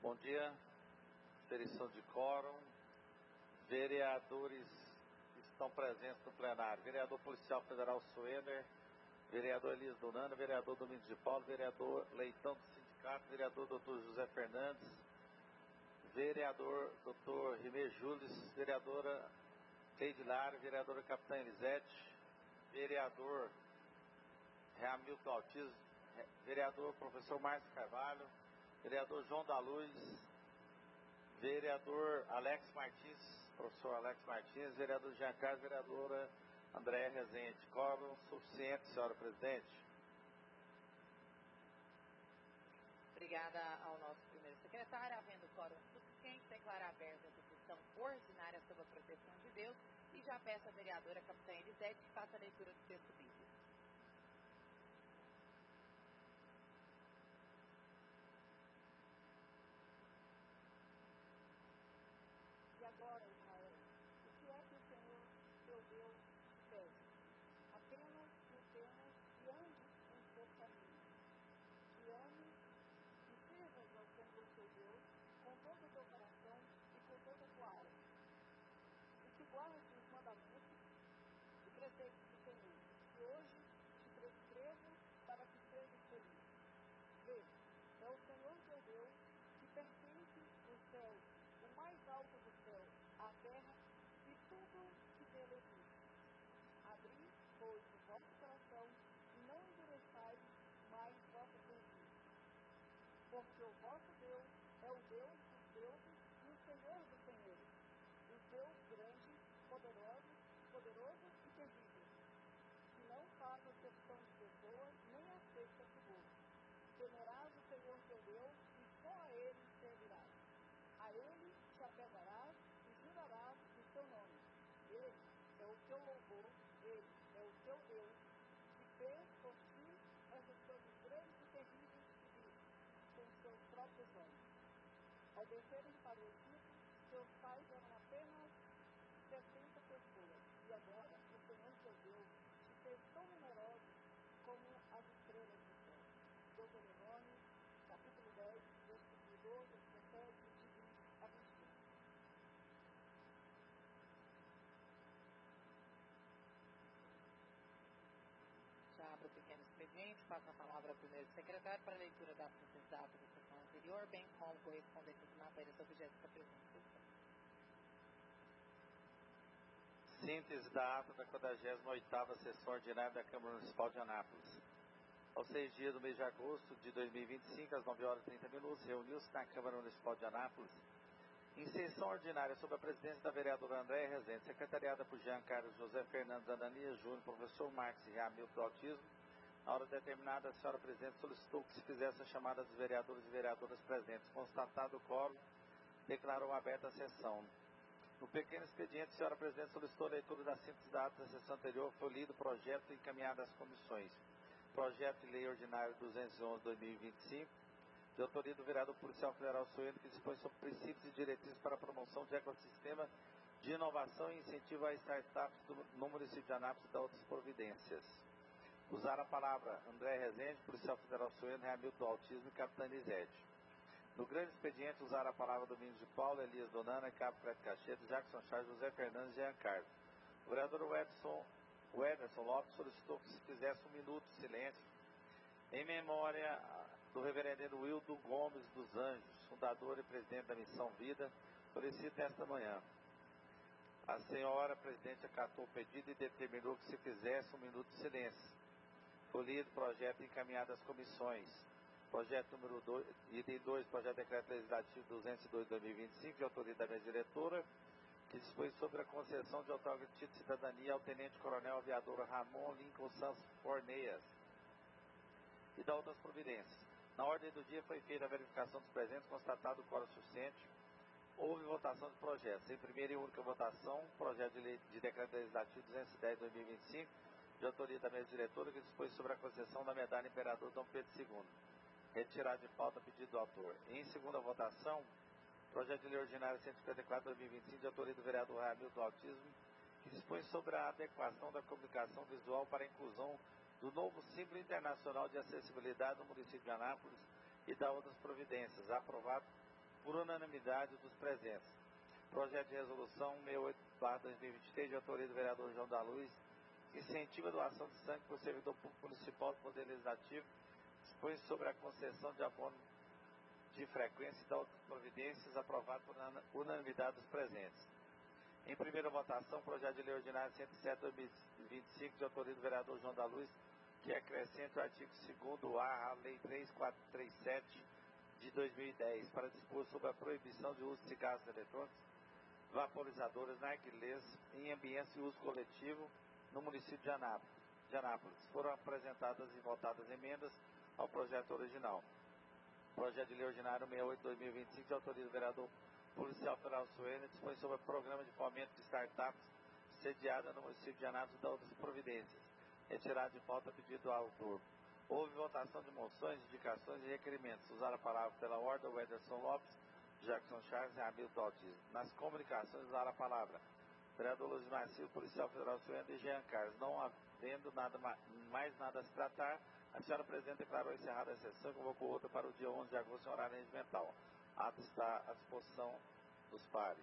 Bom dia, definição de quórum, vereadores que estão presentes no plenário, vereador policial federal Suener, vereador Elias Donana, vereador Domingos de Paulo, vereador Leitão do Sindicato, vereador Dr. José Fernandes, vereador Dr. Rimé Jules, vereadora Cleide Lara, vereadora Capitã Elisete, vereador Reamilton Autismo, vereador professor Márcio Carvalho, vereador João da Luz, vereador Alex Martins, professor Alex Martins, vereador Jean Carlos, vereadora Andréa Rezende. Quórum suficiente, senhora presidente. Obrigada ao nosso primeiro secretário. Havendo quórum suficiente, declarar aberta a discussão ordinária sobre a proteção de Deus e já peço à vereadora Capitã Elisete que faça a leitura do texto bíblico. E agora, Israel, o que é que o Senhor, teu Deus, te pede? Apenas o temas e andes em seu caminho. Que ames e sirvas ao Senhor, teu Deus, com todo o teu coração e com toda a tua alma. E que guardes os mandamentos e preceitos do Senhor, que hoje te prescrevo para que sejas feliz. Vê, é o Senhor, teu Deus, que pertence o céu, o mais alto do céu, a terra e tudo que dele existe. Abri, pois, o vosso coração e não endureçais mais vosso sentido. Porque o vosso Deus é o Deus dos deuses e o Senhor dos senhores, o Deus grande, poderoso e terrível, que não faz acepção de pessoas nem aceita tributo. Temerás o Senhor teu Deus e só a Ele servirás. A Ele te apegarás e jurarás o seu nome. Ele é o teu louvor, Ele é o teu Deus, que fez por ti essas coisas grandes e terríveis que viste com seus próprios olhos. Ao descerem para o Egito, seus pais eram apenas 70 pessoas, e agora o Senhor teu Deus te fez tão numerosos como as estrelas do céu. Deuteronômio, capítulo 10, versículo 12, 17, de 20 a 21. Já abro o pequeno expediente, passo a palavra ao primeiro secretário para a leitura da síntese da ata da sessão anterior, bem como correspondente às matérias objetos da presente sessão. Síntese da ata da 48ª sessão ordinária da Câmara Municipal de Anápolis. Aos 6 dias do mês de agosto de 2025, às 9 horas e 30 minutos, reuniu-se na Câmara Municipal de Anápolis, em sessão ordinária sob a presidência da vereadora Andréa Rezende, secretariada por Jean Carlos José Fernandes Ananias Júnior, professor Marcos e Reamilton do Autismo. Na hora determinada, a senhora presidente solicitou que se fizesse a chamada dos vereadores e vereadoras presentes. Constatado o quórum, declarou aberta a sessão. No pequeno expediente, a senhora presidente solicitou a leitura da síntese da ata da sessão anterior. Foi lido o projeto e encaminhado às comissões. Projeto de Lei Ordinária 211/2025, de autoria do vereador policial federal Suener, que dispõe sobre princípios e diretrizes para a promoção de ecossistema de inovação e incentivo a startups no município de Anápolis e da outras providências. Usar a palavra André Rezende, policial federal Suener, Reamilton do Autismo e Capitã Elisete. No grande expediente, usar a palavra Domingos de Paulo, Elias Donana, Cabo Fred Cacheto, Jackson Charles, José Fernandes e Jean Carlos. O vereador o Ederson Lopes solicitou que se fizesse um minuto de silêncio em memória do reverendo Wildo Gomes dos Anjos, fundador e presidente da Missão Vida, falecido nesta manhã. A senhora presidente acatou o pedido e determinou que se fizesse um minuto de silêncio. Foi lido o projeto encaminhado às comissões. Projeto número 2, item 2, projeto de decreto legislativo 202/2025, de autoria da minha diretora, que dispõe sobre a concessão de outorga de título de cidadania ao tenente-coronel aviador Ramon Lincoln Santos Forneias e da outras providências. Na ordem do dia foi feita a verificação dos presentes, constatado o quórum suficiente. Houve votação de projetos. Em primeira e única votação, projeto de lei de decreto legislativo 210/2025, de autoria da minha diretora, que dispõe sobre a concessão da medalha Imperador Dom Pedro II. Retirado de pauta, pedido do autor. Em segunda votação, projeto de lei ordinária 154/2025, de autoria do vereador Reamilton do Autismo, que dispõe sobre a adequação da comunicação visual para a inclusão do novo símbolo internacional de acessibilidade no município de Anápolis e da outras providências. Aprovado por unanimidade dos presentes. Projeto de resolução 68/2023, de autoria do vereador João da Luz, que incentiva a doação de sangue por servidor público municipal do Poder Legislativo, dispõe sobre a concessão de abono de frequência e da outras providências, aprovado por unanimidade dos presentes. Em primeira votação, projeto de lei ordinária 107/2025, de autoria do vereador João da Luz, que acrescenta o artigo 2º-A à Lei 3437 de 2010, para dispor sobre a proibição de uso de cigarros eletrônicos, vaporizadores, narguilés em ambientes de uso coletivo no município de Anápolis. Foram apresentadas e votadas emendas ao projeto original. Projeto de lei ordinário 68/2025, de autoria do vereador policial federal Suene, dispõe sobre o programa de fomento de startups sediada no município de Anápolis e da outras providências. Retirado de pauta pedido do autor. Houve votação de moções, indicações e requerimentos. Usaram a palavra pela ordem o Ederson Lopes, Jackson Charles e Hamilton Altis. Nas comunicações, usaram a palavra vereador Luiz Macio, policial federal Suene e Jean Carlos. Não havendo mais nada a se tratar, a senhora presidente declarou encerrada a sessão e convocou outra para o dia 11 de agosto em horário regimental. Ato está à disposição dos pares.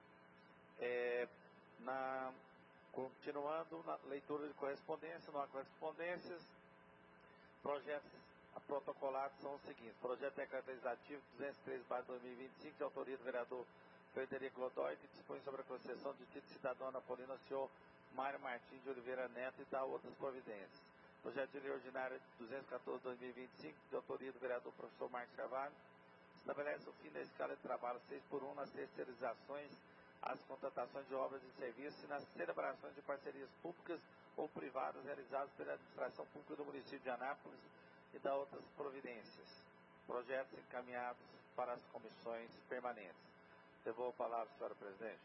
Continuando na leitura de correspondência, não há correspondências. Projetos protocolados são os seguintes: projeto de decreto legislativo 203/2025, de autoria do vereador Frederico Godoy, que dispõe sobre a concessão de título de cidadão anapolino ao senhor Mário Martins de Oliveira Neto e da outras providências. Projeto de lei ordinária 214/2025, de autoria do vereador professor Marcos Carvalho, estabelece o fim da escala de trabalho 6x1 nas terceirizações, as contratações de obras e serviços e nas celebrações de parcerias públicas ou privadas realizadas pela administração pública do município de Anápolis e da outras providências. Projetos encaminhados para as comissões permanentes. Devolvo a palavra, senhora presidente.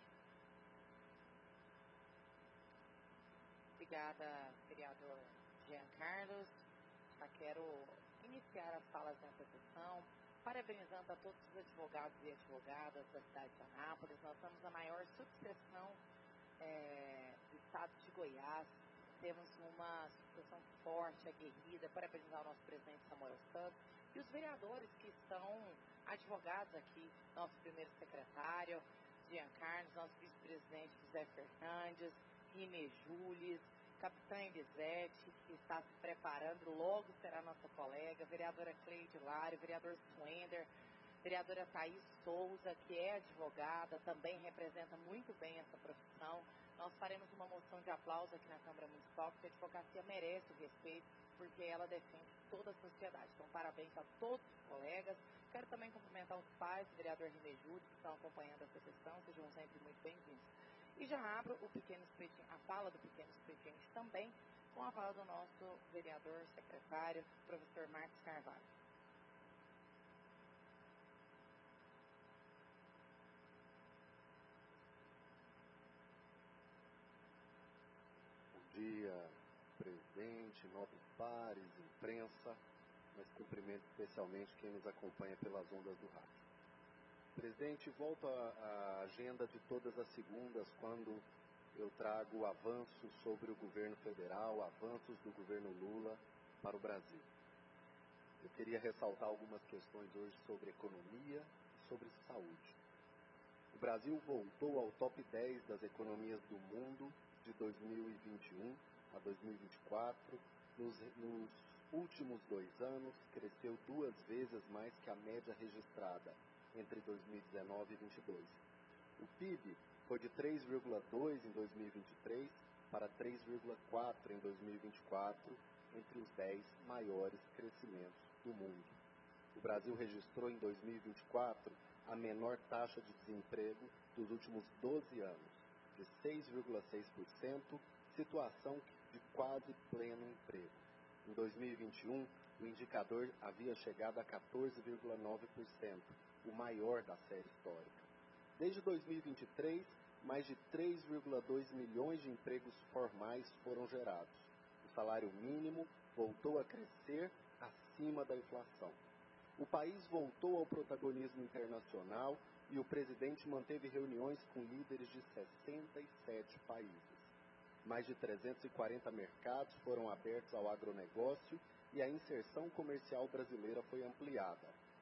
Obrigada, vereador Jean Carlos. Já quero iniciar as falas nessa sessão, parabenizando a todos os advogados e advogadas da cidade de Anápolis. Nós somos a maior subseção do estado de Goiás. Temos uma subseção forte, aguerrida. Parabenizar o nosso presidente Samuel Santos e os vereadores que são advogados aqui. Nosso primeiro secretário, Jean Carlos, nosso vice-presidente José Fernandes, Rime Júlies, capitã Elisete, que está se preparando, logo será nossa colega, vereadora Cleide Lário, vereador Suender, vereadora Thaís Souza, que é advogada, também representa muito bem essa profissão. Nós faremos uma moção de aplauso aqui na Câmara Municipal, porque a advocacia merece o respeito, porque ela defende toda a sociedade. Então, parabéns a todos os colegas. Quero também cumprimentar os pais do vereador Rime Júlies, que estão acompanhando essa sessão, sejam sempre muito bem-vindos. E já abro a fala do pequeno expediente também, com a fala do nosso vereador secretário, professor Marcos Carvalho. Bom dia, presidente, nobres pares, imprensa, mas cumprimento especialmente quem nos acompanha pelas ondas do rádio. Presidente, volto à agenda de todas as segundas, quando eu trago avanços sobre o governo federal, avanços do governo Lula para o Brasil. Eu queria ressaltar algumas questões hoje sobre economia e sobre saúde. O Brasil voltou ao top 10 das economias do mundo de 2021 a 2024. Nos últimos 2 anos, cresceu 2 vezes mais que a média registrada entre 2019 e 2022. O PIB foi de 3,2 em 2023 para 3,4 em 2024, entre os 10 maiores crescimentos do mundo. O Brasil registrou em 2024 a menor taxa de desemprego dos últimos 12 anos, de 6,6%, situação de quase pleno emprego. Em 2021, o indicador havia chegado a 14,9%, o maior da série histórica. Desde 2023, mais de 3,2 milhões de empregos formais foram gerados. O salário mínimo voltou a crescer acima da inflação. O país voltou ao protagonismo internacional e o presidente manteve reuniões com líderes de 67 países. Mais de 340 mercados foram abertos ao agronegócio e a inserção comercial brasileira foi ampliada.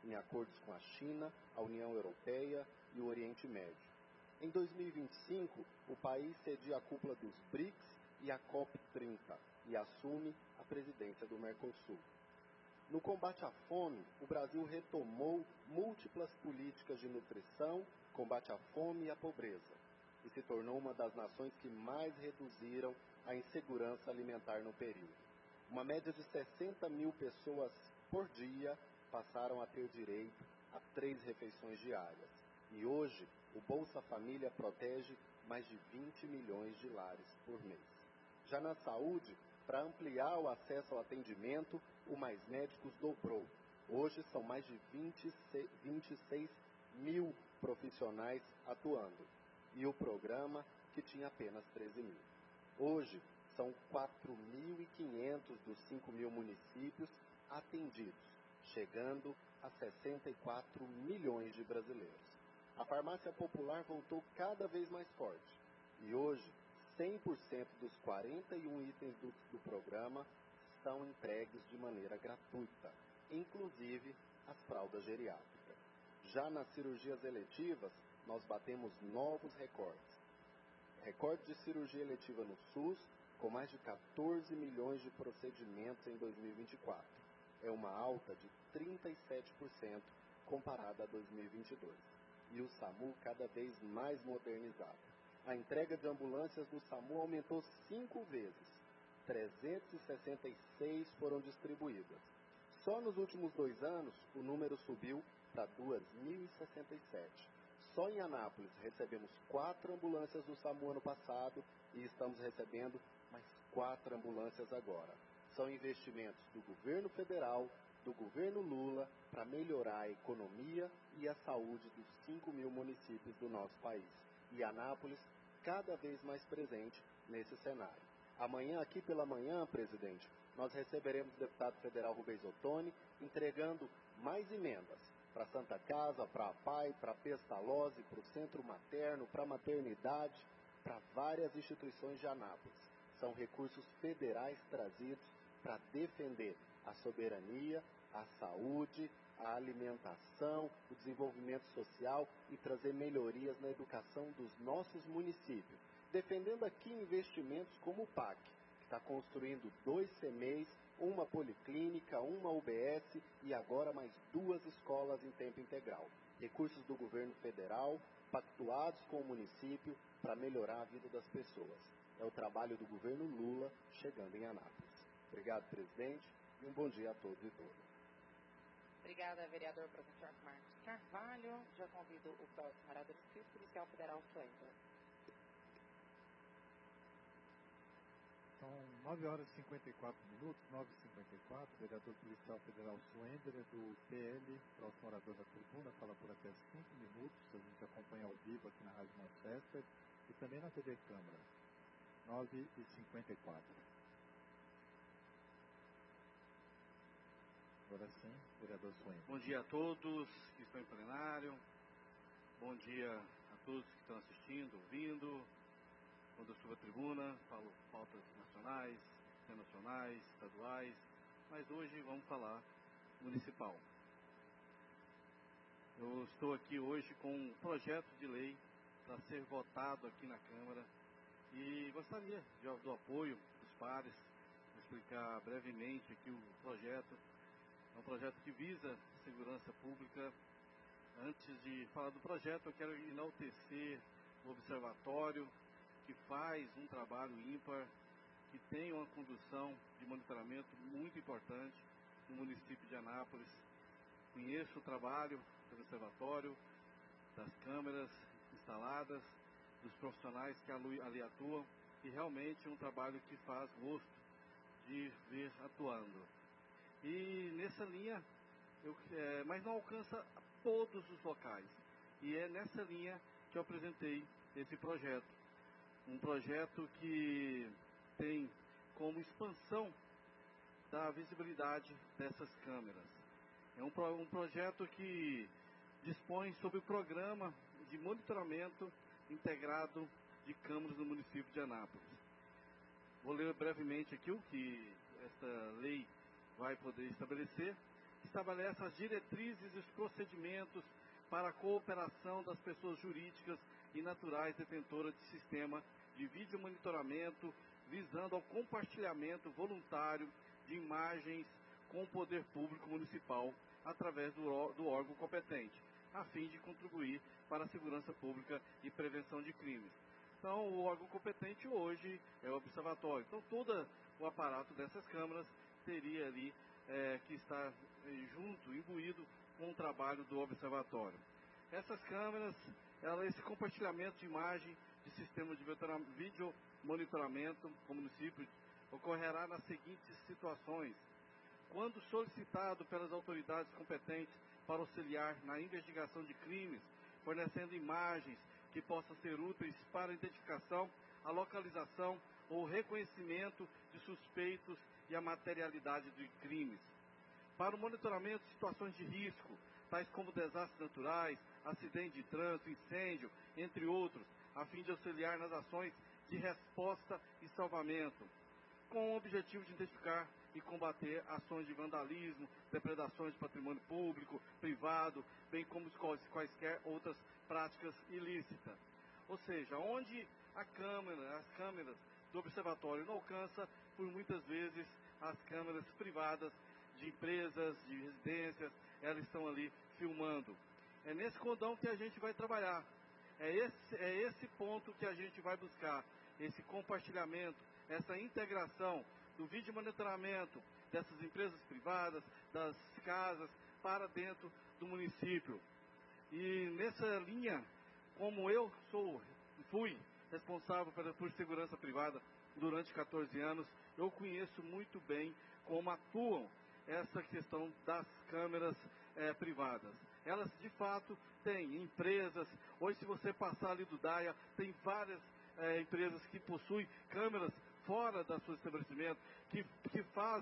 em acordos com a China, a União Europeia e o Oriente Médio. Em 2025, o país cedia a cúpula dos BRICS e a COP30 e assume a presidência do Mercosul. No combate à fome, o Brasil retomou múltiplas políticas de nutrição, combate à fome e à pobreza, e se tornou uma das nações que mais reduziram a insegurança alimentar no período. Uma média de 60 mil pessoas por dia passaram a ter direito a 3 refeições diárias. E hoje, o Bolsa Família protege mais de 20 milhões de lares por mês. Já na saúde, para ampliar o acesso ao atendimento, o Mais Médicos dobrou. Hoje são mais de 26 mil profissionais atuando. E o programa, que tinha apenas 13 mil. Hoje, são 4.500 dos 5 mil municípios atendidos, chegando a 64 milhões de brasileiros. A farmácia popular voltou cada vez mais forte. E hoje, 100% dos 41 itens do programa são entregues de maneira gratuita, inclusive as fraldas geriátricas. Já nas cirurgias eletivas, nós batemos novos recordes. Recorde de cirurgia eletiva no SUS, com mais de 14 milhões de procedimentos em 2024. É uma alta de 37% comparada a 2022. E o SAMU cada vez mais modernizado. A entrega de ambulâncias do SAMU aumentou 5 vezes. 366 foram distribuídas. Só nos últimos 2 anos, o número subiu para 2.067. Só em Anápolis recebemos 4 ambulâncias do SAMU ano passado e estamos recebendo mais 4 ambulâncias agora. São investimentos do governo federal, do governo Lula, para melhorar a economia e a saúde dos 5 mil municípios do nosso país. E Anápolis cada vez mais presente nesse cenário. Amanhã, aqui pela manhã, presidente, nós receberemos o deputado federal Rubens Ottoni entregando mais emendas para a Santa Casa, para a PAI, para a Pestalozzi, para o Centro Materno, para a Maternidade, para várias instituições de Anápolis. São recursos federais trazidos para defender a soberania, a saúde, a alimentação, o desenvolvimento social e trazer melhorias na educação dos nossos municípios. Defendendo aqui investimentos como o PAC, que está construindo 2 CMEs, uma policlínica, uma UBS e agora mais 2 escolas em tempo integral. Recursos do governo federal, pactuados com o município para melhorar a vida das pessoas. É o trabalho do governo Lula chegando em Anápolis. Obrigado, presidente, e um bom dia a todos e todas. Obrigada, vereador professor Marcos Carvalho. Já convido o próximo orador inscrito, policial federal Suender. São 9 horas e 54 minutos, 9h54, vereador policial federal Suender, do PL, próximo orador da tribuna, fala por até 5 minutos, a gente acompanha ao vivo aqui na Rádio Manchester e também na TV Câmara. 9h54. Agora sim, vereador Suender. Bom dia a todos que estão em plenário, bom dia a todos que estão assistindo, ouvindo. Quando eu subo a tribuna, falo pautas nacionais, internacionais, estaduais, mas hoje vamos falar municipal. Eu estou aqui hoje com um projeto de lei para ser votado aqui na Câmara e gostaria do apoio dos pares, explicar brevemente aqui o projeto. É um projeto que visa segurança pública. Antes de falar do projeto, eu quero enaltecer o observatório, que faz um trabalho ímpar, que tem uma condução de monitoramento muito importante no município de Anápolis. Conheço o trabalho do observatório, das câmeras instaladas, dos profissionais que ali atuam, e realmente é um trabalho que faz gosto de ver atuando. E nessa linha, mas não alcança todos os locais. E é nessa linha que eu apresentei esse projeto. Um projeto que tem como expansão da visibilidade dessas câmeras. É um projeto que dispõe sobre o programa de monitoramento integrado de câmeras no município de Anápolis. Vou ler brevemente aqui o que esta lei vai poder estabelecer. estabelece as diretrizes e os procedimentos para a cooperação das pessoas jurídicas e naturais detentoras de sistema de vídeo monitoramento, visando ao compartilhamento voluntário de imagens com o poder público municipal através do órgão competente, a fim de contribuir para a segurança pública e prevenção de crimes. Então, o órgão competente hoje é o observatório. Então, todo o aparato dessas câmaras teria ali que estar junto, imbuído com o trabalho do observatório. Essas câmeras, esse compartilhamento de imagem de sistema de vídeo monitoramento com municípios ocorrerá nas seguintes situações: quando solicitado pelas autoridades competentes para auxiliar na investigação de crimes, fornecendo imagens que possam ser úteis para a identificação, a localização ou reconhecimento de suspeitos e a materialidade de crimes. Para o monitoramento de situações de risco, tais como desastres naturais, acidente de trânsito, incêndio, entre outros, a fim de auxiliar nas ações de resposta e salvamento, com o objetivo de identificar e combater ações de vandalismo, depredações de patrimônio público, privado, bem como quaisquer outras práticas ilícitas. Ou seja, onde as câmeras do observatório não alcançam, por muitas vezes, as câmeras privadas de empresas, de residências, elas estão ali filmando. É nesse condão que a gente vai trabalhar. É esse ponto que a gente vai buscar, esse compartilhamento, essa integração do vídeo monitoramento dessas empresas privadas, das casas, para dentro do município. E nessa linha, como eu fui responsável por segurança privada durante 14 anos, eu conheço muito bem como atuam essa questão das câmeras privadas. Elas, de fato, têm empresas. Hoje, se você passar ali do DAIA, tem várias empresas que possuem câmeras fora do seu estabelecimento, que faz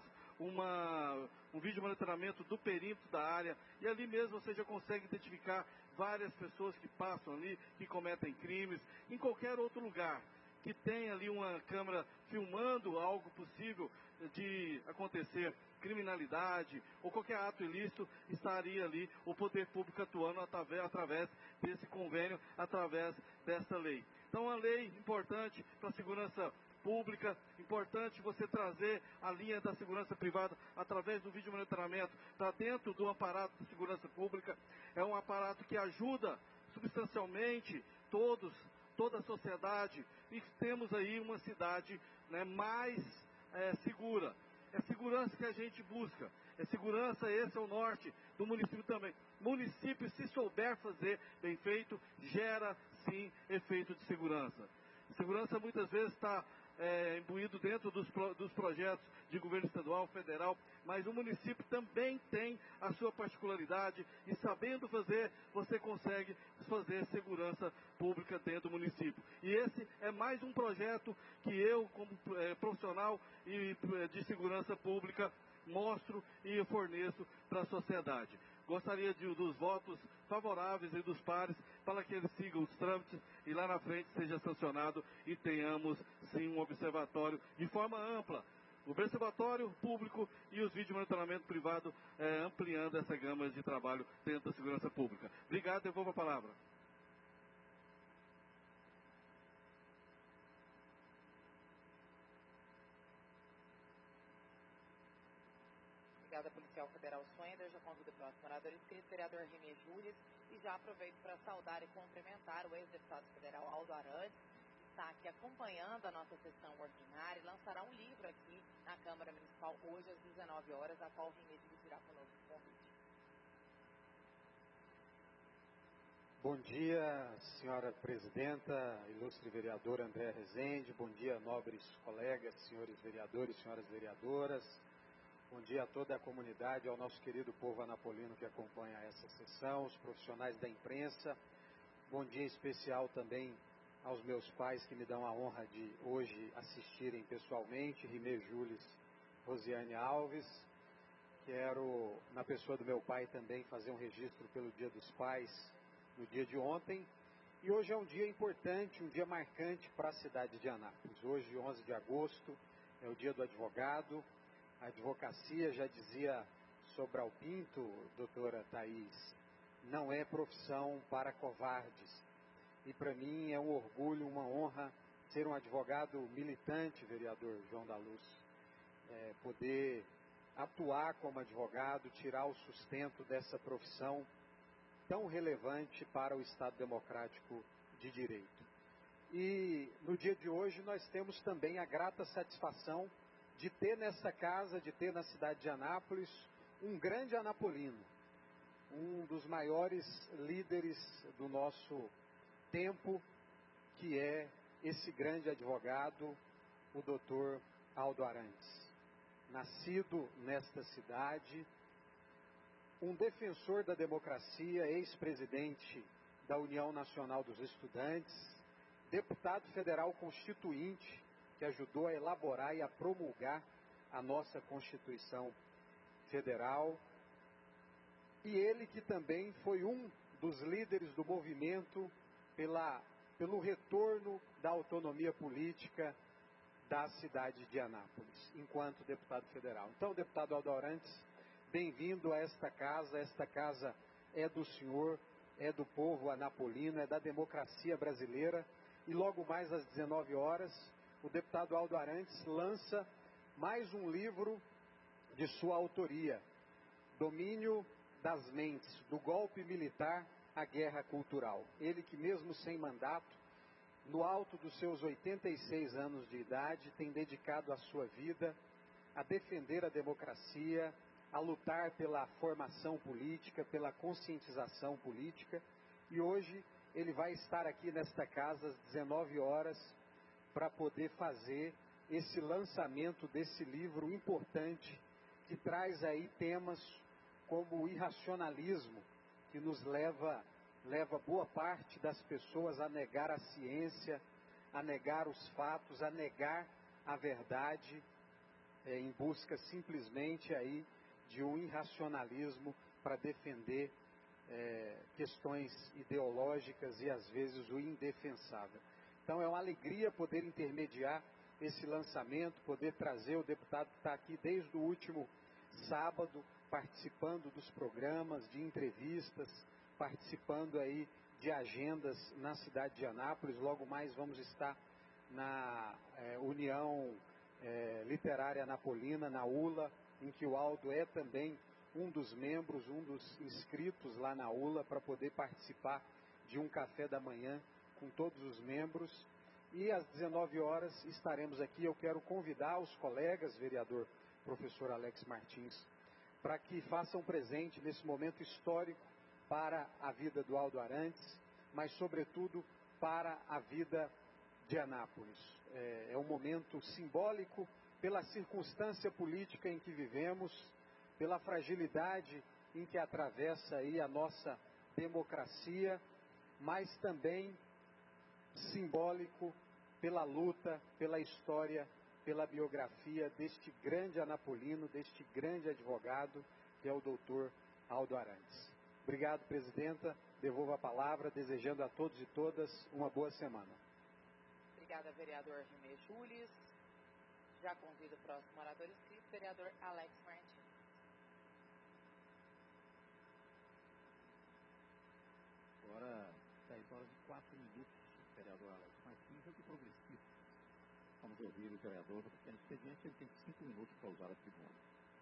um vídeo monitoramento do perímetro da área, e ali mesmo você já consegue identificar várias pessoas que passam ali, que cometem crimes, em qualquer outro lugar que tem ali uma câmera filmando algo possível de acontecer, criminalidade ou qualquer ato ilícito, estaria ali o poder público atuando através desse convênio, através dessa lei. Então, uma lei importante para a segurança pública, importante você trazer a linha da segurança privada através do vídeo monitoramento para dentro do aparato de segurança pública. É um aparato que ajuda substancialmente toda a sociedade, e temos aí uma cidade, né, mais segura. É segurança que a gente busca. É segurança, esse é o norte do município também. Município, se souber fazer bem feito, gera sim efeito de segurança. Segurança muitas vezes está imbuído dentro dos projetos de governo estadual, federal, mas o município também tem a sua particularidade, e sabendo fazer, você consegue fazer segurança pública dentro do município. E esse é mais um projeto que eu, como profissional de segurança pública, mostro e forneço para a sociedade. Gostaria dos votos favoráveis e dos pares para que eles sigam os trâmites e lá na frente seja sancionado e tenhamos sim um observatório de forma ampla. O observatório público e os vídeos de monitoramento privado ampliando essa gama de trabalho dentro da segurança pública. Obrigado, devolvo a palavra. Obrigada, Policial Federal Swender. Já convido o próximo orador inscrito, vereador Rimé Júlias, e já aproveito para saudar e cumprimentar o ex-deputado federal Aldo Arantes, que está aqui acompanhando a nossa sessão ordinária e lançará um livro aqui na Câmara Municipal hoje às 19 horas, a qual o Rimé Júlias irá conosco o convite. Bom dia, senhora presidenta, ilustre vereador André Rezende, bom dia, nobres colegas, senhores vereadores, senhoras vereadoras. Bom dia a toda a comunidade, ao nosso querido povo anapolino que acompanha essa sessão, os profissionais da imprensa. Bom dia especial também aos meus pais que me dão a honra de hoje assistirem pessoalmente, Rimé Júlias, Rosiane Alves. Quero, na pessoa do meu pai, também fazer um registro pelo Dia dos Pais no dia de ontem. E hoje é um dia importante, um dia marcante para a cidade de Anápolis. Hoje, 11 de agosto, é o dia do advogado. A advocacia, já dizia Sobral Pinto, doutora Thaís, não é profissão para covardes. E para mim é um orgulho, uma honra ser um advogado militante, vereador João da Luz. Poder atuar como advogado, tirar o sustento dessa profissão tão relevante para o Estado Democrático de Direito. E no dia de hoje nós temos também a grata satisfação de ter nessa casa, de ter na cidade de Anápolis, um grande anapolino, um dos maiores líderes do nosso tempo, que é esse grande advogado, o doutor Aldo Arantes. Nascido nesta cidade, um defensor da democracia, ex-presidente da União Nacional dos Estudantes, deputado federal constituinte, que ajudou a elaborar e a promulgar a nossa Constituição Federal, e ele que também foi um dos líderes do movimento pelo retorno da autonomia política da cidade de Anápolis, enquanto deputado federal. Então, deputado Aldo Arantes, bem-vindo a esta casa é do senhor, é do povo anapolino, é da democracia brasileira, e logo mais às 19 horas, o deputado Aldo Arantes lança mais um livro de sua autoria, Domínio das Mentes, do golpe militar à guerra cultural. Ele que mesmo sem mandato, no alto dos seus 86 anos de idade, tem dedicado a sua vida a defender a democracia, a lutar pela formação política, pela conscientização política, e hoje ele vai estar aqui nesta casa às 19 horas para poder fazer esse lançamento desse livro importante que traz aí temas como o irracionalismo, que nos leva boa parte das pessoas a negar a ciência, a negar os fatos, a negar a verdade, em busca simplesmente aí de um irracionalismo para defender questões ideológicas e às vezes o indefensável. Então é uma alegria poder intermediar esse lançamento, poder trazer o deputado que está aqui desde o último sábado, participando dos programas, de entrevistas, participando aí de agendas na cidade de Anápolis. Logo mais vamos estar na União Literária Anapolina, na ULA, em que o Aldo é também um dos membros, um dos inscritos lá na ULA, para poder participar de um café da manhã com todos os membros. E às 19 horas estaremos aqui. Eu quero convidar os colegas, vereador professor Alex Martins, para que façam presente nesse momento histórico para a vida do Aldo Arantes, mas sobretudo para a vida de Anápolis. É um momento simbólico pela circunstância política em que vivemos, pela fragilidade em que atravessa aí a nossa democracia, mas também simbólico pela luta, pela história, pela biografia deste grande anapolino, deste grande advogado, que é o doutor Aldo Arantes. Obrigado, presidenta. Devolvo a palavra, desejando a todos e todas uma boa semana. Obrigada, vereador Rimé Jules. Já convido o próximo orador inscrito, vereador Alex Martins. Agora, 10 horas e 4 minutos, vereador Alex Martins, eu que progressista. Vamos ouvir o vereador do pequeno expediente, ele tem 5 minutos para usar a tribuna.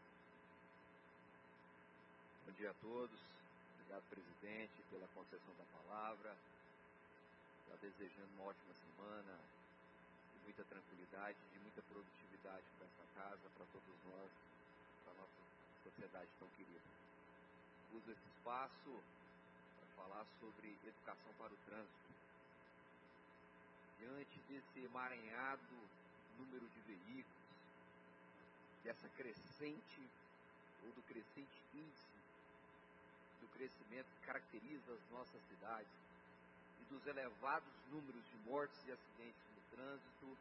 Bom dia a todos. Obrigado, presidente, pela concessão da palavra. Já desejando uma ótima semana, de muita tranquilidade, de muita produtividade para essa casa, para todos nós, para a nossa sociedade tão querida. Uso esse espaço para falar sobre educação para o trânsito. Diante desse emaranhado número de veículos, dessa crescente ou do crescente índice do crescimento que caracteriza as nossas cidades e dos elevados números de mortes e acidentes no trânsito,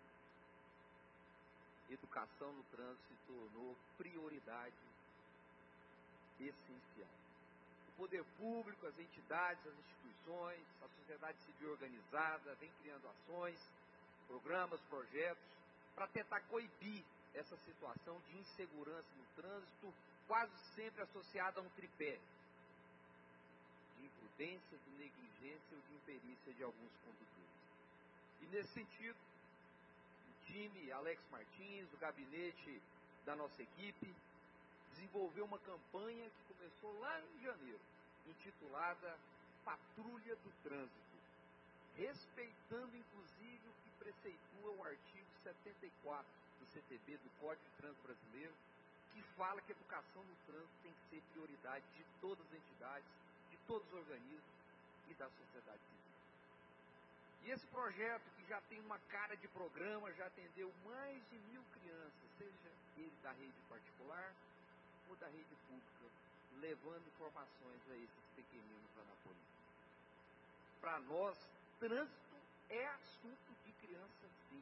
educação no trânsito se tornou prioridade essencial. O poder público, as entidades, as instituições, a sociedade civil organizada vem criando ações, programas, projetos para tentar coibir essa situação de insegurança no trânsito quase sempre associada a um tripé de imprudência, de negligência ou de imperícia de alguns condutores. E nesse sentido, o time Alex Martins, o gabinete da nossa equipe, desenvolveu uma campanha que começou lá em janeiro, intitulada Patrulha do Trânsito, respeitando inclusive o que preceitua o artigo 74 do CTB, do Código de Trânsito Brasileiro, que fala que a educação no trânsito tem que ser prioridade de todas as entidades, de todos os organismos e da sociedade civil. E esse projeto, que já tem uma cara de programa, já atendeu mais de 1.000 crianças, seja ele da rede particular ou da rede pública, levando informações a esses pequeninos lá na polícia. Para nós, trânsito é assunto de crianças, sim.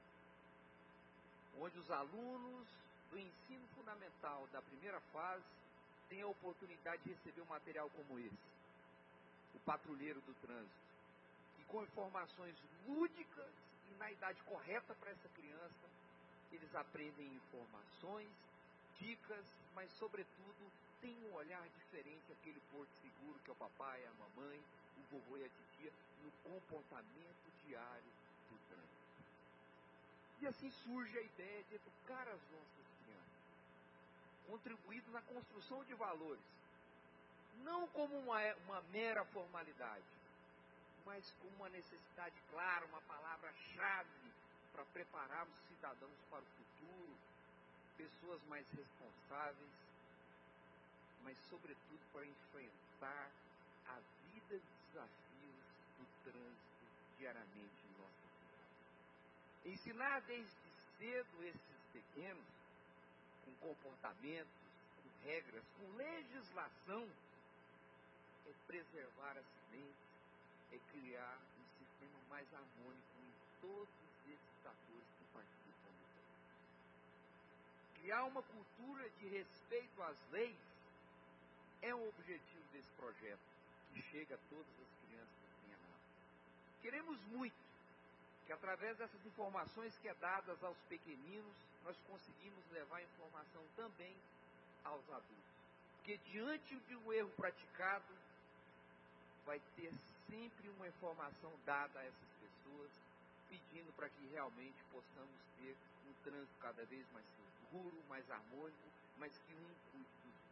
Onde os alunos do ensino fundamental da primeira fase têm a oportunidade de receber um material como esse, o Patrulheiro do Trânsito, e com informações lúdicas e na idade correta para essa criança, eles aprendem informações, dicas, mas sobretudo tem um olhar diferente, aquele porto seguro que é o papai, a mamãe, o vovô e a titia, no comportamento diário do trânsito. E assim surge a ideia de educar as nossas crianças, contribuindo na construção de valores, não como uma mera formalidade, mas como uma necessidade clara, uma palavra-chave para prepararmos os cidadãos para o futuro, pessoas mais responsáveis, mas sobretudo para enfrentar a vida de desafios do trânsito diariamente em nossa cidade. Ensinar desde cedo esses pequenos, com comportamentos, com regras, com legislação, é preservar acidentes, é criar um sistema mais harmônico em todos esses atores que participam do trânsito. Criar uma cultura de respeito às leis é um objetivo desse projeto, que chega a todas as crianças em Anápolis. Queremos muito que, através dessas informações que é dadas aos pequeninos, nós conseguimos levar a informação também aos adultos. Porque diante de um erro praticado, vai ter sempre uma informação dada a essas pessoas, pedindo para que realmente possamos ter um trânsito cada vez mais seguro, mais harmônico, mas que um cuide dos outros.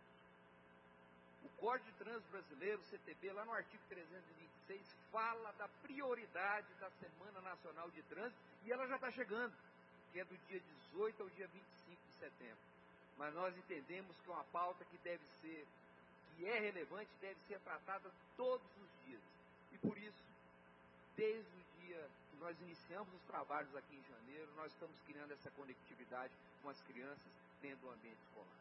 O Código de Trânsito Brasileiro, o CTB, lá no artigo 326, fala da prioridade da Semana Nacional de Trânsito, e ela já está chegando, que é do dia 18 ao dia 25 de setembro. Mas nós entendemos que é uma pauta que é relevante, deve ser tratada todos os dias. E por isso, desde o dia que nós iniciamos os trabalhos aqui em janeiro, nós estamos criando essa conectividade com as crianças dentro do ambiente escolar.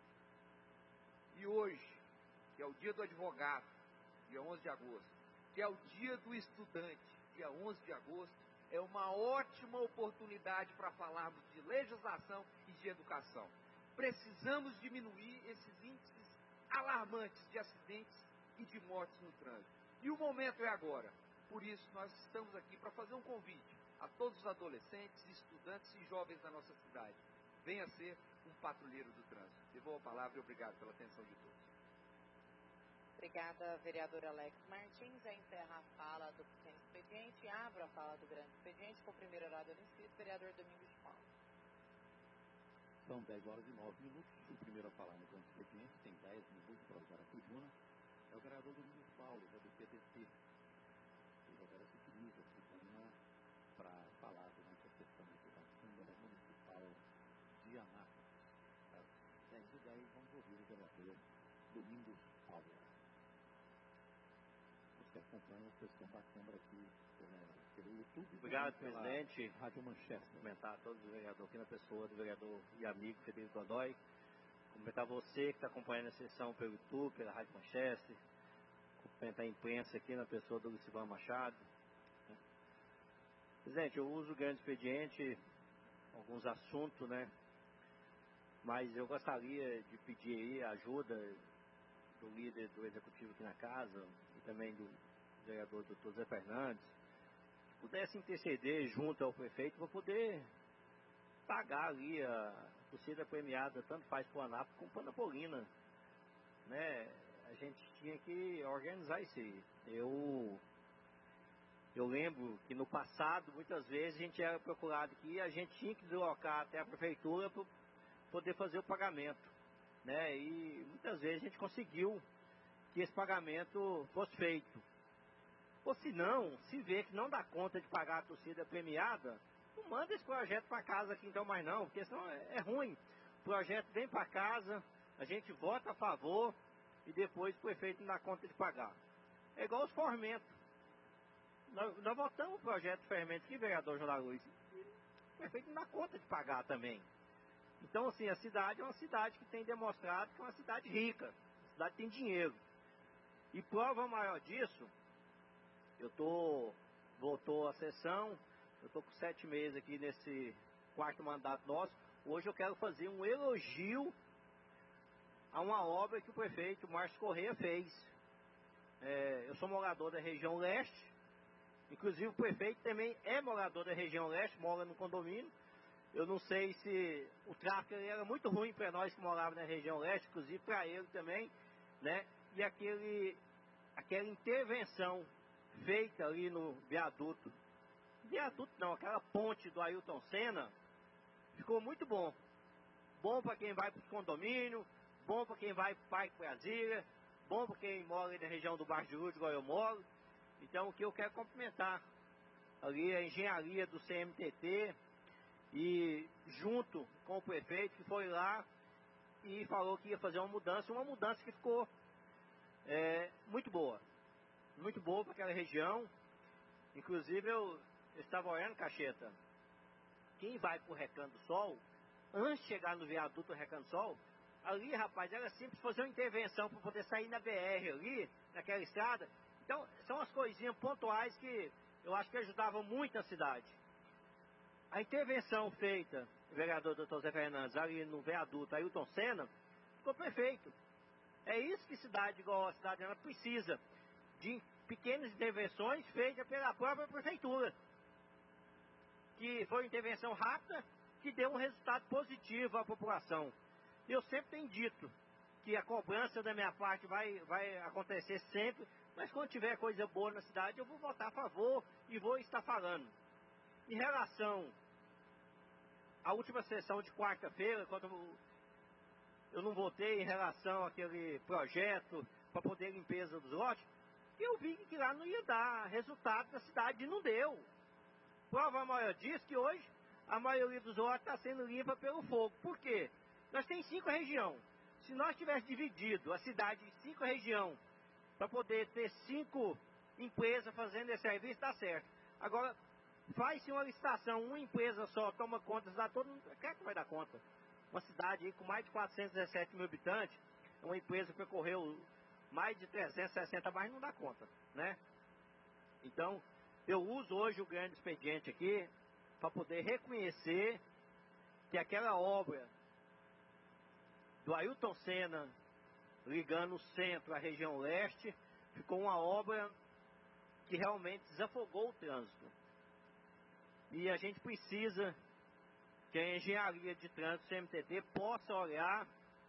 E hoje, que é o dia do advogado, dia 11 de agosto, que é o dia do estudante, dia 11 de agosto, é uma ótima oportunidade para falarmos de legislação e de educação. Precisamos diminuir esses índices alarmantes de acidentes e de mortes no trânsito. E o momento é agora. Por isso, nós estamos aqui para fazer um convite a todos os adolescentes, estudantes e jovens da nossa cidade. Venha ser um patrulheiro do trânsito. Devolvo a palavra e obrigado pela atenção de todos. Obrigada, vereador Alex Martins. Encerra a fala do pequeno expediente. Abro a fala do grande expediente com o primeiro orador inscrito, vereador Domingos de Paulo. São 10 horas e 9 minutos. O primeiro a falar no grande expediente tem 10 minutos para usar a tribuna. É o vereador Domingos de Paulo, da do PTC. Ele agora se utiliza a tribuna para falar durante a sessão aqui da Câmara Municipal de Anápolis. Às 10h10 vamos ouvir o vereador Domingos Paulo. Você acompanha a sessão da Câmara aqui pelo YouTube. Obrigado, presidente. Rádio Manchester. Cumprimentar a todos os vereadores aqui na pessoa do vereador e amigo Federico Godoy. Cumprimentar você que está acompanhando a sessão pelo YouTube, pela Rádio Manchester. Cumprimentar a imprensa aqui na pessoa do Lucivano Machado. Presidente, eu uso o grande expediente, alguns assuntos, né? Mas eu gostaria de pedir aí a ajuda do líder do executivo aqui na casa e também do vereador Dr. Zé Fernandes, que pudesse interceder junto ao prefeito para poder pagar ali a torcida premiada, tanto faz para o Anápolis como para a Anapolina, né? A gente tinha que organizar isso aí. Eu lembro que no passado, muitas vezes, a gente era procurado aqui e a gente tinha que deslocar até a prefeitura para poder fazer o pagamento, né? E muitas vezes a gente conseguiu que esse pagamento fosse feito. Ou se não, se vê que não dá conta de pagar a torcida premiada, não manda esse projeto para casa aqui então mais não, porque senão é ruim. O projeto vem para casa, a gente vota a favor e depois o prefeito não dá conta de pagar. É igual os formentos. Nós votamos o projeto de fermento aqui, vereador João da Luz, e o prefeito não dá conta de pagar também. Então, assim, a cidade é uma cidade que tem demonstrado que é uma cidade rica, a cidade que tem dinheiro. E prova maior disso, voltou a sessão, eu estou com 7 meses aqui nesse 4º mandato nosso. Hoje eu quero fazer um elogio a uma obra que o prefeito Márcio Corrêa fez. Eu sou morador da região leste, inclusive o prefeito também é morador da região leste, mora no condomínio. Eu não sei se o tráfego era muito ruim para nós que morávamos na região leste, inclusive para ele também, né? E aquela intervenção feita ali no viaduto não, aquela ponte do Ailton Senna, ficou muito bom. Bom para quem vai para os condomínios, bom para quem vai para o Parque Brasília, bom para quem mora na região do Baixo de Luz, igual eu moro. Então, o que eu quero cumprimentar ali a engenharia do CMTT e junto com o prefeito que foi lá e falou que ia fazer uma mudança que ficou muito boa para aquela região. Inclusive eu estava olhando, Cacheta, quem vai para o Recanto do Sol, antes de chegar no viaduto do Recanto do Sol, ali, rapaz, era simples fazer uma intervenção para poder sair na BR ali, naquela estrada. Então, são as coisinhas pontuais que eu acho que ajudavam muito a cidade. A intervenção feita, vereador Dr. Zé Fernandes, ali no viaduto Ailton Senna, ficou perfeito. É isso que cidade igual a cidade ela precisa, de pequenas intervenções feitas pela própria prefeitura. Que foi uma intervenção rápida, que deu um resultado positivo à população. Eu sempre tenho dito que a cobrança da minha parte vai acontecer sempre, mas quando tiver coisa boa na cidade, eu vou votar a favor e vou estar falando. Em relação à última sessão de quarta-feira, quando eu não votei em relação àquele projeto para poder limpeza dos lotes, eu vi que lá não ia dar resultado na cidade e não deu. Prova maior disso que hoje a maioria dos lotes está sendo limpa pelo fogo. Por quê? Nós temos 5 regiões. Se nós tivéssemos dividido a cidade em 5 regiões para poder ter 5 empresas fazendo esse serviço, dá certo. Agora, faz-se uma licitação, uma empresa só toma conta, dá todo mundo. Quem é que vai dar conta? Uma cidade aí com mais de 417 mil habitantes, uma empresa que percorreu mais de 360, mas não dá conta, né? Então, eu uso hoje o grande expediente aqui para poder reconhecer que aquela obra do Ailton Senna, ligando o centro à região leste, ficou uma obra que realmente desafogou o trânsito. E a gente precisa que a engenharia de trânsito CMTT possa olhar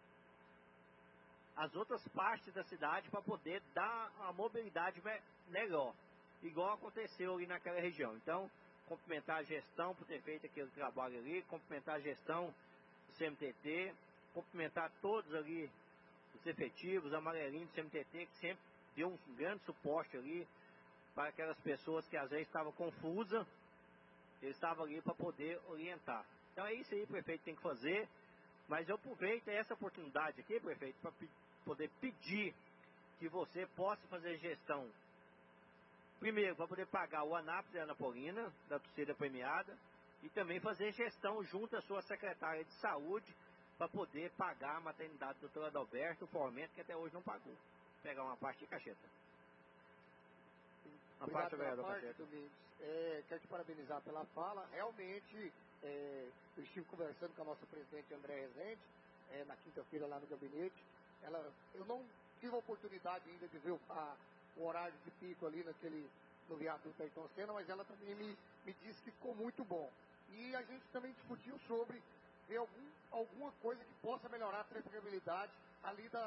as outras partes da cidade para poder dar uma mobilidade melhor, igual aconteceu ali naquela região. Então, cumprimentar a gestão por ter feito aquele trabalho ali, cumprimentar a gestão do CMTT, cumprimentar todos ali os efetivos, amarelinhos do CMTT, que sempre deu um grande suporte ali para aquelas pessoas que às vezes estavam confusas, eles estavam ali para poder orientar. Então é isso aí que o prefeito tem que fazer, mas eu aproveito essa oportunidade aqui, prefeito, para poder pedir que você possa fazer gestão, primeiro, para poder pagar o Anápolis e a Anapolina, da torcida premiada, e também fazer gestão junto à sua secretária de saúde, para poder pagar a maternidade do Dr. Adalberto, o fomento que até hoje não pagou. Vou pegar uma parte de Cacheta. Obrigado pela parte, Domingos. Quero te parabenizar pela fala. Realmente, eu estive conversando com a nossa presidente André Rezende, na quinta-feira lá no gabinete. Eu não tive a oportunidade ainda de ver o horário de pico ali no viaduto Ailton Senna, mas ela também me disse que ficou muito bom. E a gente também discutiu sobre ver alguma coisa que possa melhorar a trafegabilidade ali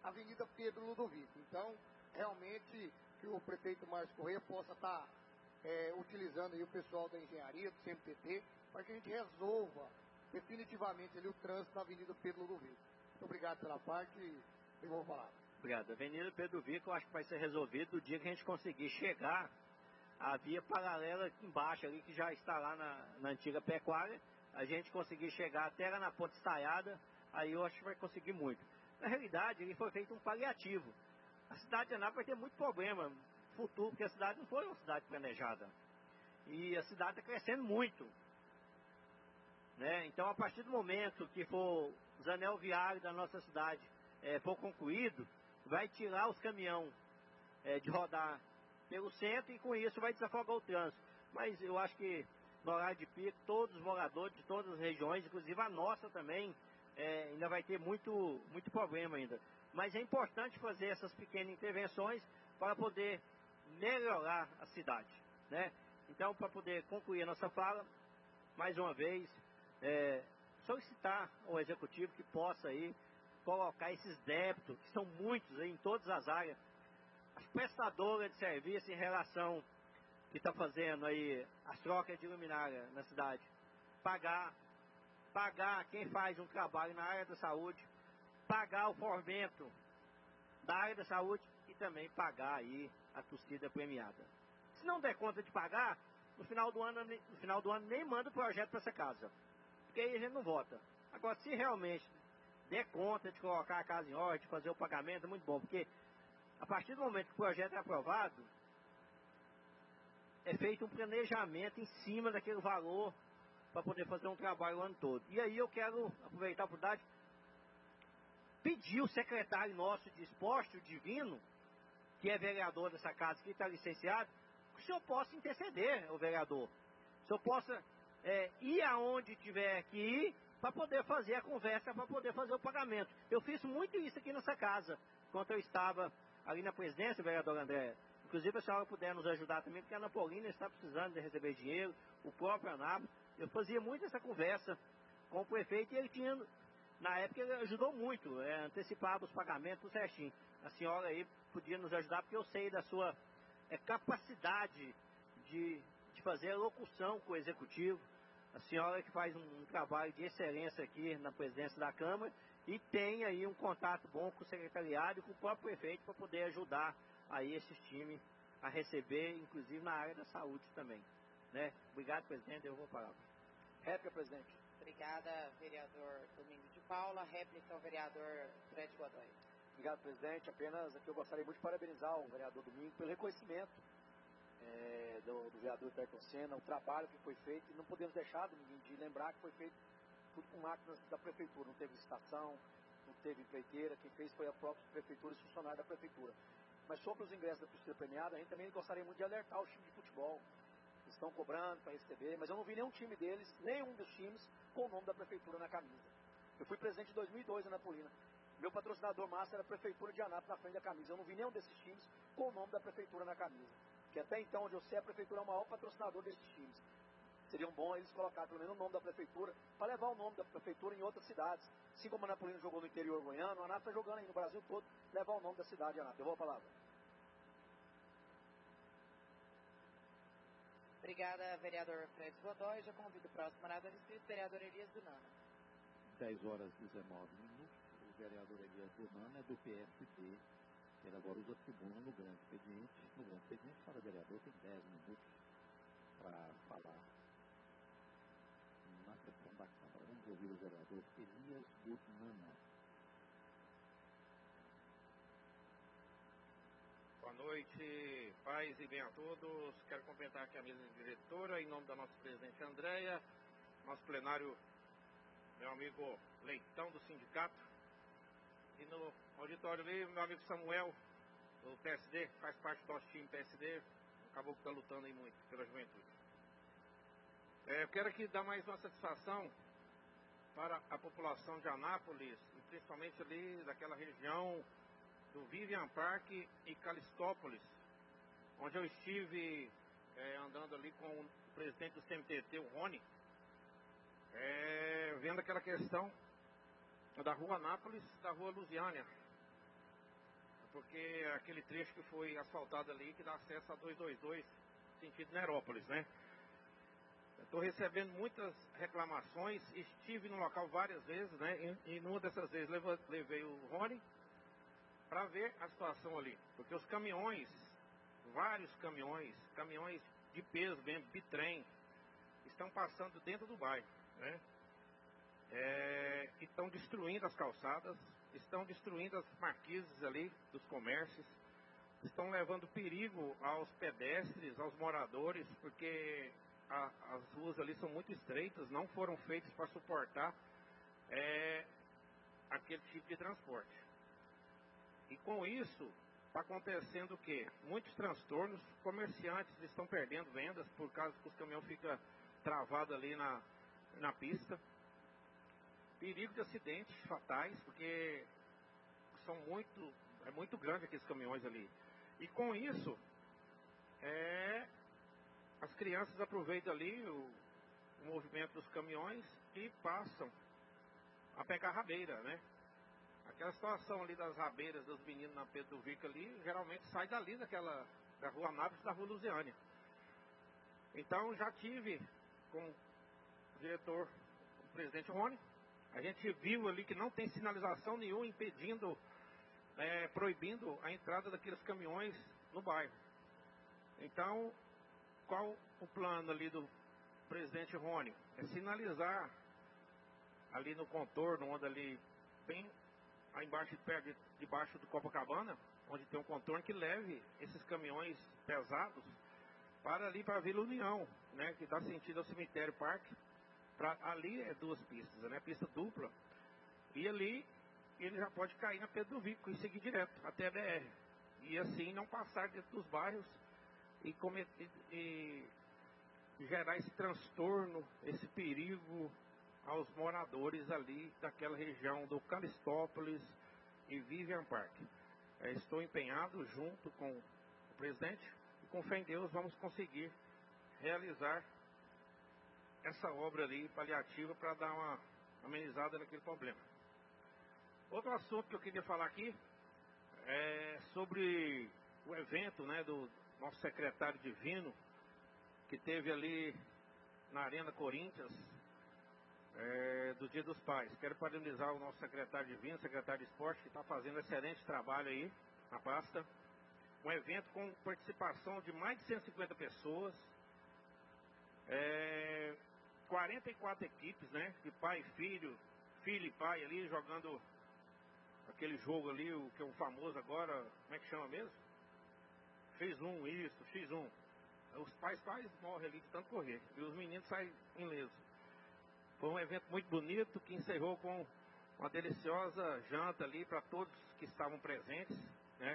Avenida Pedro Ludovico. Então, realmente, que o prefeito Márcio Corrêa possa estar utilizando aí o pessoal da engenharia, do CMTT, para que a gente resolva definitivamente ali o trânsito na Avenida Pedro Ludovico. Muito obrigado pela parte e eu vou falar. Obrigado. A Avenida Pedro Vico, eu acho que vai ser resolvido no dia que a gente conseguir chegar à via paralela embaixo ali, que já está lá na antiga pecuária, a gente conseguir chegar até lá na Ponte Estaiada, aí eu acho que vai conseguir muito. Na realidade, ele foi feito um paliativo. A cidade de Anápolis vai ter muito problema no futuro, porque a cidade não foi uma cidade planejada. E a cidade está crescendo muito. Né? Então, a partir do momento que for o anel viário da nossa cidade for concluído, vai tirar os caminhões de rodar pelo centro e com isso vai desafogar o trânsito. Mas eu acho que no horário de pico, todos os moradores de todas as regiões, inclusive a nossa também, ainda vai ter muito problema ainda. Mas é importante fazer essas pequenas intervenções para poder melhorar a cidade. Né? Então, para poder concluir a nossa fala, mais uma vez, solicitar ao executivo que possa aí colocar esses débitos, que são muitos aí em todas as áreas, as prestadoras de serviço em relação que está fazendo aí as trocas de luminária na cidade, pagar quem faz um trabalho na área da saúde, pagar o fomento da área da saúde e também pagar aí a torcida premiada. Se não der conta de pagar, no final do ano nem manda o projeto para essa casa, porque aí a gente não vota. Agora, se realmente der conta de colocar a casa em ordem, de fazer o pagamento, é muito bom, porque a partir do momento que o projeto é aprovado, é feito um planejamento em cima daquele valor para poder fazer um trabalho o ano todo. E aí eu quero aproveitar a oportunidade, pedir o secretário nosso de esporte, o Divino, que é vereador dessa casa, que está licenciado, que o senhor possa interceder, o vereador. O senhor possa ir aonde tiver que ir para poder fazer a conversa, para poder fazer o pagamento. Eu fiz muito isso aqui nessa casa, enquanto eu estava ali na presidência, vereador André. Inclusive, a senhora puder nos ajudar também, porque a Anapolina está precisando de receber dinheiro, o próprio Anápolis. Eu fazia muito essa conversa com o prefeito e ele tinha, na época, ele ajudou muito, antecipava os pagamentos certinho. A senhora aí podia nos ajudar, porque eu sei da sua capacidade de fazer a locução com o executivo. A senhora que faz um trabalho de excelência aqui na presidência da Câmara e tem aí um contato bom com o secretariado e com o próprio prefeito para poder ajudar aí esses times a receber, inclusive na área da saúde também. Né? Obrigado, presidente. Eu vou parar. Réplica, presidente. Obrigada, vereador Domingos de Paula. Réplica ao vereador Fred Godoy. Obrigado, presidente. Apenas aqui eu gostaria muito de parabenizar o vereador Domingos pelo reconhecimento do vereador Ayrton Senna, o trabalho que foi feito, e não podemos deixar de lembrar que foi feito tudo com máquinas da prefeitura, não teve licitação, não teve empreiteira, quem fez foi a própria prefeitura e os funcionários da prefeitura. Mas sobre os ingressos da torcida premiada, a gente também gostaria muito de alertar os times de futebol, que estão cobrando para receber, mas eu não vi nenhum time deles, nenhum dos times, com o nome da prefeitura na camisa. Eu fui presidente em 2002 na Anapolina. Meu patrocinador máximo era a prefeitura de Anápolis na frente da camisa. Eu não vi nenhum desses times com o nome da prefeitura na camisa. Que até então, onde eu sei, a prefeitura é o maior patrocinador desses times. Seria bom eles colocarem pelo menos o nome da prefeitura para levar o nome da prefeitura em outras cidades. Assim como a Anapolina jogou no interior goiano, a Anápolis está jogando aí no Brasil todo, levar o nome da cidade de Anápolis. Eu vou a palavra. Obrigada, vereador Fred Godoy. Já convido o próximo orador inscrito, vereador Elias Dunana. 10 horas e 19 minutos. O vereador Elias Dunana é do PSD. Ele agora usa a tribuna no grande expediente. No grande expediente, cada vereador tem 10 minutos para falar na sessão da Câmara. Vamos ouvir o vereador Elias Dunana. Boa noite, paz e bem a todos. Quero cumprimentar aqui a mesa diretora, em nome da nossa presidente Andréia, nosso plenário, meu amigo Leitão do sindicato, e no auditório ali, meu amigo Samuel, do PSD, faz parte do nosso time PSD, acabou que está lutando aí muito pela juventude. Eu quero aqui dar mais uma satisfação para a população de Anápolis, e principalmente ali daquela região do Vivian Park e Calistópolis, onde eu estive andando ali com o presidente do CMTT, o Rony, vendo aquela questão da rua Anápolis, da rua Lusiânia. porque aquele trecho que foi asfaltado ali, que dá acesso a 222, sentido Nerópolis, né? Estou recebendo muitas reclamações, estive no local várias vezes, né? E numa dessas vezes levei o Rony para ver a situação ali, porque os caminhões, vários caminhões de peso mesmo, bitrem, estão passando dentro do bairro, né? Estão destruindo as calçadas, estão destruindo as marquises ali dos comércios, estão levando perigo aos pedestres, aos moradores, porque as ruas ali são muito estreitas, não foram feitas para suportar aquele tipo de transporte. E com isso, está acontecendo o quê? Muitos transtornos, comerciantes estão perdendo vendas por causa que os caminhões ficam travados ali na pista. Perigo de acidentes fatais, porque é muito grande aqueles caminhões ali. E com isso, as crianças aproveitam ali o movimento dos caminhões e passam a pegar rabeira, né? Aquela situação ali das rabeiras dos meninos na Pedro do Vico ali, geralmente sai dali da Rua Anápolis, da Rua Lusiânia. Então já tive com o diretor, o presidente Rony, a gente viu ali que não tem sinalização nenhuma impedindo, proibindo a entrada daqueles caminhões no bairro. Então, qual o plano ali do presidente Rony? É sinalizar ali no contorno, onde ali bem aí embaixo, perto debaixo do Copacabana, onde tem um contorno que leve esses caminhões pesados para ali para a Vila União, né, que dá sentido ao cemitério Parque. Ali é duas pistas, né, pista dupla, e ali ele já pode cair na Pedro do Vico e seguir direto até a BR, e assim não passar dentro dos bairros e gerar esse transtorno, esse perigo aos moradores ali daquela região do Calistópolis e Vivian Park. Estou empenhado junto com o presidente e com fé em Deus vamos conseguir realizar essa obra ali paliativa para dar uma amenizada naquele problema. Outro assunto que eu queria falar aqui é sobre o evento, né, do nosso secretário divino que teve ali na Arena Corinthians, do Dia dos Pais. Quero parabenizar o nosso secretário divino, secretário de esporte, que está fazendo excelente trabalho aí na pasta. Um evento com participação de mais de 150 pessoas, 44 equipes, né? De pai e filho e pai ali jogando aquele jogo ali, o que é o famoso agora, como é que chama mesmo? X1, isso, X1. Os pais quase morrem ali de tanto correr e os meninos saem ilesos. Foi um evento muito bonito que encerrou com uma deliciosa janta ali para todos que estavam presentes, né?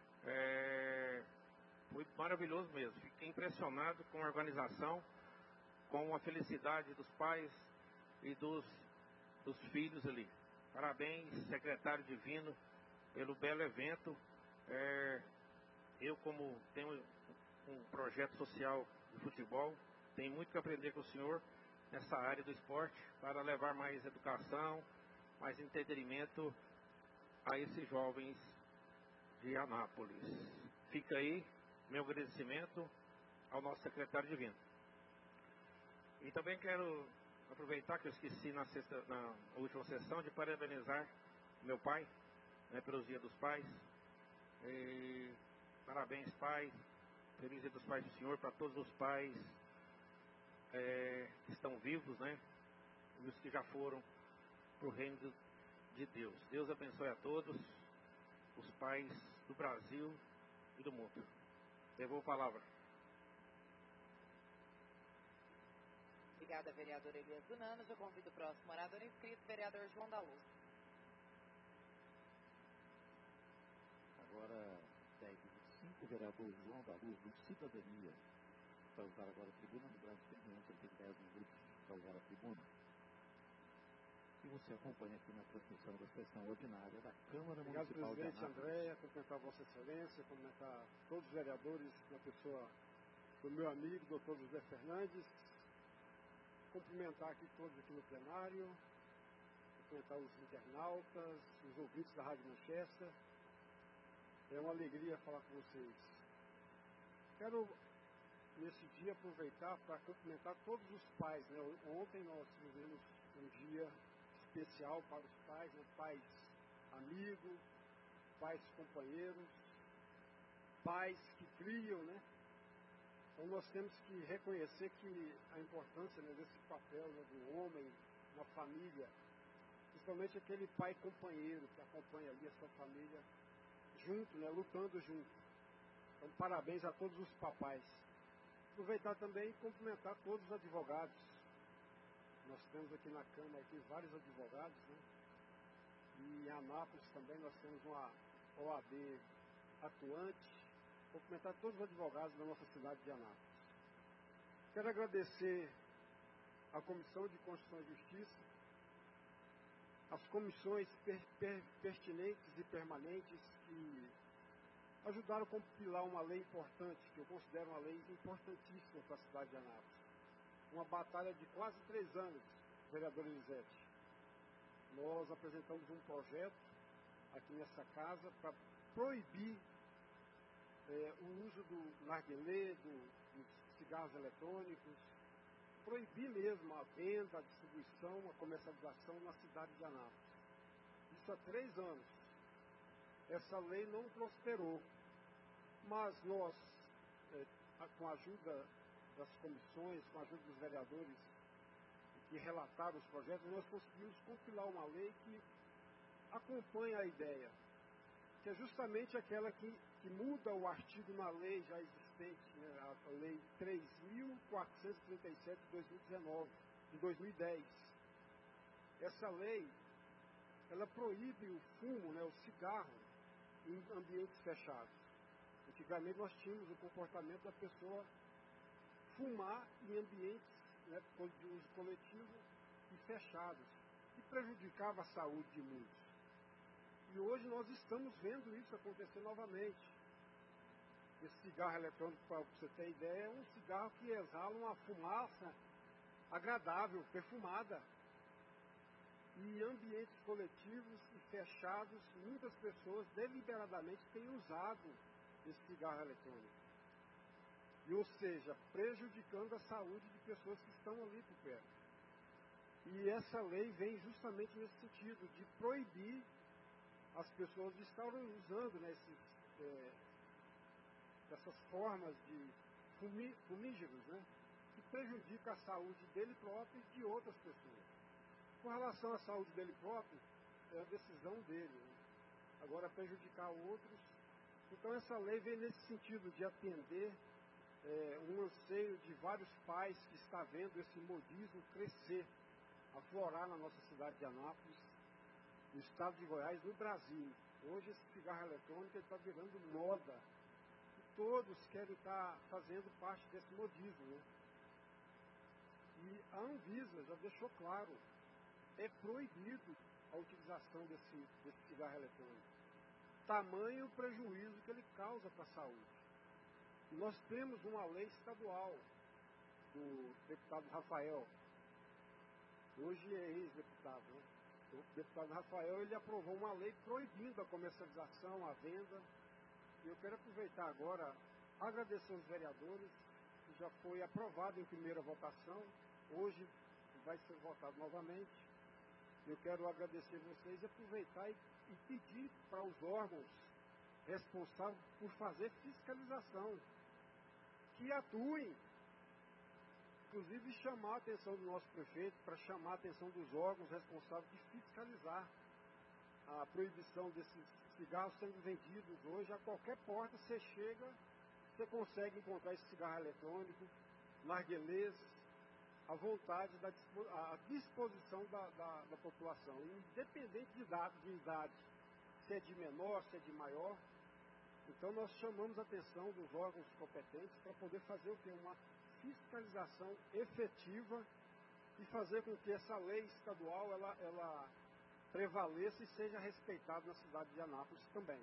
Foi maravilhoso mesmo. Fiquei impressionado com a organização, com a felicidade dos pais e dos filhos ali. Parabéns, secretário divino, pelo belo evento. Eu, como tenho um projeto social de futebol, tenho muito que aprender com o senhor nessa área do esporte, para levar mais educação, mais entretenimento a esses jovens de Anápolis. Fica aí meu agradecimento ao nosso secretário divino. E também quero aproveitar que eu esqueci na última sessão de parabenizar meu pai, né, pelos Dias dos Pais. Parabéns, pai. Feliz Dia dos Pais do Senhor para todos os pais que estão vivos, né? E os que já foram para o reino de Deus. Deus abençoe a todos os pais do Brasil e do mundo. Devolvo a palavra. Obrigada, vereador Elias Dunanos. Eu convido o próximo orador inscrito, vereador João da Luz. Agora, 10h25, o vereador João da Luz, do Cidadania, vai usar agora a tribuna. No Brasil tem 10 minutos para usar a tribuna. E você acompanha aqui na transmissão da sessão ordinária da Câmara Municipal de Anápolis. Obrigado, presidente André, cumprimentar Vossa Excelência, cumprimentar todos os vereadores, na pessoa do meu amigo, doutor José Fernandes, cumprimentar aqui todos aqui no plenário, cumprimentar os internautas, os ouvintes da Rádio Manchester. É uma alegria falar com vocês. Quero, nesse dia, aproveitar para cumprimentar todos os pais, né? Ontem nós vivemos um dia especial para os pais, né? Pais amigos, pais companheiros, pais que criam, né? Então nós temos que reconhecer que a importância, né, desse papel, né, do homem na família, principalmente aquele pai companheiro que acompanha ali a sua família junto, né, lutando junto. Então parabéns a todos os papais. Aproveitar também e cumprimentar todos os advogados. Nós temos aqui na Câmara aqui vários advogados, né? E em Anápolis também nós temos uma OAB atuante. Cumprimentar todos os advogados da nossa cidade de Anápolis. Quero agradecer à Comissão de Constituição e Justiça, as comissões pertinentes e permanentes que ajudaram a compilar uma lei importante, que eu considero uma lei importantíssima para a cidade de Anápolis. Uma batalha de quase 3 anos, vereador Elisete. Nós apresentamos um projeto aqui nessa casa para proibir o uso do narguilé, dos cigarros eletrônicos, proibir mesmo a venda, a distribuição, a comercialização na cidade de Anápolis. Isso há 3 anos. Essa lei não prosperou, mas nós, com a ajuda das comissões, com a ajuda dos vereadores que relataram os projetos, nós conseguimos compilar uma lei que acompanha a ideia, que é justamente aquela que muda o artigo na lei já existente, né, a Lei 3.437 de 2019, de 2010. Essa lei, ela proíbe o fumo, né, o cigarro, em ambientes fechados. Antigamente nós tínhamos o comportamento da pessoa fumar em ambientes, né, de uso coletivo e fechados, que prejudicava a saúde de muitos. E hoje nós estamos vendo isso acontecer novamente. Esse cigarro eletrônico, para você ter ideia, é um cigarro que exala uma fumaça agradável, perfumada. E em ambientes coletivos e fechados, muitas pessoas deliberadamente têm usado esse cigarro eletrônico. E, ou seja, prejudicando a saúde de pessoas que estão ali por perto. E essa lei vem justamente nesse sentido, de proibir as pessoas de estarem usando, né, essas formas de fumígeros, né, que prejudicam a saúde dele próprio e de outras pessoas. Com relação à saúde dele próprio, é a decisão dele. Né? Agora, prejudicar outros. Então, essa lei vem nesse sentido de atender um anseio de vários pais que está vendo esse modismo crescer, aflorar na nossa cidade de Anápolis, no estado de Goiás, no Brasil. Hoje esse cigarro eletrônico está virando moda. E todos querem estar fazendo parte desse modismo. Né? E a Anvisa já deixou claro, é proibido a utilização desse cigarro eletrônico. Tamanho o prejuízo que ele causa para a saúde. E nós temos uma lei estadual do deputado Rafael, hoje é ex-deputado, né? O deputado Rafael, ele aprovou uma lei proibindo a comercialização, a venda. E eu quero aproveitar agora, agradecer aos vereadores, que já foi aprovado em primeira votação, hoje vai ser votado novamente. Eu quero agradecer vocês e aproveitar e pedir para os órgãos responsáveis por fazer fiscalização, que atuem, inclusive chamar a atenção do nosso prefeito, para chamar a atenção dos órgãos responsáveis de fiscalizar a proibição desses cigarros sendo vendidos hoje. A qualquer porta você chega, você consegue encontrar esse cigarro eletrônico, narguilés, à vontade, à disposição da população, independente de idade, se é de menor, se é de maior. Então nós chamamos a atenção dos órgãos competentes para poder fazer o quê? Uma fiscalização efetiva e fazer com que essa lei estadual ela prevaleça e seja respeitada na cidade de Anápolis também.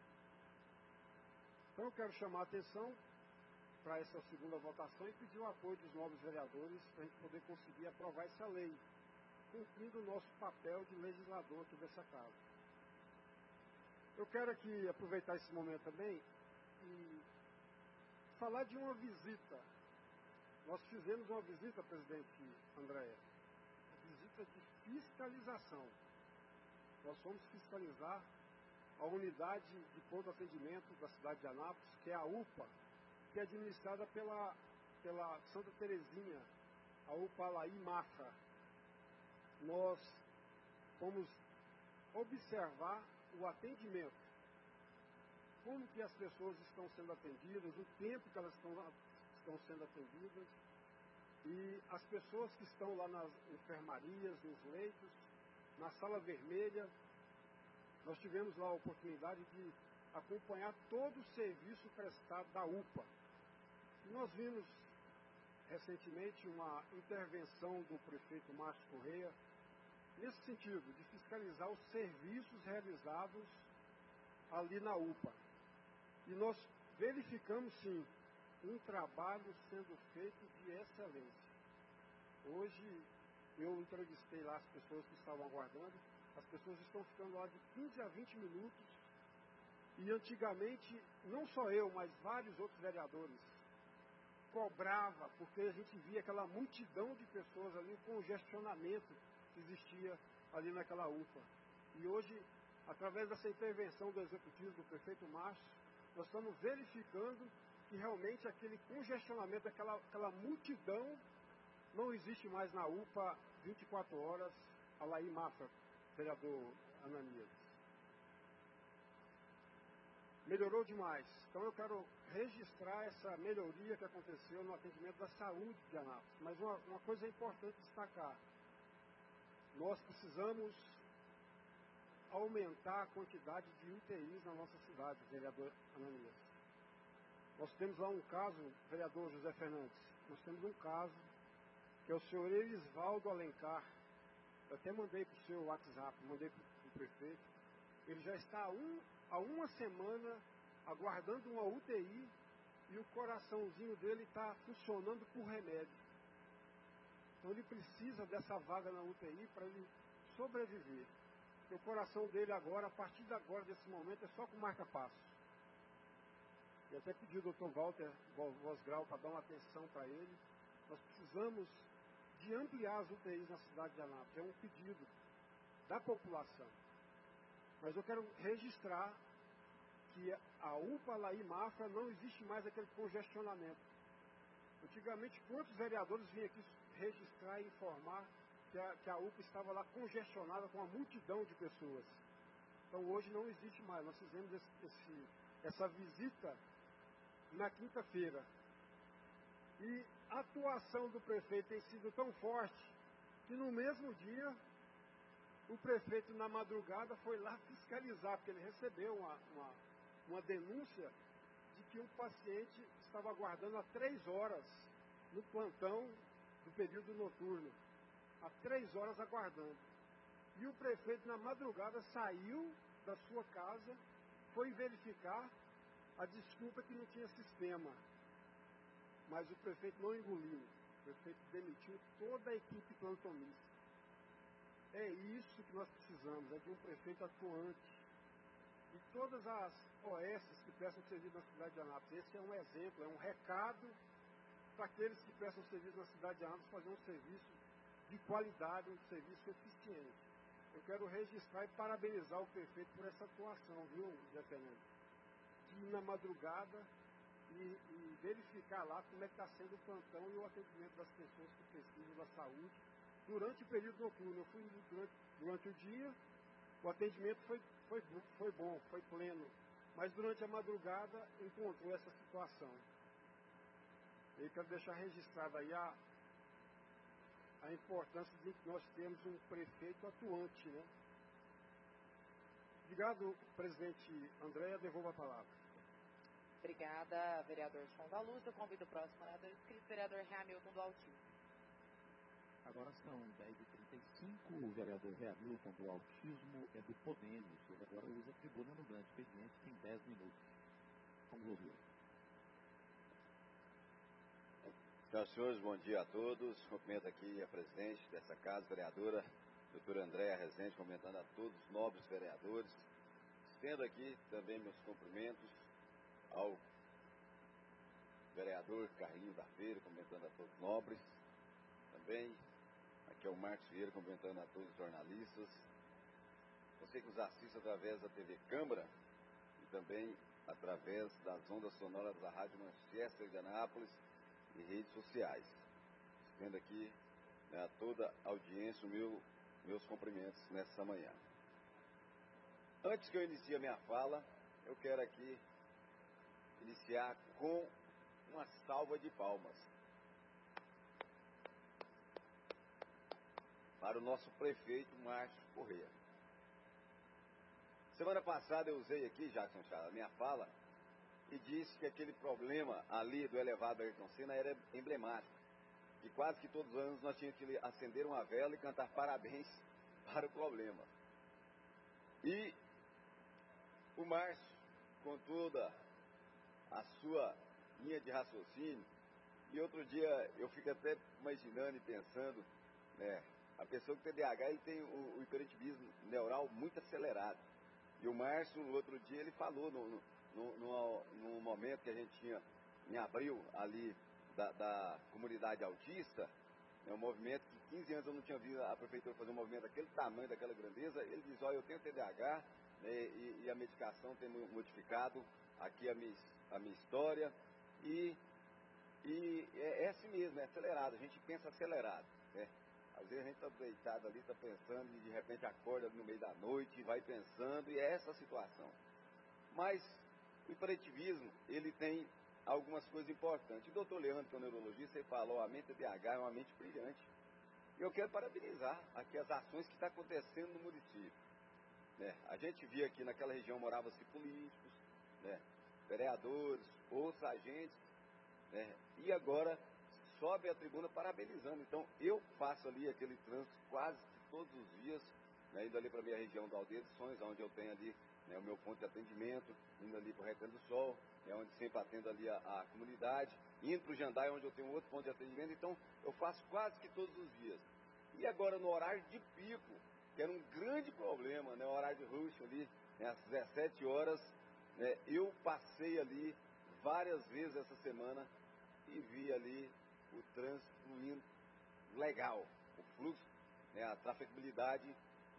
Então eu quero chamar a atenção para essa segunda votação e pedir o apoio dos novos vereadores para a gente poder conseguir aprovar essa lei, cumprindo o nosso papel de legislador aqui dessa casa. Eu quero aqui aproveitar esse momento também e falar de uma visita. Nós fizemos uma visita, presidente Andréa, visita de fiscalização. Nós fomos fiscalizar a unidade de pronto atendimento da cidade de Anápolis, que é a UPA, que é administrada pela Santa Terezinha, a UPA Alaí Mafra. Nós fomos observar o atendimento, como que as pessoas estão sendo atendidas, o tempo que elas estão sendo atendidas, e as pessoas que estão lá nas enfermarias, nos leitos, na sala vermelha. Nós tivemos lá a oportunidade de acompanhar todo o serviço prestado da UPA. E nós vimos recentemente uma intervenção do prefeito Márcio Correia, nesse sentido, de fiscalizar os serviços realizados ali na UPA. E nós verificamos, sim, um trabalho sendo feito de excelência. Hoje, eu entrevistei lá as pessoas que estavam aguardando. As pessoas estão ficando lá de 15 a 20 minutos. E antigamente, não só eu, mas vários outros vereadores cobrava, porque a gente via aquela multidão de pessoas ali, o congestionamento que existia ali naquela UPA. E hoje, através dessa intervenção do executivo, do prefeito Márcio, nós estamos verificando que realmente aquele congestionamento, aquela multidão, não existe mais na UPA 24 horas, Alaí Mafra, vereador Ananias. Melhorou demais. Então eu quero registrar essa melhoria que aconteceu no atendimento da saúde de Anápolis. Mas uma coisa é importante destacar. Nós precisamos aumentar a quantidade de UTIs na nossa cidade, vereador Ananias. Nós temos lá um caso, vereador José Fernandes, nós temos um caso que é o senhor Elisvaldo Alencar. Eu até mandei para o seu WhatsApp, mandei para o prefeito. Ele já está há uma semana aguardando uma UTI e o coraçãozinho dele está funcionando por remédio. Então ele precisa dessa vaga na UTI para ele sobreviver. Porque o coração dele agora, a partir de agora, desse momento, é só com marca-passo. E até pedi ao Dr. Walter Vosgrau para dar uma atenção para ele. Nós precisamos de ampliar as UTIs na cidade de Anápolis. É um pedido da população. Mas eu quero registrar que a UPA Alaí Mafra não existe mais aquele congestionamento. Antigamente, quantos vereadores vinham aqui registrar e informar que a UPA estava lá congestionada com uma multidão de pessoas. Então hoje não existe mais. Nós fizemos essa visita na quinta-feira. E a atuação do prefeito tem sido tão forte que no mesmo dia o prefeito na madrugada foi lá fiscalizar, porque ele recebeu uma denúncia de que um paciente estava aguardando há 3 horas no plantão do período noturno. Há 3 horas aguardando. E o prefeito na madrugada saiu da sua casa, foi verificar, a desculpa que não tinha sistema. Mas o prefeito não engoliu. O prefeito demitiu toda a equipe plantonista. É isso que nós precisamos, é de um prefeito atuante. E todas as OS que prestam serviço na cidade de Anápolis, esse é um exemplo, é um recado para aqueles que prestam serviço na cidade de Anápolis fazer um serviço de qualidade, um serviço eficiente. Eu quero registrar e parabenizar o prefeito por essa atuação, viu, Zé Fernandes? De ir na madrugada e verificar lá como é que está sendo o plantão e o atendimento das pessoas que precisam da saúde durante o período noturno. Eu fui durante o dia, o atendimento foi bom, foi pleno, mas durante a madrugada encontrou essa situação. Eu quero deixar registrada aí a importância de que nós temos um prefeito atuante, né? Obrigado, presidente Andréa, devolvo a palavra. Obrigada, vereador João da Luz. Eu convido o próximo orador inscrito, vereador Hamilton do Altíssimo. Agora são 10h35, o vereador Hamilton do Altíssimo é do Podemos. Ele agora usa a tribuna no grande expediente, tem 10 minutos. Vamos ouvir. Senhoras e senhores, bom dia a todos. Cumprimento aqui a presidente dessa casa, vereadora, doutora Andréa Rezende, cumprimentando a todos os nobres vereadores que Estendo aqui também meus cumprimentos ao vereador Carlinho da Feira, cumprimentando a todos os nobres. Também aqui é o Marcos Vieira, cumprimentando a todos os jornalistas. Você que nos assiste através da TV Câmara e também através das ondas sonoras da Rádio Manchester de Anápolis e redes sociais. Estendo aqui, né, a toda a audiência, meus cumprimentos nessa manhã. Antes que eu inicie a minha fala, eu quero aqui iniciar com uma salva de palmas para o nosso prefeito Márcio Corrêa. Semana passada eu usei aqui, Jackson Chara, a minha fala, e disse que aquele problema ali do elevado Ayrton Senna era emblemático. E quase que todos os anos nós tínhamos que acender uma vela e cantar parabéns para o problema. E o Márcio, com toda a sua linha de raciocínio, e outro dia eu fico até imaginando e pensando, né, a pessoa com TDAH ele tem o hiperativismo neural muito acelerado. E o Márcio, no outro dia, ele falou no momento que a gente tinha em abril ali da comunidade autista, né, um movimento que 15 anos eu não tinha visto a prefeitura fazer um movimento daquele tamanho, daquela grandeza. Ele diz: olha, eu tenho TDAH, né, e a medicação tem modificado aqui a minha história, e é assim mesmo, é acelerado, a gente pensa acelerado, né? Às vezes a gente está deitado ali, está pensando, e de repente acorda ali no meio da noite e vai pensando, e é essa a situação. Mas o hiperativismo, ele tem algumas coisas importantes. O doutor Leandro, que é o neurologista, ele falou: a mente TDAH é uma mente brilhante. E eu quero parabenizar aqui as ações que estão acontecendo no município, né? A gente via aqui naquela região moravam-se políticos, né, vereadores, outros agentes, né, e agora sobe a tribuna parabenizando. Então eu faço ali aquele trânsito quase que todos os dias, né, indo ali para a minha região da Aldeia de Sonhos, onde eu tenho ali, né, o meu ponto de atendimento, indo ali para o Recanto do Sol, onde sempre atendo ali a comunidade, indo para o Jandai, onde eu tenho outro ponto de atendimento. Então eu faço quase que todos os dias. E agora no horário de pico, que era um grande problema, né, o horário de rush ali, né, às 17 horas, né, eu passei ali várias vezes essa semana e vi ali o trânsito fluindo legal, o fluxo, né, a trafegabilidade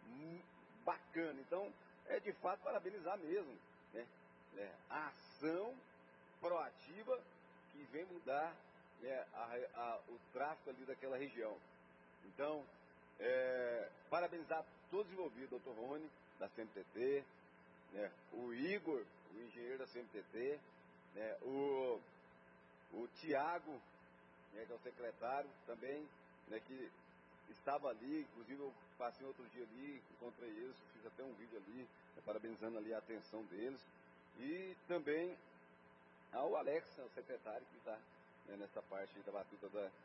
bacana. Então, é de fato parabenizar mesmo, né, a ação proativa que vem mudar, né, o tráfego ali daquela região. Então, parabenizar todos os envolvidos, doutor Rony, da CMTT, né, o Igor, o engenheiro da CMTT, né, o Tiago, né, que é o secretário também, né, que estava ali. Inclusive eu passei outro dia ali, encontrei eles, fiz até um vídeo ali, né, parabenizando ali a atenção deles. E também ao Alex, o secretário, que está, né, nessa parte da batuta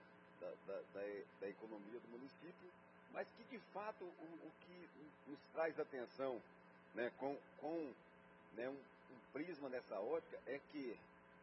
da economia do município, mas que de fato o que nos traz atenção, né, com né, um prisma nessa ótica é que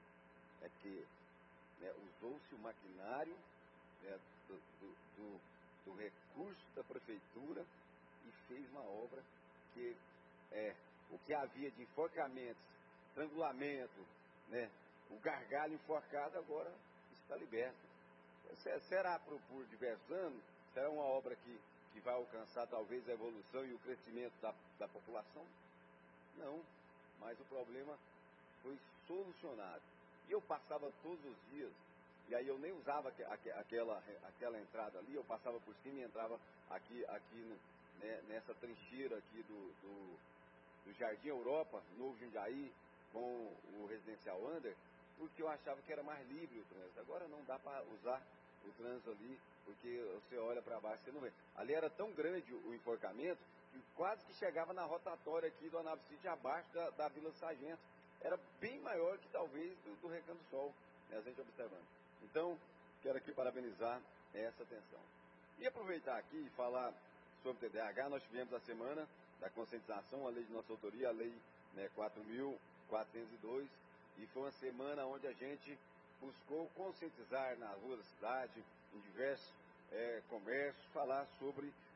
né, usou-se o maquinário, né, do recurso da prefeitura e fez uma obra que o que havia de enforcamentos, estrangulamento, né, o gargalho enforcado agora está liberto. Será por diversos anos? Será uma obra que vai alcançar talvez a evolução e o crescimento da população? Não, mas o problema foi solucionado. E eu passava todos os dias, e aí eu nem usava aquela entrada ali, eu passava por cima e entrava aqui né, nessa trincheira aqui do Jardim Europa, Novo Jundiaí, com o Residencial Under, porque eu achava que era mais livre o trânsito. Agora não dá para usar o trânsito ali, porque você olha para baixo e você não vê. Ali era tão grande o enforcamento que quase que chegava na rotatória aqui do Anápolis City, abaixo da Vila Sargento. Era bem maior que talvez do Recanto do Sol, né, a gente observando. Então, quero aqui parabenizar essa atenção. E aproveitar aqui e falar sobre TDAH. Nós tivemos a semana da conscientização, a lei de nossa autoria, a lei, né, 4.402, e foi uma semana onde a gente buscou conscientizar na rua da cidade, em diversos comércios, falar sobre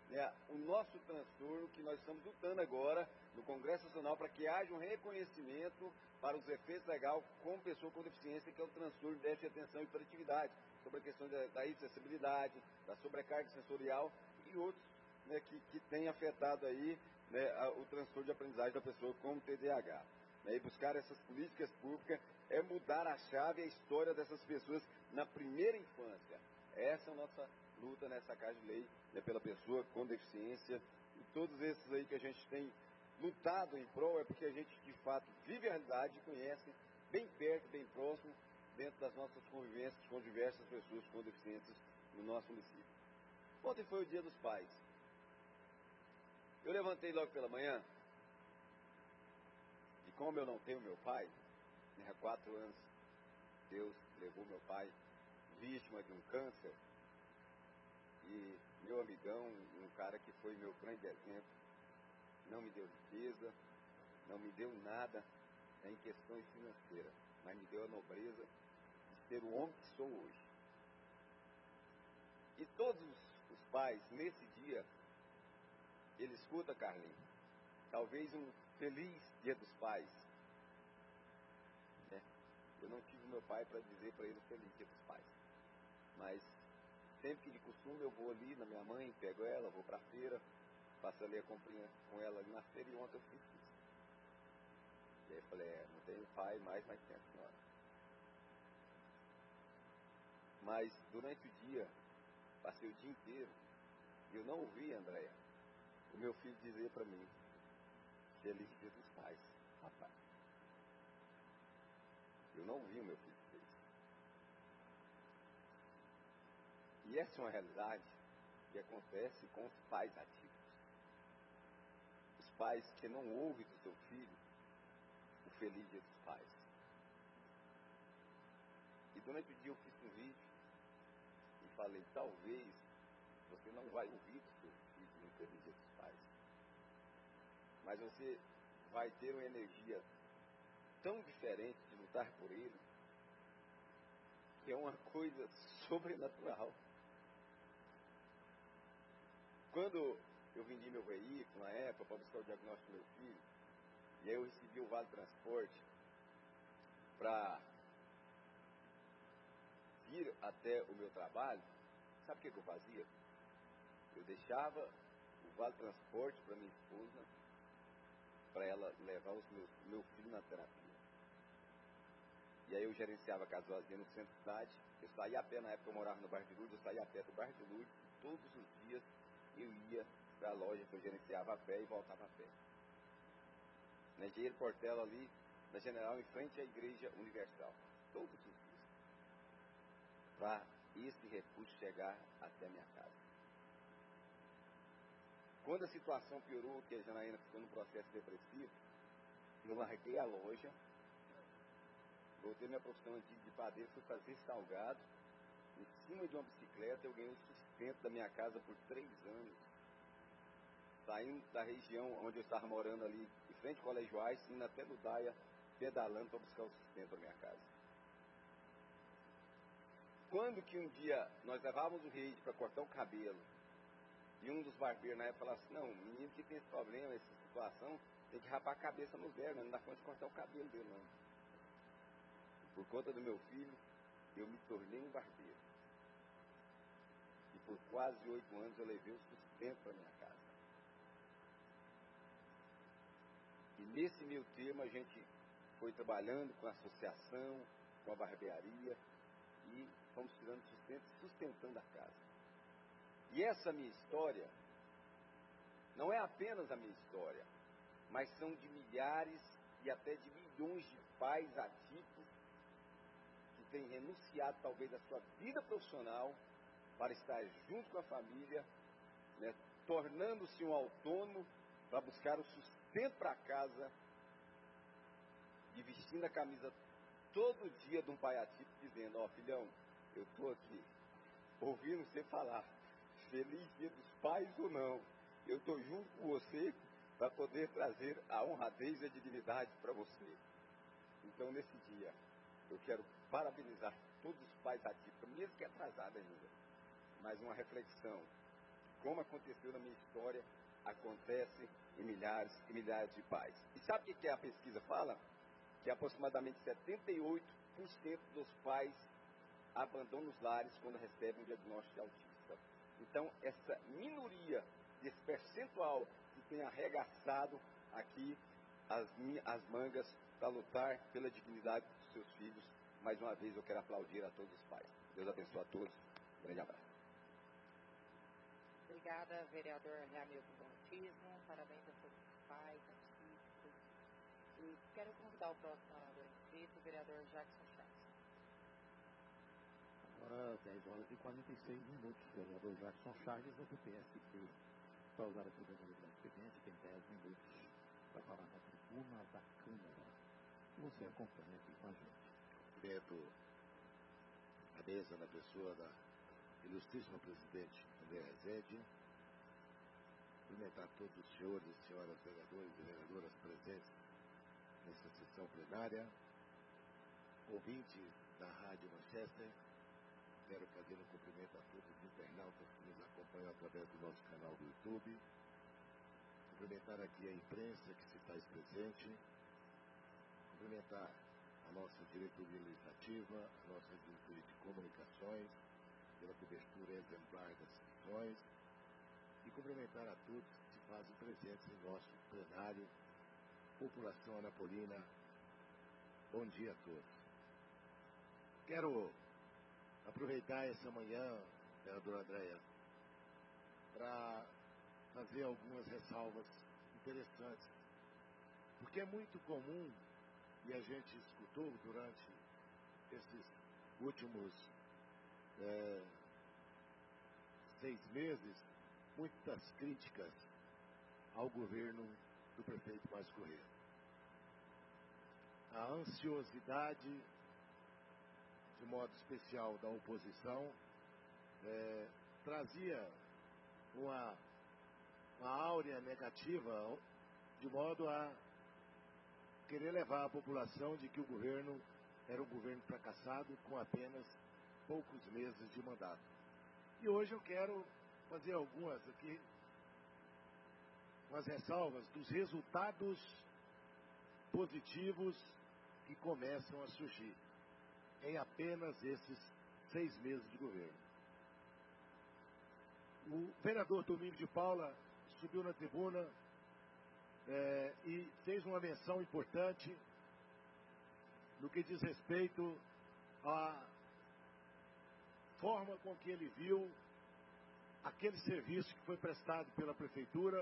né, o nosso transtorno, que nós estamos lutando agora no Congresso Nacional para que haja um reconhecimento para os efeitos legais com pessoa com deficiência, que é o transtorno de déficit de atenção e hiperatividade, sobre a questão da inacessibilidade, da sobrecarga sensorial e outros, né, que tem afetado aí, né, o transtorno de aprendizagem da pessoa com TDAH. Né, e buscar essas políticas públicas é mudar a chave e a história dessas pessoas na primeira infância. Essa é a nossa luta nessa Casa de Lei, né, pela pessoa com deficiência, e todos esses aí que a gente tem lutado em prol é porque a gente de fato vive a realidade e conhece bem perto, bem próximo, dentro das nossas convivências com diversas pessoas com deficiências no nosso município. Ontem foi o Dia dos Pais. Eu levantei logo pela manhã, e como eu não tenho meu pai, né, há 4 anos Deus levou meu pai vítima de um câncer, e meu amigão, um cara que foi meu grande exemplo, não me deu riqueza, não me deu nada, né, em questões financeiras, mas me deu a nobreza de ser o homem que sou hoje. E todos os pais, nesse dia, ele escuta, Carlinhos, talvez um feliz Dia dos Pais. Né? Eu não tive meu pai para dizer para ele feliz Dia dos Pais, mas sempre que de costume eu vou ali na minha mãe, pego ela, vou para a feira, passo ali a comprinha com ela ali na feira, e ontem eu fiz isso. E aí eu falei, não tenho pai mais tem a senhora. Mas durante o dia, passei o dia inteiro, e eu não ouvi, Andréia, o meu filho dizer para mim, feliz Dia dos Pais, rapaz. Eu não ouvi o meu filho dizer isso. E essa é uma realidade que acontece com os pais ativos. Os pais que não ouvem do seu filho o feliz Dia dos Pais. E durante o dia eu fiz um vídeo e falei, talvez você não vai ouvir do seu filho no feliz Dia dos Pais, mas você vai ter uma energia tão diferente de lutar por ele, que é uma coisa sobrenatural. Quando eu vendi meu veículo, na época, para buscar o diagnóstico do meu filho, e aí eu recebi o Vale Transporte para vir até o meu trabalho, sabe o que eu fazia? Eu deixava o Vale Transporte para minha esposa, para ela levar meu filho na terapia. E aí eu gerenciava a casa vazia no centro da cidade, eu saía a pé, na época eu morava no bairro de Lourdes, eu saía a pé do bairro de Lourdes, e todos os dias eu ia para a loja que eu gerenciava a pé e voltava a pé. Na Engenheiro Portela ali, na General, em frente à Igreja Universal. Todos os dias. Para esse recurso chegar até a minha casa. Quando a situação piorou, que a Janaína ficou no processo depressivo, eu larguei a loja, voltei minha profissão antiga de padeiro, fui fazer salgado, em cima de uma bicicleta, eu ganhei o sustento da minha casa por 3 anos. Saindo da região onde eu estava morando ali, em frente ao Colégio Ais, indo até Ludaia, pedalando para buscar o sustento da minha casa. Quando que um dia nós levávamos o rei para cortar o cabelo, e um dos barbeiros na época falava assim, não, o menino que tem esse problema, essa situação, tem que rapar a cabeça no verbo, não dá conta de cortar o cabelo dele, não. Por conta do meu filho, eu me tornei um barbeiro. E por quase 8 anos eu levei o sustento para minha casa. E nesse meio termo a gente foi trabalhando com a associação, com a barbearia, e fomos tirando sustento, sustentando a casa. E essa minha história não é apenas a minha história, mas são de milhares e até de milhões de pais ativos que têm renunciado talvez à sua vida profissional para estar junto com a família, né, tornando-se um autônomo para buscar o sustento para casa e vestindo a camisa todo dia de um pai ativo, dizendo, ó, filhão, eu estou aqui ouvindo você falar feliz Dia dos Pais ou não, eu estou junto com você para poder trazer a honradez e a dignidade para você. Então nesse dia eu quero parabenizar todos os pais ativos, mesmo que atrasado ainda, mas uma reflexão, como aconteceu na minha história, acontece em milhares e milhares de pais. E sabe o que a pesquisa fala? Que aproximadamente 78% dos pais abandonam os lares quando recebem um diagnóstico de autista. Então, essa minoria desse percentual que tem arregaçado aqui as mangas para lutar pela dignidade dos seus filhos. Mais uma vez eu quero aplaudir a todos os pais. Deus abençoe a todos. Um grande abraço. Obrigada, vereador Hamilton Bautismo. Parabéns a todos os pais, artistas. E quero convidar o próximo orador inscrito, o vereador Jackson Chaves. Agora 10 horas e 46 minutos. Vereador Jackson Chaves, do PSB. Para usar a tribuna do expediente, tem 10 minutos para falar na tribuna da Câmara. Você acompanha aqui com a gente. Cumprimento a mesa na pessoa da ilustríssima presidente André Rezende. Cumprimentar todos os senhores e senhoras vereadores e vereadoras presentes nessa sessão plenária. Ouvintes da Rádio Manchester. Quero fazer um cumprimento a todos os internautas que nos acompanham através do nosso canal do YouTube. Cumprimentar aqui a imprensa que se faz presente. Cumprimentar a nossa diretoria legislativa, a nossa diretoria de comunicações, pela cobertura exemplar das sessões. E cumprimentar a todos que se fazem presentes em nosso plenário. População anapolina, bom dia a todos. Quero aproveitar essa manhã, vereadora Andréia, para fazer algumas ressalvas interessantes. Porque é muito comum, e a gente escutou durante esses últimos 6 meses, muitas críticas ao governo do prefeito Márcio Corrêa. A ansiosidade, de modo especial da oposição, trazia uma áurea negativa, de modo a querer levar a população de que o governo era um governo fracassado com apenas poucos meses de mandato. E hoje eu quero fazer algumas ressalvas dos resultados positivos que começam a surgir em apenas esses 6 meses de governo. O vereador Domingos de Paula subiu na tribuna e fez uma menção importante no que diz respeito à forma com que ele viu aquele serviço que foi prestado pela prefeitura,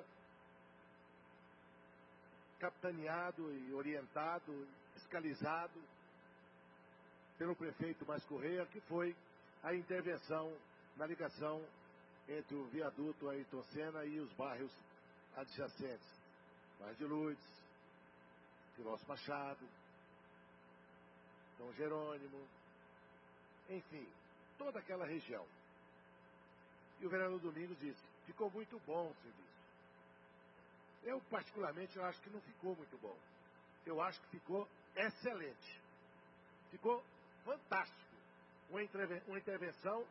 capitaneado e orientado, fiscalizado pelo prefeito Márcio Corrêa, que foi a intervenção na ligação entre o viaduto Ayrton Senna e os bairros adjacentes, Bairro de Lourdes, Filósofo Machado, São Jerônimo, enfim, toda aquela região. E o vereador Domingos disse, ficou muito bom o serviço. Eu, particularmente, acho que não ficou muito bom. Eu acho que ficou excelente. Ficou fantástico. Uma intervenção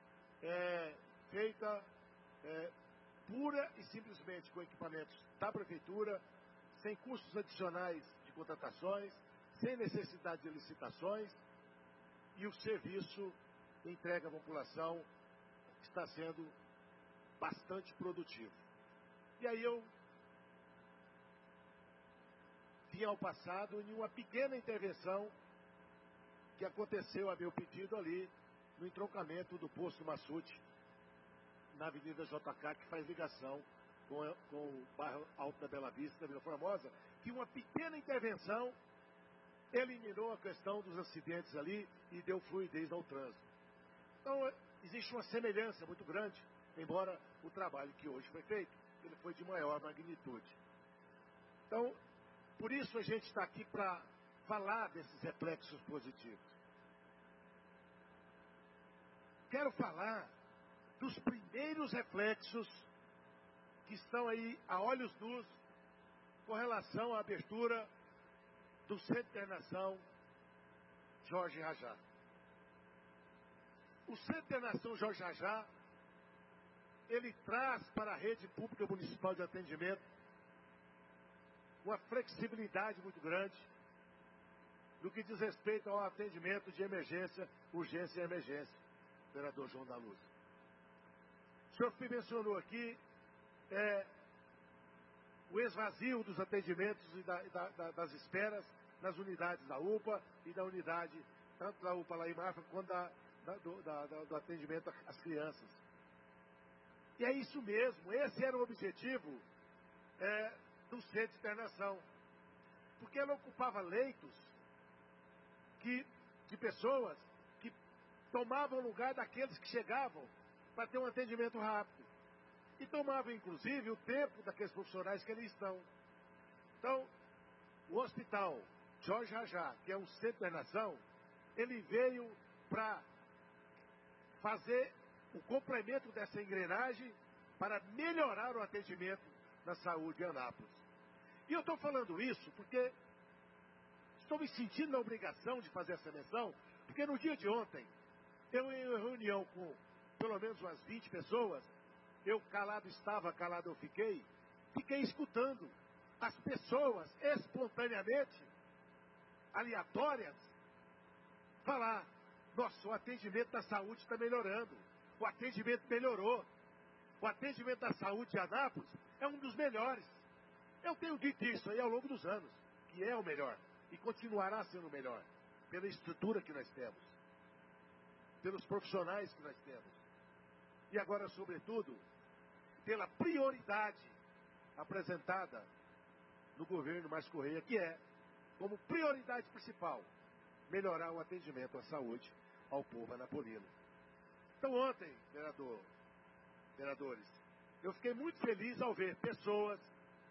feita pura e simplesmente com equipamentos da prefeitura, sem custos adicionais de contratações, sem necessidade de licitações, e o serviço entregue à população está sendo bastante produtivo. E aí eu vim ao passado em uma pequena intervenção que aconteceu a meu pedido ali no entroncamento do posto Massuti, na Avenida JK, que faz ligação com o bairro Alto da Bela Vista, da Vila Formosa, que uma pequena intervenção eliminou a questão dos acidentes ali e deu fluidez ao trânsito. Então, existe uma semelhança muito grande, embora o trabalho que hoje foi feito, ele foi de maior magnitude. Então, por isso a gente está aqui para falar desses reflexos positivos. Quero falar dos primeiros reflexos que estão aí a olhos nus com relação à abertura do Centro de Internação Jorge Rajá. O Centro de Internação Jorge Rajá ele traz para a rede pública municipal de atendimento uma flexibilidade muito grande no que diz respeito ao atendimento de emergência, urgência e emergência, vereador João da Luz. O senhor mencionou aqui o esvazio dos atendimentos e das esperas nas unidades da UPA e da unidade, tanto da UPA lá em Mafra, quanto do atendimento às crianças. E é isso mesmo, esse era o objetivo do centro de internação. Porque ela ocupava leitos de pessoas que tomavam lugar daqueles que chegavam para ter um atendimento rápido. E tomavam, inclusive, o tempo daqueles profissionais que ali estão. Então, o hospital Jorge Rajá, que é um centro de internação, ele veio para fazer o complemento dessa engrenagem para melhorar o atendimento na saúde em Anápolis. E eu estou falando isso porque estou me sentindo na obrigação de fazer essa menção, porque no dia de ontem, eu em reunião com pelo menos umas 20 pessoas, eu calado estava, calado eu fiquei escutando as pessoas espontaneamente, aleatórias, falar: nossa, o atendimento da saúde está melhorando, o atendimento melhorou, o atendimento da saúde de Anápolis é um dos melhores. Eu tenho dito isso aí ao longo dos anos, que é o melhor, e continuará sendo o melhor, pela estrutura que nós temos, pelos profissionais que nós temos, e agora, sobretudo, pela prioridade apresentada no governo Márcio Correia, que é, como prioridade principal, melhorar o atendimento à saúde ao povo anapolino. Então ontem, vereadores, eu fiquei muito feliz ao ver pessoas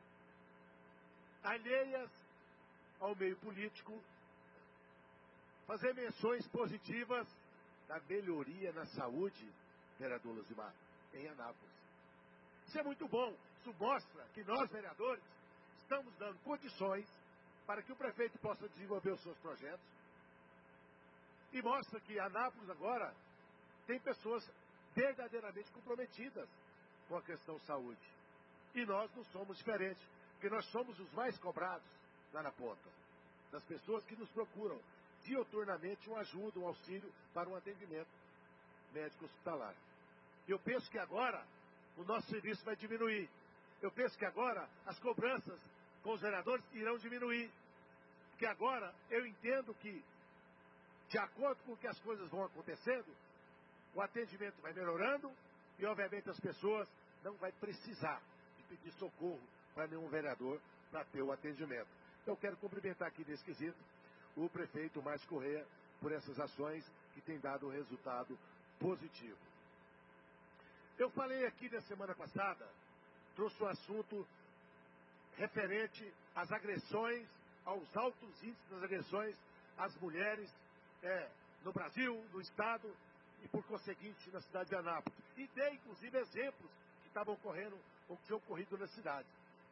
alheias ao meio político fazer menções positivas da melhoria na saúde, vereador Luzimar, em Anápolis. Isso é muito bom. Isso mostra que nós, vereadores, estamos dando condições para que o prefeito possa desenvolver os seus projetos, e mostra que Anápolis agora tem pessoas verdadeiramente comprometidas com a questão saúde. E nós não somos diferentes, porque nós somos os mais cobrados lá na ponta, das pessoas que nos procuram diuturnamente uma ajuda, um auxílio para um atendimento médico hospitalar. Eu penso que agora o nosso serviço vai diminuir. Eu penso que agora as cobranças com os vereadores irão diminuir. Porque agora eu entendo que, de acordo com o que as coisas vão acontecendo, o atendimento vai melhorando e, obviamente, as pessoas não vão precisar de pedir socorro para nenhum vereador para ter o atendimento. Então, eu quero cumprimentar aqui nesse quesito o prefeito Márcio Correia por essas ações que têm dado um resultado positivo. Eu falei aqui na semana passada, trouxe um assunto referente às agressões, aos altos índices das agressões às mulheres no Brasil, no Estado e, por conseguinte, na cidade de Anápolis. E dei, inclusive, exemplos que estavam ocorrendo ou que tinham ocorrido na cidade.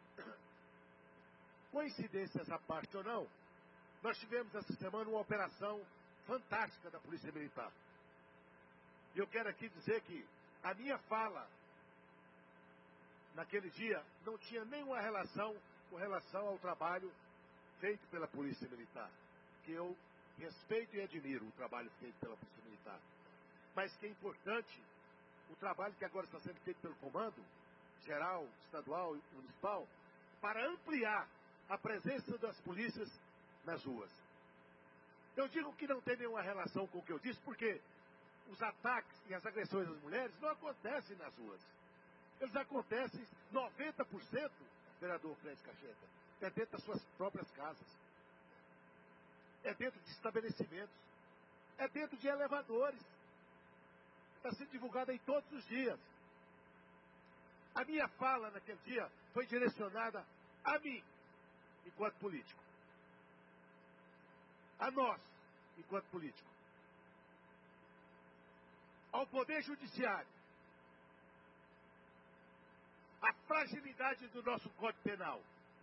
Coincidências à parte ou não, nós tivemos essa semana uma operação fantástica da Polícia Militar. E eu quero aqui dizer que a minha fala naquele dia não tinha nenhuma relação com relação ao trabalho feito pela Polícia Militar, que eu respeito e admiro o trabalho feito pela Polícia Militar. Mas que é importante o trabalho que agora está sendo feito pelo Comando Geral, Estadual e Municipal, para ampliar a presença das polícias nas ruas. Eu digo que não tem nenhuma relação com o que eu disse, porque os ataques e as agressões às mulheres não acontecem nas ruas. Eles acontecem 90%, vereador Fred Cacheta, é dentro das suas próprias casas. É dentro de estabelecimentos. É dentro de elevadores. Está sendo divulgado aí todos os dias. A minha fala naquele dia foi direcionada a mim, enquanto político. A nós, enquanto político. Ao Poder Judiciário. A fragilidade do nosso Código Penal.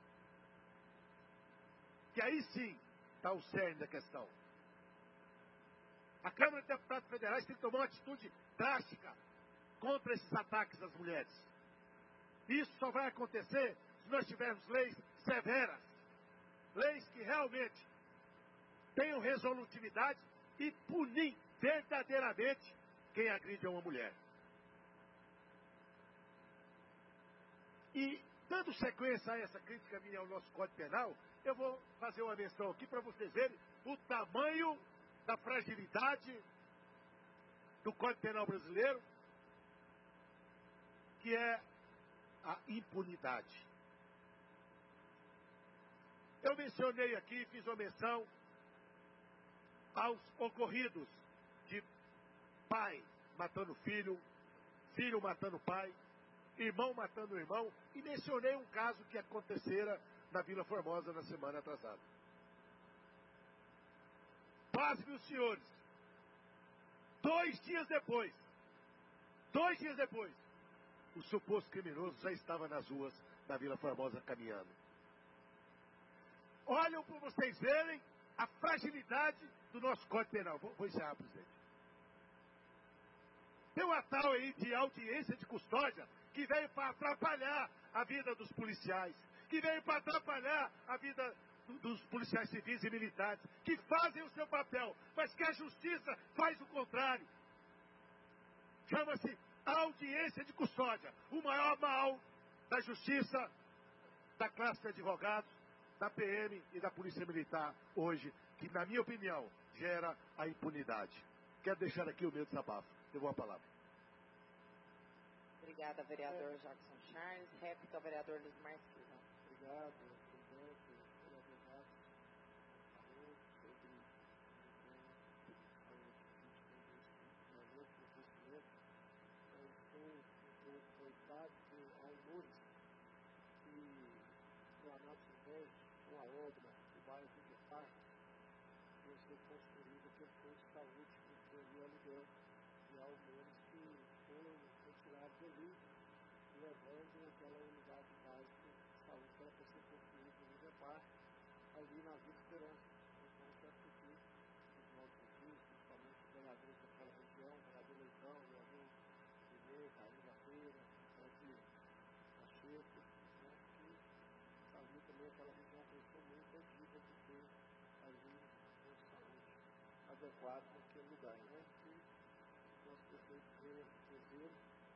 Que aí sim está o cerne da questão. A Câmara de Deputados Federais tem que tomar uma atitude drástica contra esses ataques às mulheres. Isso só vai acontecer se nós tivermos leis severas, leis que realmente tenham resolutividade e punir verdadeiramente quem agride a uma mulher. E, dando sequência a essa crítica minha ao nosso Código Penal, eu vou fazer uma menção aqui para vocês verem o tamanho da fragilidade do Código Penal brasileiro, que é a impunidade. Eu mencionei aqui, fiz uma menção aos ocorridos de pai matando filho, filho matando pai, irmão matando irmão, e mencionei um caso que acontecera na Vila Formosa na semana atrasada. Pasme os senhores, 2 dias depois, o suposto criminoso já estava nas ruas da Vila Formosa caminhando. Olham para vocês verem a fragilidade do nosso Código Penal. Vou encerrar, presidente. Tem uma tal aí de audiência de custódia que veio para atrapalhar a vida dos policiais, que veio para atrapalhar a vida dos policiais civis e militares, que fazem o seu papel, mas que a justiça faz o contrário. Chama-se audiência de custódia, o maior mal da justiça, da classe de advogados, da PM e da Polícia Militar hoje, que, na minha opinião, gera a impunidade. Quero deixar aqui o meu desabafo. Devo a palavra. Obrigada, vereador Jackson Charles. Réplica, vereador Lismar Silva. Obrigado, presidente, vereador falou sobre eu estou um pouco coitado de Almures, que no Anápolis Verde, uma obra do bairro de Parque, vai ser construída que foi de saúde, porque ali é aluguel de Almures que foi retirado dali, levando aquela unidade básica de saúde que era para ser construída no Idepar, ali na Vila Esperança. Então, eu quero pedir os nossos ouvintes, principalmente os vereadores daquela região, vereador Leitão, vereador Guilherme, Carlinhos da Feira, Fred Pacheco, que ali também aquela região cresceu muito, é dívida de ter ali um saúde adequado naquele lugar, né? Que o nosso prefeito veio fazer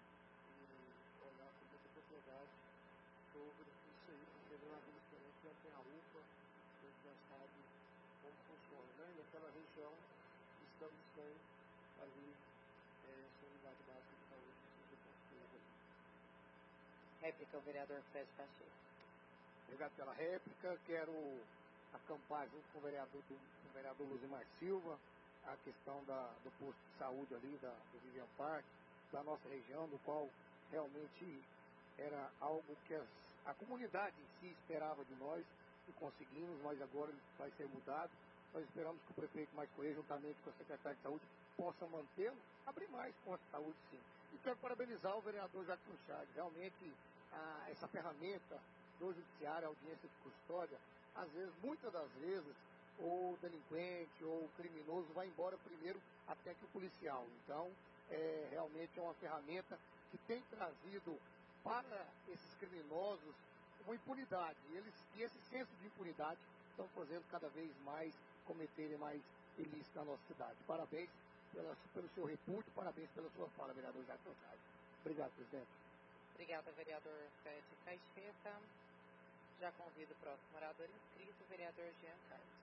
e olhar com muita propriedade sobre isso aí, porque ali na Vila Esperança já tem a UPA, a gente já sabe como funciona, né? E aquela região estamos sem ali essa unidade básica de saúde que seja construída. Réplica, o vereador Fred Pacheco. Obrigado pela réplica. Quero acampar junto com o vereador Luzimar Silva a questão do posto de saúde ali, do Vivian Park, da nossa região, do qual realmente era algo que a comunidade em si esperava de nós e conseguimos, mas agora vai ser mudado. Nós esperamos que o prefeito mais Coelho, juntamente com a secretária de saúde, possa mantê-lo, abrir mais postos de saúde, sim. E quero parabenizar o vereador Jackson Charles. Realmente, essa ferramenta do judiciário, a audiência de custódia, às vezes, muitas das vezes, o delinquente ou o criminoso vai embora primeiro até que o policial. Então, realmente é uma ferramenta que tem trazido para esses criminosos uma impunidade. E esse senso de impunidade estão fazendo cada vez mais cometerem mais ilícitos na nossa cidade. Parabéns pelo seu repúdio, parabéns pela sua fala, vereador Jackson Charles. Obrigado, presidente. Obrigada, vereador Fred Caixeta. Já convido o próximo orador inscrito, o vereador Jean Carlos.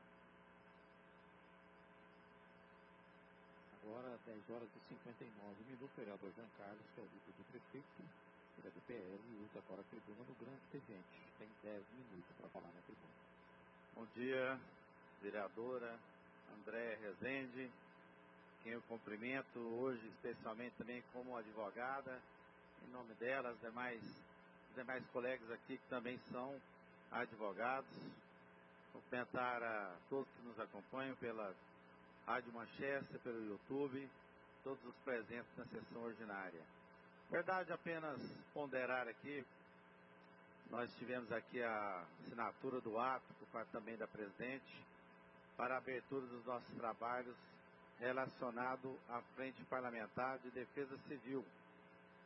Agora, 10 horas e 59 minutos, vereador Jean Carlos, que é o líder do prefeito, ele é do PL e usa agora a tribuna no grande expediente. Tem 10 minutos para falar na tribuna. Bom dia, vereadora André Rezende, quem eu cumprimento hoje, especialmente também como advogada, em nome dela, os demais colegas aqui que também são advogados. Cumprimentar a todos que nos acompanham pela Rádio Manchester, pelo YouTube, todos os presentes na sessão ordinária. Verdade, apenas ponderar aqui, nós tivemos aqui a assinatura do ato, por parte também da presidente, para a abertura dos nossos trabalhos relacionado à Frente Parlamentar de Defesa Civil,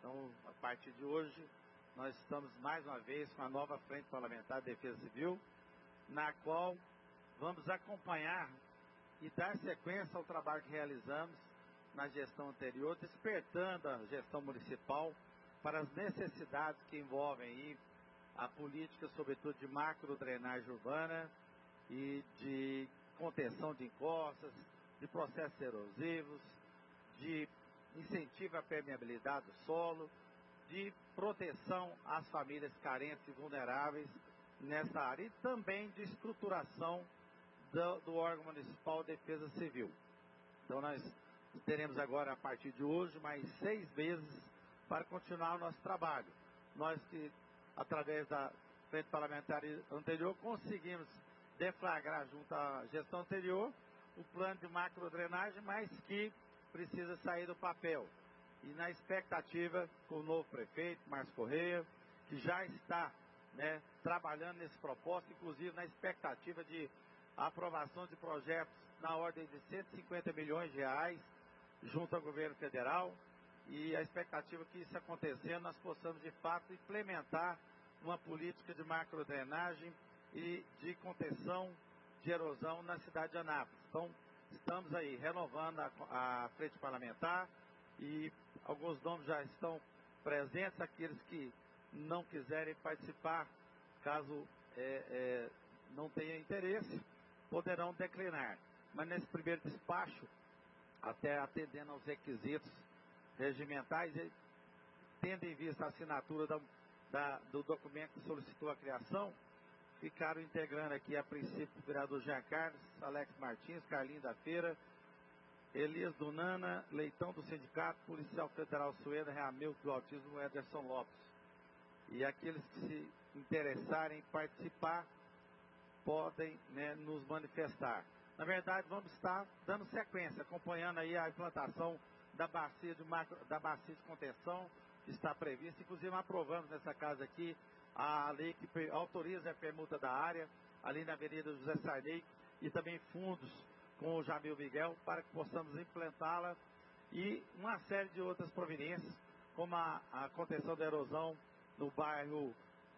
Então, a partir de hoje, nós estamos mais uma vez com a nova Frente Parlamentar de Defesa Civil, na qual vamos acompanhar e dar sequência ao trabalho que realizamos na gestão anterior, despertando a gestão municipal para as necessidades que envolvem aí a política, sobretudo de macro-drenagem urbana e de contenção de encostas, de processos erosivos, de incentivo à permeabilidade do solo, de proteção às famílias carentes e vulneráveis nessa área e também de estruturação do órgão municipal de defesa civil. Então nós teremos agora, a partir de hoje, mais 6 meses para continuar o nosso trabalho. Nós que, através da frente parlamentar anterior, conseguimos deflagrar junto à gestão anterior o plano de macrodrenagem, mas que precisa sair do papel. E na expectativa, com o novo prefeito, Márcio Correia, que já está trabalhando nesse propósito, inclusive na expectativa de aprovação de projetos na ordem de 150 milhões de reais junto ao governo federal, e a expectativa que isso acontecendo, nós possamos de fato implementar uma política de macrodrenagem e de contenção de erosão na cidade de Anápolis. Então, estamos aí renovando a frente parlamentar e alguns nomes já estão presentes, aqueles que não quiserem participar, caso não tenham interesse, poderão declinar. Mas nesse primeiro despacho, até atendendo aos requisitos regimentais, tendo em vista a assinatura do documento que solicitou a criação, ficaram integrando aqui, a princípio, o vereador Jean Carlos, Alex Martins, Carlinhos da Feira, Elias Dunana, Leitão do Sindicato, Policial Federal Sueda, Ramilton do Autismo, Ederson Lopes. E aqueles que se interessarem em participar, podem nos manifestar. Na verdade, vamos estar dando sequência, acompanhando aí a implantação da bacia de contenção que está prevista. Inclusive, aprovamos nessa casa aqui a lei que autoriza a permuta da área, ali na Avenida José Sarney, e também fundos com o Jamil Miguel, para que possamos implantá-la, e uma série de outras providências, como a contenção da erosão no bairro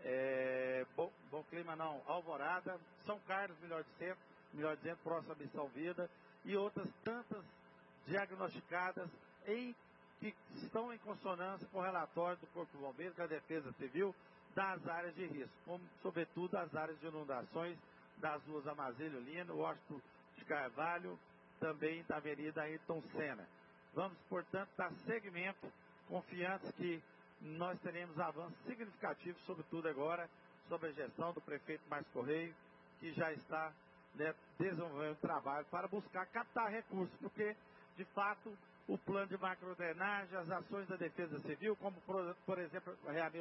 Bom Clima, não, Alvorada, São Carlos, melhor dizendo, próximo à Missão Vida, e outras tantas diagnosticadas que estão em consonância com o relatório do Corpo de Bombeiros, da Defesa Civil, das áreas de risco, como, sobretudo, as áreas de inundações das ruas Amazílio Lino, Washington de Carvalho, também da Avenida Ayrton Senna. Vamos, portanto, dar seguimento, confiantes que nós teremos avanços significativos, sobretudo agora, sobre a gestão do prefeito Márcio Correia, que já está desenvolvendo trabalho para buscar captar recursos, porque, de fato, o plano de macrodrenagem, as ações da Defesa Civil, como, por exemplo,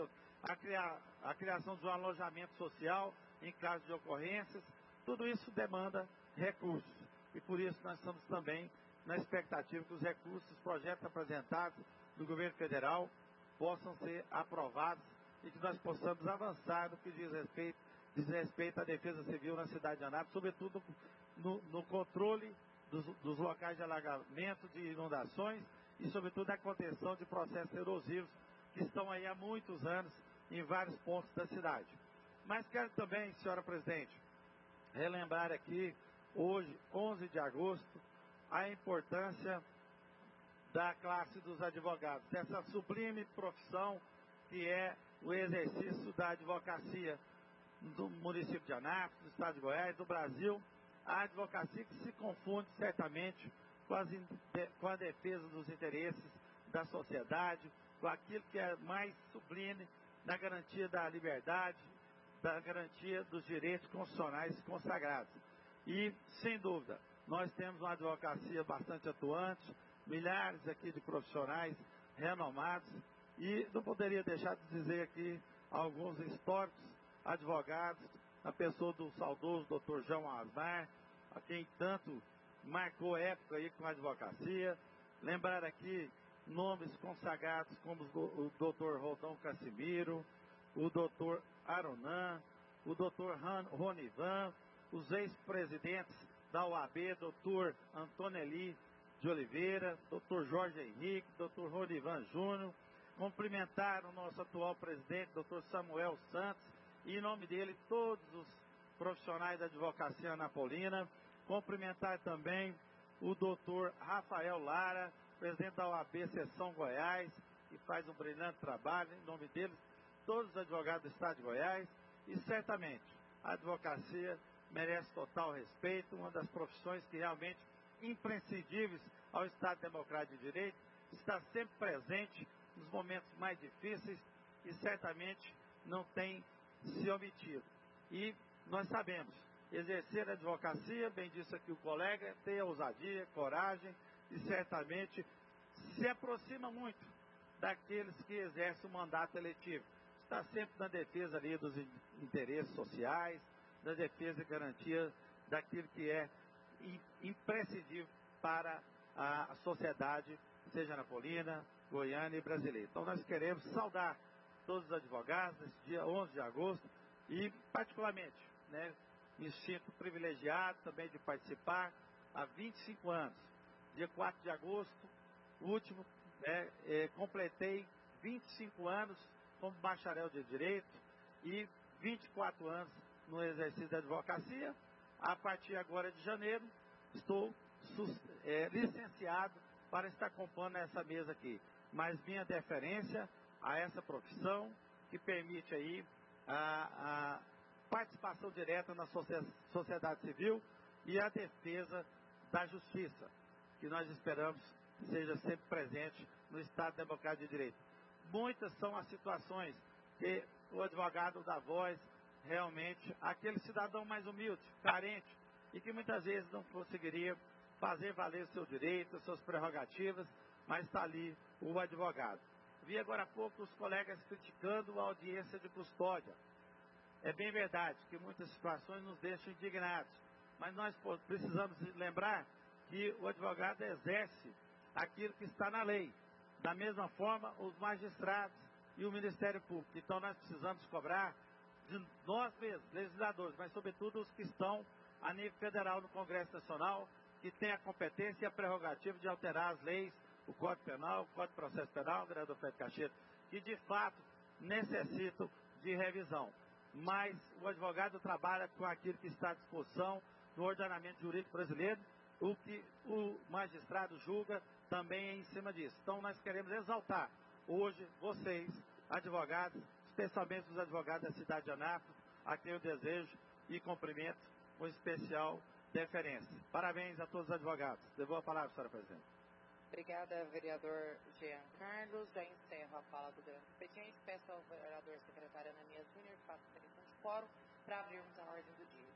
a criação de um alojamento social em caso de ocorrências, tudo isso demanda recursos. E por isso nós estamos também na expectativa que os recursos, os projetos apresentados do governo federal possam ser aprovados e que nós possamos avançar no que diz respeito à Defesa Civil na cidade de Anápolis, sobretudo no controle dos locais de alagamento, de inundações e, sobretudo, a contenção de processos erosivos que estão aí há muitos anos em vários pontos da cidade. Mas quero também, senhora presidente, relembrar aqui, hoje, 11 de agosto, a importância da classe dos advogados, dessa sublime profissão que é o exercício da advocacia do município de Anápolis, do estado de Goiás, do Brasil, a advocacia que se confunde certamente com a defesa dos interesses da sociedade, com aquilo que é mais sublime na garantia da liberdade, da garantia dos direitos constitucionais consagrados. E, sem dúvida, nós temos uma advocacia bastante atuante, milhares aqui de profissionais renomados, e não poderia deixar de dizer aqui alguns históricos advogados, na pessoa do saudoso Dr. João Asmar, a quem tanto marcou época aí com a advocacia. Lembrar aqui nomes consagrados como o Dr. Rodão Cassimiro, o Dr. Aronan, o Dr. Ronivan, os ex-presidentes da OAB, Dr. Antonelli de Oliveira, Dr. Jorge Henrique, Dr. Ronivan Júnior, cumprimentar o nosso atual presidente, Dr. Samuel Santos, e em nome dele todos os profissionais da advocacia anapolina, cumprimentar também o Dr. Rafael Lara, presidente da OAB Seção Goiás, que faz um brilhante trabalho, em nome deles, todos os advogados do Estado de Goiás, e certamente a advocacia merece total respeito, uma das profissões que realmente imprescindíveis ao Estado Democrático de Direito, está sempre presente nos momentos mais difíceis e certamente não tem se omitido. E nós sabemos, exercer a advocacia, bem disse aqui o colega, ter ousadia, coragem e certamente se aproxima muito daqueles que exercem o mandato eletivo. Está sempre na defesa ali dos interesses sociais, na defesa e garantia daquilo que é imprescindível para a sociedade, seja anapolina, goiana e brasileira. Então nós queremos saudar todos os advogados nesse dia 11 de agosto e particularmente, me sinto privilegiado também de participar há 25 anos. Dia 4 de agosto, último, completei 25 anos como bacharel de Direito e 24 anos no exercício da advocacia. A partir agora de janeiro, estou licenciado para estar compondo essa mesa aqui. Mas minha deferência a essa profissão que permite aí a participação direta na sociedade civil e a defesa da justiça, que nós esperamos seja sempre presente no Estado Democrático de Direito. Muitas são as situações que o advogado dá voz realmente àquele cidadão mais humilde, carente, e que muitas vezes não conseguiria fazer valer o seu direito, as suas prerrogativas, mas está ali o advogado. Vi agora há pouco os colegas criticando a audiência de custódia. É bem verdade que muitas situações nos deixam indignados, mas nós precisamos lembrar que o advogado exerce aquilo que está na lei. Da mesma forma, os magistrados e o Ministério Público. Então nós precisamos cobrar de nós mesmos, legisladores, mas sobretudo os que estão a nível federal no Congresso Nacional, que têm a competência e a prerrogativa de alterar as leis, o Código Penal, o Código de Processo Penal, o vereador Fred Cacheto, que de fato necessitam de revisão. Mas o advogado trabalha com aquilo que está à disposição no ordenamento jurídico brasileiro, o que o magistrado julga também é em cima disso. Então nós queremos exaltar hoje vocês, advogados, especialmente os advogados da cidade de Anápolis, a quem eu desejo e cumprimento com especial deferência. Parabéns a todos os advogados. Devolvo a palavra, senhora presidente. Obrigada, vereador Jean Carlos. Já encerro a fala do grande expediente. Peço ao vereador secretário Ananias Júnior que faça a seleção de quórum para abrirmos a ordem do dia.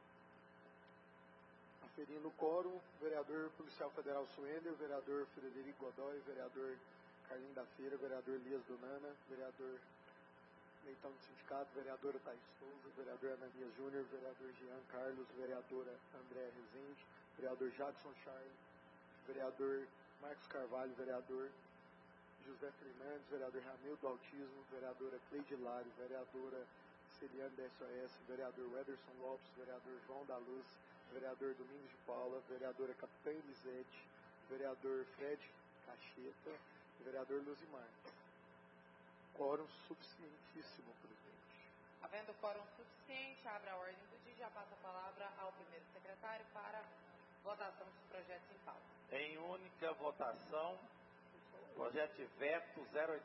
Aferindo o quórum, vereador policial federal Suender, vereador Frederico Godoy, vereador Carlinhos da Feira, vereador Elias Donana, vereador Leitão do Sindicato, vereadora Thaís Souza, vereador Ananias Júnior, vereador Jean Carlos, vereadora André Rezende, vereador Jackson Charles, vereador Marcos Carvalho, vereador José Fernandes, vereador Ramil do Autismo, vereadora Cleide Lário, vereadora Celiane da SOS, vereador Wederson Lopes, vereador João da Luz, vereador Domingos de Paula, vereadora Capitã Elisete, vereador Fred Cacheta, vereador Luzimar. Quórum suficientíssimo, presidente. Havendo quórum suficiente, abre a ordem do dia e já passa a palavra ao primeiro secretário para votação dos projetos em pauta. Em única votação, projeto de veto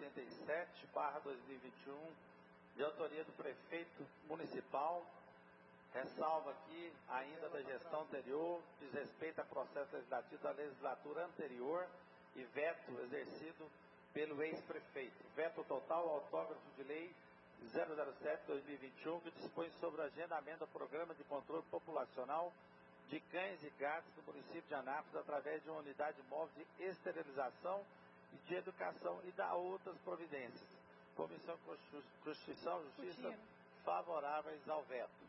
087/2021, de autoria do prefeito municipal, ressalva aqui ainda da gestão anterior, diz respeito a processo legislativo da legislatura anterior e veto exercido pelo ex-prefeito. Veto total, autógrafo de lei 007/2021, que dispõe sobre o agendamento do programa de controle populacional de cães e gatos do município de Anápolis através de uma unidade móvel de esterilização e de educação e da outras providências. Comissão Constituição e Justiça favoráveis ao veto.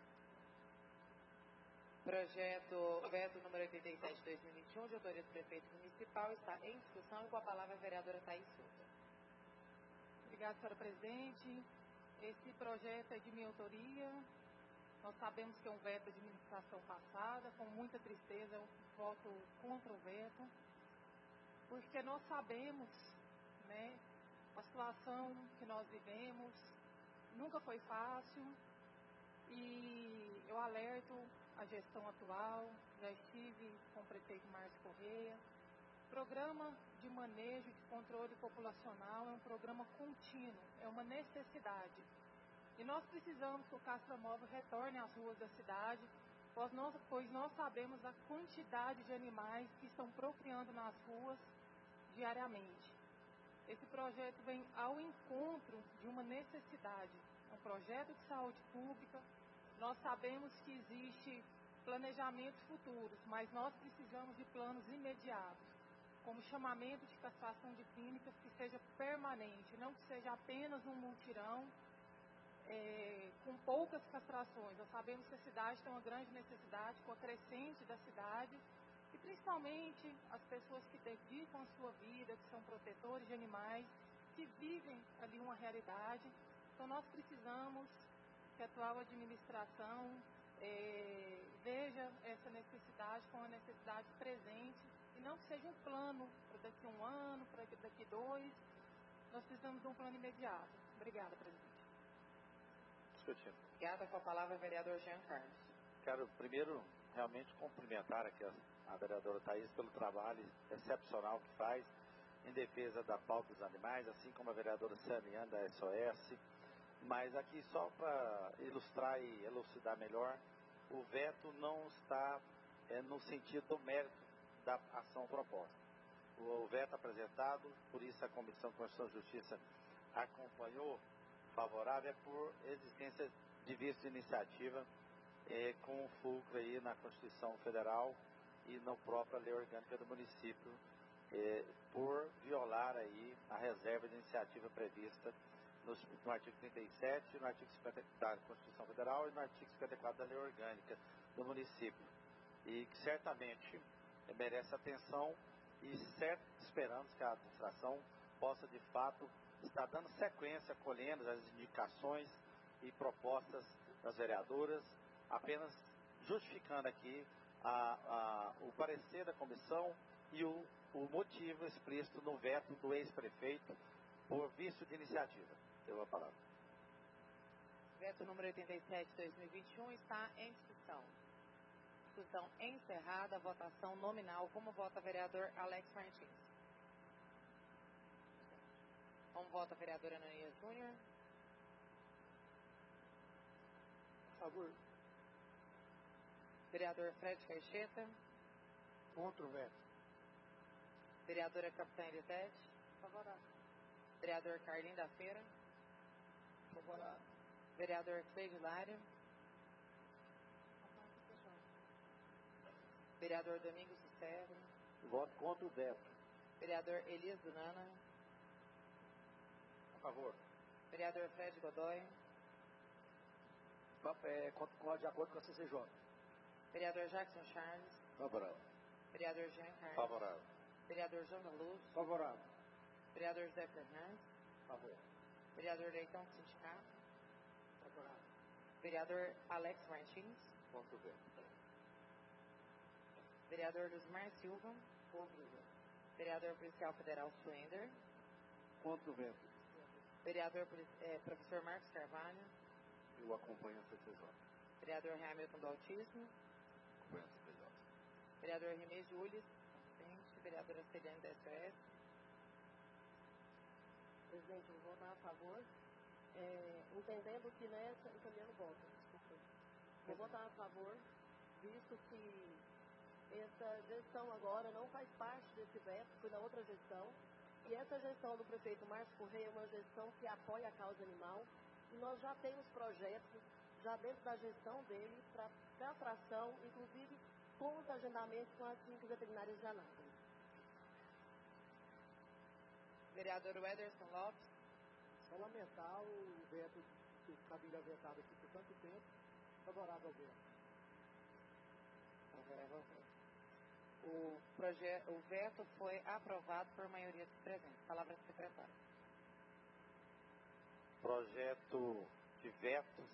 Projeto veto número 87/2021, de autoria do prefeito municipal, está em discussão e com a palavra a vereadora Thaís Souza. Obrigada, senhora presidente. Esse projeto é de minha autoria. Nós sabemos que é um veto de administração passada, com muita tristeza, eu voto contra o veto, porque nós sabemos, A situação que nós vivemos nunca foi fácil e eu alerto a gestão atual, já estive com o prefeito Márcio Correia. Programa de manejo de controle populacional é um programa contínuo, é uma necessidade. E nós precisamos que o Castramóvel retorne às ruas da cidade, pois nós sabemos a quantidade de animais que estão procriando nas ruas diariamente. Esse projeto vem ao encontro de uma necessidade, é um projeto de saúde pública. Nós sabemos que existe planejamentos futuros, mas nós precisamos de planos imediatos, como chamamento de castração de clínicas que seja permanente, não que seja apenas um mutirão, com poucas castrações. Nós sabemos que a cidade tem uma grande necessidade com a crescente da cidade e principalmente as pessoas que dedicam a sua vida, que são protetores de animais, que vivem ali uma realidade. Então nós precisamos que a atual administração veja essa necessidade como uma necessidade presente e não que seja um plano para daqui a 1 ano, para daqui 2. Nós precisamos de um plano imediato. Obrigada, presidente. Discutindo. Obrigada. Com a palavra, vereador Jean Carlos. Quero primeiro realmente cumprimentar aqui a vereadora Thaís pelo trabalho excepcional que faz em defesa da pauta dos animais, assim como a vereadora Saniane da SOS. Mas aqui só para ilustrar e elucidar melhor, o veto não está no sentido do mérito da ação proposta. O veto apresentado, por isso a Comissão de Constituição e Justiça acompanhou favorável, é por existência de vício de iniciativa com o fulcro aí na Constituição Federal e na própria lei orgânica do município, por violar aí a reserva de iniciativa prevista no artigo 37, no artigo 50 da Constituição Federal e no artigo 54 da lei orgânica do município. E que certamente merece atenção e esperamos que a administração possa de fato estar dando sequência, acolhendo as indicações e propostas das vereadoras, apenas justificando aqui o parecer da comissão e o motivo explícito no veto do ex-prefeito por vício de iniciativa. Deu a palavra. Veto número 87 de 2021 está em discussão. Discussão encerrada, votação nominal. Como vota o vereador Alex Martins? Como vota a vereadora Ananias Júnior? A favor. Vereador Fred Caixeta? Contra o veto. Vereadora Capitã Elisete? Favorável. Vereador Carlinho da Feira? Favorável. Vereador Cleide Lário? Vereador Domingos Cicero? Voto contra o veto. Vereador Elias Dunana? A favor. Vereador Fred Godoy? De acordo com a CCJ. Vereador Jackson Charles? Favorável. Vereador Jean Carlos? Favorável. Vereador João da Luz? Favorável. Vereador José Fernandes? Favor. Vereador Leitão do Sindicato? Favorável. Vereador Alex Martins? Contra o veto. Vereador Luzmar Silva? Contra o veto. Vereador Policial Federal Suender? Contra o veto. Vereador Professor Marcos Carvalho? Eu acompanho a CCJ. Vereador Hamilton do Autismo? Acompanho a CCJ. Vereador Renê Júlias? Assistente. Vereadora Celiane da SOS? Presidente, eu vou votar a favor, entendendo que nessa, encaminhando voto, desculpa. Vou votar a favor, visto que essa gestão agora não faz parte desse veto, foi na outra gestão, e essa gestão do prefeito Márcio Correia é uma gestão que apoia a causa animal, e nós já temos projetos, já dentro da gestão dele, para castração, inclusive com os agendamentos com as clínicas veterinárias de Anápolis. Vereador Wederson Lopes? Só lamentar o veto que cabia vetado aqui por tanto tempo, favorável ao veto. Favorável ao veto. O veto foi aprovado por maioria dos presentes. Palavra do secretário. Projeto de veto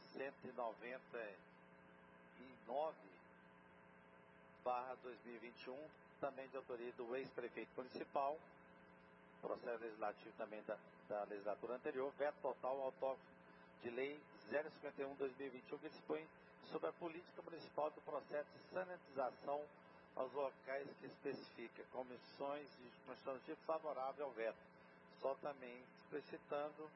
199/2021, também de autoria do ex-prefeito municipal, processo legislativo também da legislatura anterior, veto total ao toque de lei 051/2021, que dispõe sobre a política municipal do processo de sanitização aos locais que especifica comissões de constitucionalismo favorável ao veto. Só também explicitando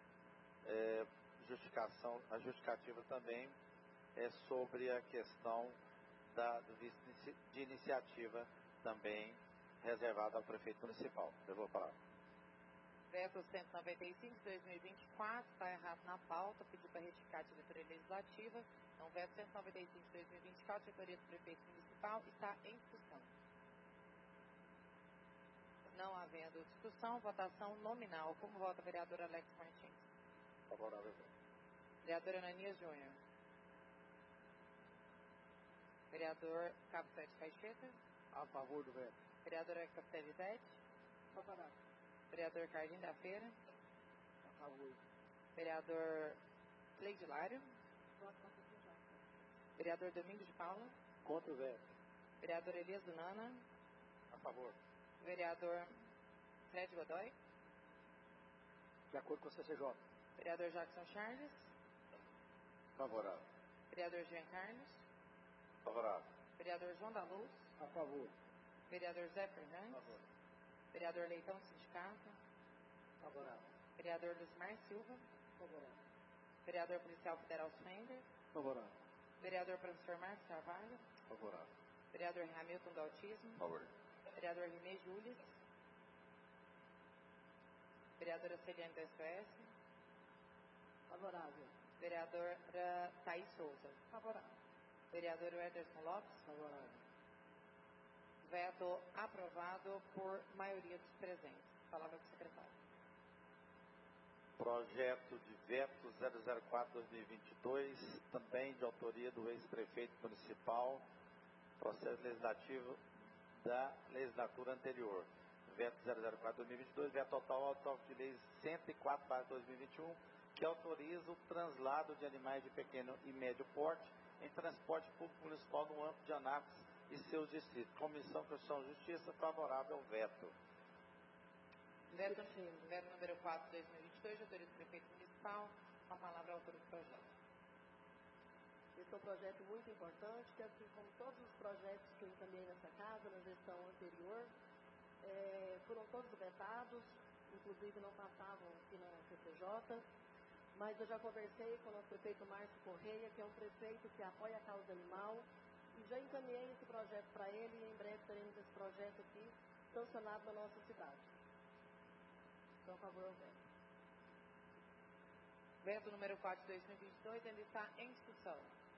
a justificativa também é sobre a questão do vice de iniciativa também reservada ao prefeito municipal. Eu vou falar. Veto 195/2024, está errado na pauta, pediu para retificar a diretoria legislativa. Então, veto 195/2024, diretoria do prefeito municipal, está em discussão. Não havendo discussão, votação nominal. Como vota a vereadora Alex Martins? Favorável. Vereador Ananias Júnior. Vereador Cabo Sete Caixeta. A favor do veto. Vereadora Capitã Elisete. Favorável. Vereador Carlinho da Feira. A favor. Vereador Cleide Lário. Voto contra o CJ. Vereador Domingos de Paula. Contra o veto. Vereador Elias Dunana. A favor. Vereador Fred Godoy. De acordo com a CCJ. Vereador Jackson Charles. Favorável. Vereador Jean Carlos. Favorável. Vereador João da Luz. A favor. Vereador Zé Fernandes. A favor. Vereador Leitão do Sindicato. Favorável. Vereador Luzmar Silva. Favorável. Vereador Policial Federal Swender. Favorável. Vereador Professor Marcos Carvalho. Favorável. Vereador Hamilton do Autismo. Favor. Vereador Rinê Júlias. Vereadora Celiane do SOS. Favorável. Vereadora Thaís Souza. Favorável. Vereador Ederson Lopes. Favorável. Veto aprovado por maioria dos presentes. Palavra do secretário. Projeto de veto 004/2022, também de autoria do ex-prefeito municipal, processo legislativo da legislatura anterior. Veto 004/2022, veto total ao toque de lei 104/2021, que autoriza o translado de animais de pequeno e médio porte em transporte público municipal no âmbito de Anápolis e seus distritos. Comissão Constituição e Justiça, favorável ao veto. Veto número 4/2022, de autoria do prefeito municipal. Com a palavra ao autor do projeto. Esse é um projeto muito importante, que assim como todos os projetos que eu encaminhei nessa casa, na gestão anterior, foram todos vetados, inclusive não passavam aqui na CCJ, mas eu já conversei com o nosso prefeito Márcio Correia, que é um prefeito que apoia a causa animal, e já encaminhei esse projeto para ele, e em breve teremos esse projeto aqui sancionado na nossa cidade. Então, por favor, veto. Veto número 4/2022, ele está em discussão.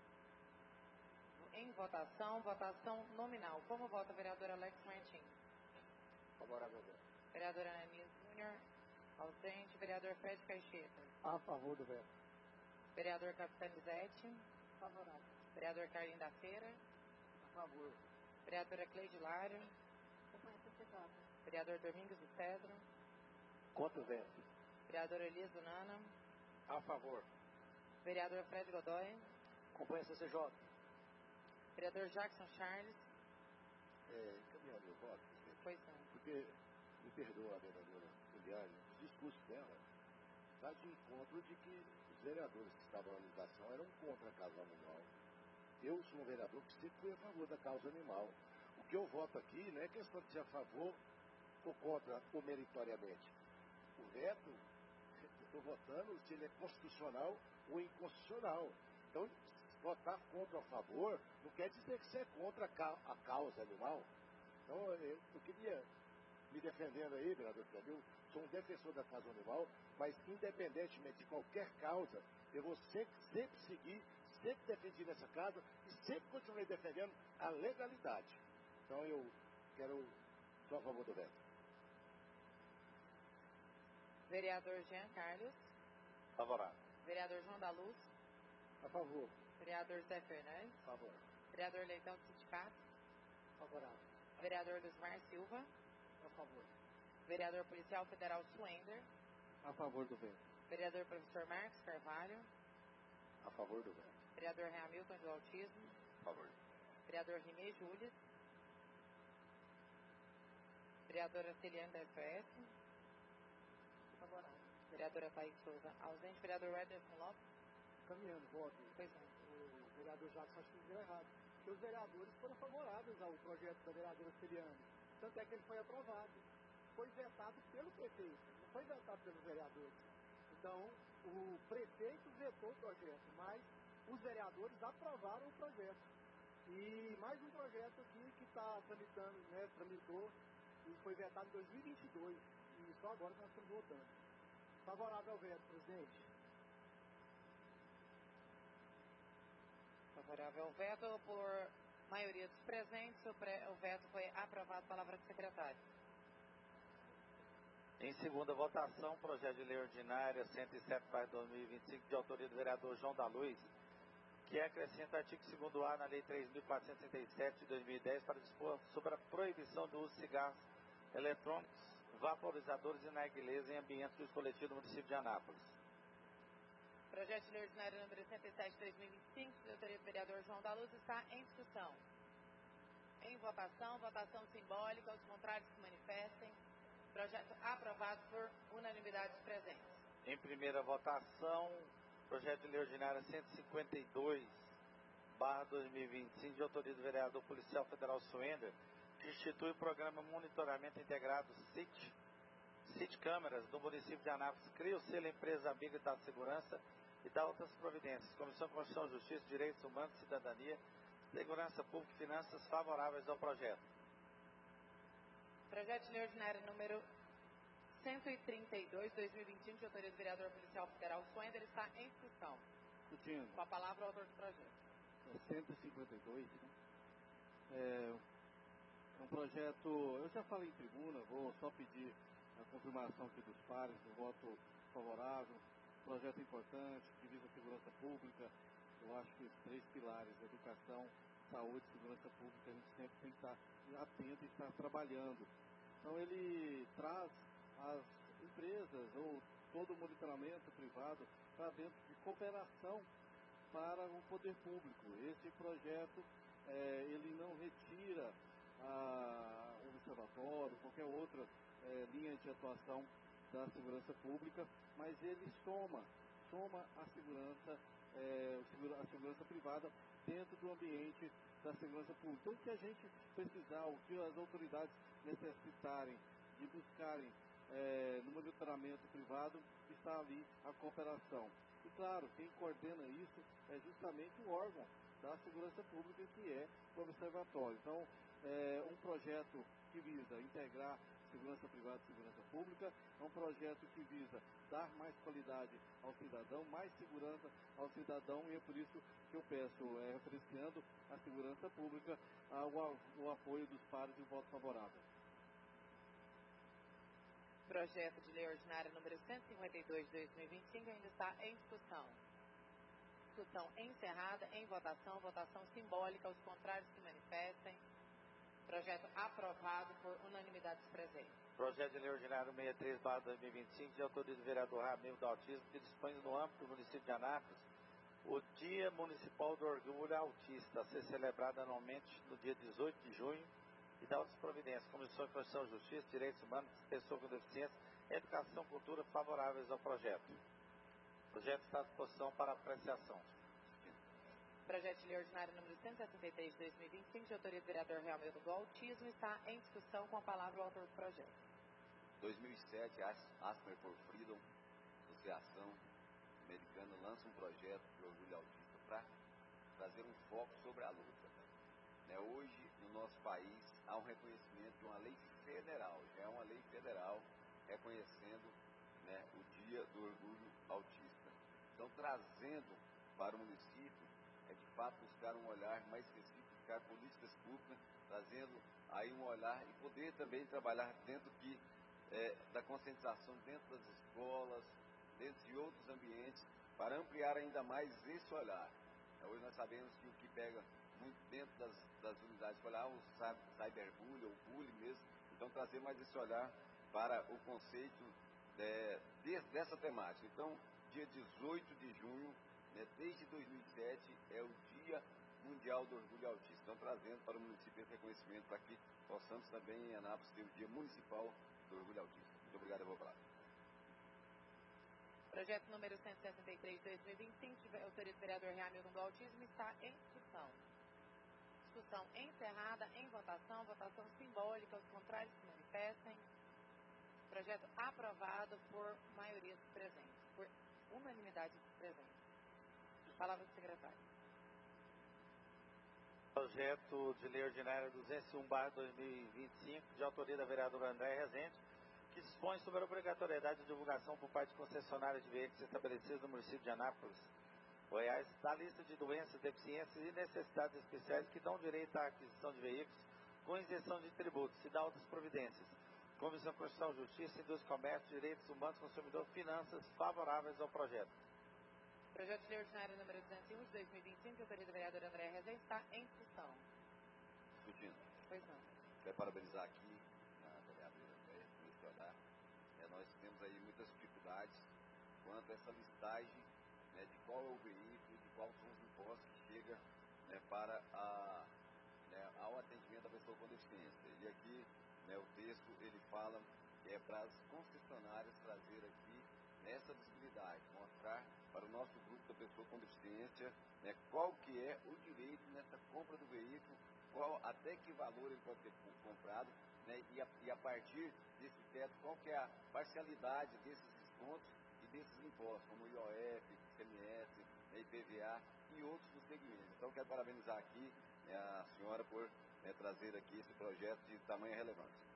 Em votação, votação nominal. Como vota a vereadora Alex Martins? Favorável ao veto. Vereadora Ananias Júnior, ausente. Vereador Fred Caixeta. A favor do veto. Vereador Capitã Elisete. Favorável. Vereador Carlinho da Feira. A favor. Vereadora Cleide Lário. Acompanha a CCJ. Vereador Domingos de Cedro. Contra o veto. Vereador Elias Dunana. A favor. Vereador Fred Godoy. Acompanha a CCJ. Vereador Jackson Charles. Caminhar meu voto, presidente. Pois não. Porque, me perdoa a vereadora Juliane, o discurso dela está de encontro de que os vereadores que estavam na legislação eram contra a causa animal. Eu sou um vereador que sempre fui a favor da causa animal. O que eu voto aqui não é questão de ser a favor ou contra ou meritoriamente. O veto, eu estou votando se ele é constitucional ou inconstitucional. Então, votar contra ou a favor não quer dizer que você é contra a causa animal. Então, eu queria, me defendendo aí, vereador Fabio, sou um defensor da causa animal, mas independentemente de qualquer causa, eu vou sempre seguir, sempre defendi nessa casa e sempre continuei defendendo a legalidade. Então, eu sou a favor do veto. Vereador Jean Carlos. Favorável. Vereador João da Luz. A favor. Vereador Zé Fernandes. A favor. Vereador Leitão do Sindicato. Favorável. Vereador Luzmar Silva. A favor. Vereador Policial Federal Swender. A favor do veto. Vereador Professor Marcos Carvalho. A favor do veto. Vereador Hamilton do Autismo. A favor. Vereador Rinê Júlias. Vereadora Celiane da SOS. Vereadora Thaís Souza, ausente. Vereador Ederson Lopes. Caminhando, voto. Pois não. O vereador Jackson acho que entendeu errado. Porque os vereadores foram favoráveis ao projeto da vereadora Celiane. Tanto é que ele foi aprovado. Foi vetado pelo prefeito, não foi vetado pelos vereadores. Então, o prefeito vetou o projeto, mas os vereadores aprovaram o projeto. E mais um projeto aqui que está tramitando, né, tramitou e foi vetado em 2022. E só agora nós estamos votando. Favorável ao veto, presidente. Favorável ao veto por maioria dos presentes. O veto foi aprovado. Palavra do secretário. Em segunda votação, projeto de lei ordinária 107/2025, de autoria do vereador João da Luz, que acrescenta o artigo 2º-A na Lei 3.437 de 2010 para dispor sobre a proibição do uso de cigarros eletrônicos, vaporizadores e narguilés em ambientes de uso coletivo do município de Anápolis. Projeto de lei ordinário número 107 de 2025, de autoria do vereador João da Luz, está em discussão. Em votação, votação simbólica, os contrários se manifestem. Projeto aprovado por unanimidade dos presentes. Em primeira votação, projeto de lei ordinária 152/2025, de autoria do vereador policial federal Suender, que institui o programa Monitoramento Integrado CIT Câmeras do município de Anápolis, cria o selo Empresa Amiga da Segurança e dá outras providências. Comissão de Constituição, Justiça, Direitos Humanos, Cidadania, Segurança Pública e Finanças favoráveis ao projeto. Projeto de lei ordinário número 132/2025, de autoria do vereador policial federal Suender, está em discussão. Discutindo. Com a palavra o autor do projeto. 152, né? É um projeto, eu já falei em tribuna, vou só pedir a confirmação aqui dos pares, do voto favorável. Projeto importante, que visa a segurança pública. Eu acho que os 3 pilares, educação, saúde e segurança pública, a gente sempre tem que estar atento e estar trabalhando. Então ele traz as empresas ou todo o monitoramento privado para dentro de cooperação para o poder público. Esse projeto, ele não retira o observatório, qualquer outra linha de atuação da segurança pública, mas ele soma a segurança privada dentro do ambiente da segurança pública. Então, o que a gente precisar, o que as autoridades necessitarem de buscarem no monitoramento privado, está ali a cooperação. E, claro, quem coordena isso é justamente o órgão da segurança pública, que é o observatório. Então, um projeto que visa integrar segurança privada e segurança pública, é um projeto que visa dar mais qualidade ao cidadão, mais segurança ao cidadão, e é por isso que eu peço, referenciando a segurança pública, o apoio dos pares e o voto favorável. Projeto de lei ordinária número 152 de 2025 ainda está em discussão. Discussão encerrada, em votação, votação simbólica, os contrários se manifestem. Projeto aprovado por unanimidade dos presentes. Projeto de lei ordinário 63/2025, de autoria do vereador Ramiro do Autismo, que dispõe no âmbito do município de Anápolis o Dia Municipal do Orgulho Autista, a ser celebrado anualmente no dia 18 de junho, e dá outras providências. Comissão de Constituição, Justiça, Direitos Humanos, Pessoas com Deficiência, Educação e Cultura favoráveis ao projeto. O projeto está à disposição para apreciação. Projeto de lei ordinário número 173 de 2025, de autoria do vereador Ramiro do Autismo, está em discussão. Com a palavra o autor do projeto. 2007, Asper for Freedom, associação americana, lança um projeto de orgulho autista para trazer um foco sobre a luta. Hoje, no nosso país, há um reconhecimento de uma lei federal, já é uma lei federal reconhecendo o Dia do Orgulho Autista. Então, trazendo para o município, de fato buscar um olhar mais específico, buscar políticas públicas, trazendo aí um olhar e poder também trabalhar dentro da conscientização dentro das escolas, dentro de outros ambientes, para ampliar ainda mais esse olhar. Hoje nós sabemos que o que pega muito dentro das unidades escolares é o cyberbullying, ou bullying mesmo, então trazer mais esse olhar para o conceito dessa temática. Então, dia 18 de junho, desde 2007, é o Dia Mundial do Orgulho Autista. Então, trazendo para o município esse reconhecimento para que possamos também em Anápolis ter o Dia Municipal do Orgulho Autista. Muito obrigado, eu vou falar. Projeto número 163 de 2025, de autoria do vereador Hamilton do Autismo, está em discussão. Discussão encerrada, em votação. Votação simbólica. Os contrários se manifestem. Projeto aprovado por maioria dos presentes, por unanimidade dos presentes. Palavra do secretário. Projeto de lei ordinária 201/2025, de autoria da vereadora Andréa Rezende, que dispõe sobre a obrigatoriedade de divulgação por parte de concessionárias de veículos estabelecidos no município de Anápolis, Goiás, da lista de doenças, deficiências e necessidades especiais que dão direito à aquisição de veículos com isenção de tributos e dá outras providências. Comissão Constituição, Justiça, Indústria, Comércio, Direitos Humanos, Consumidor, Finanças, favoráveis ao projeto. Projeto de lei ordinário número 201 de 2025, de autoria da vereadora Andréa Rezende, está em discussão. Discutindo. Pois não. Quero parabenizar aqui a vereadora Andréa por esse olhar. Nós temos aí muitas dificuldades quanto a essa listagem, né, de qual é o veículo, de quais são os impostos que chega, né, para ao atendimento da pessoa com deficiência. E aqui, né, o texto ele fala que é para as concessionárias trazer aqui essa visibilidade, mostrar para o nosso grupo da pessoa com deficiência, né, qual que é o direito nessa compra do veículo, até que valor ele pode ter comprado, né, e a partir desse teto, qual que é a parcialidade desses descontos e desses impostos, como IOF, ICMS, IPVA e outros do segmento. Então, quero parabenizar aqui a senhora por trazer aqui esse projeto de tamanha relevância.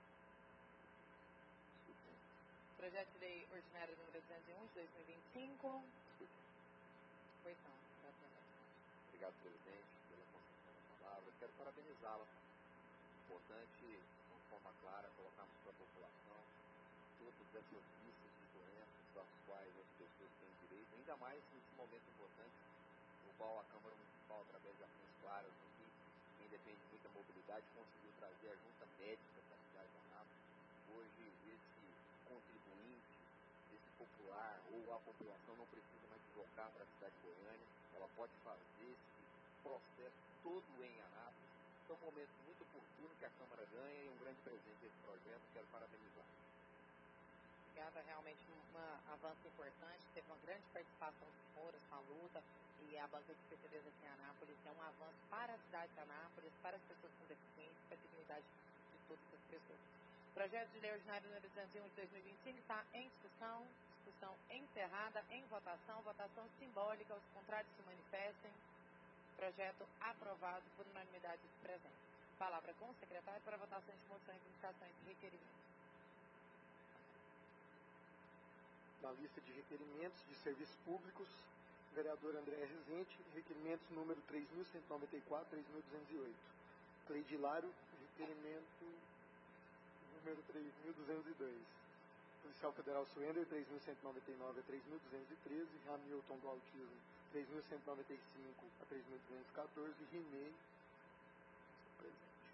Projeto de lei ordinário número 201 de 2025. Pois não. Obrigado, presidente, pela concessão da palavra. Quero parabenizá-la. Importante, de uma forma clara, colocarmos para a população todas essas listas de doenças às quais as pessoas têm direito, ainda mais nesse momento importante, no qual a Câmara Municipal, através de ações claras aqui, quem depende de muita mobilidade, conseguiu trazer a junta médica para a cidade de Anápolis. Hoje, esse contribuinte, esse popular ou a população não precisa mais deslocar para a cidade de Goiânia, ela pode fazer esse processo todo em Anápolis. Então, um momento muito oportuno que a Câmara ganha e um grande presente desse projeto. Quero parabenizar. Obrigada, realmente um avanço importante, teve uma grande participação dos foros com a luta e a banca de certeza aqui em Anápolis é um avanço para a cidade de Anápolis, para as pessoas com deficiência, para a dignidade de todas as pessoas. O projeto de lei ordinário número 201 de 2025 está em discussão encerrada, em votação, votação simbólica, os contrários se manifestem. Projeto aprovado por unanimidade dos presentes. Palavra com o secretário para votação de moções, indicações e requerimentos. Na lista de requerimentos de serviços públicos, vereador Andréa Rezende, requerimentos número 3.194, 3.208. Cleide Hilário, requerimento número 3.202. Policial Federal Suender, 3.199 a 3.213. Hamilton do Autismo, 3.195 a 3.214. Rimei, presente.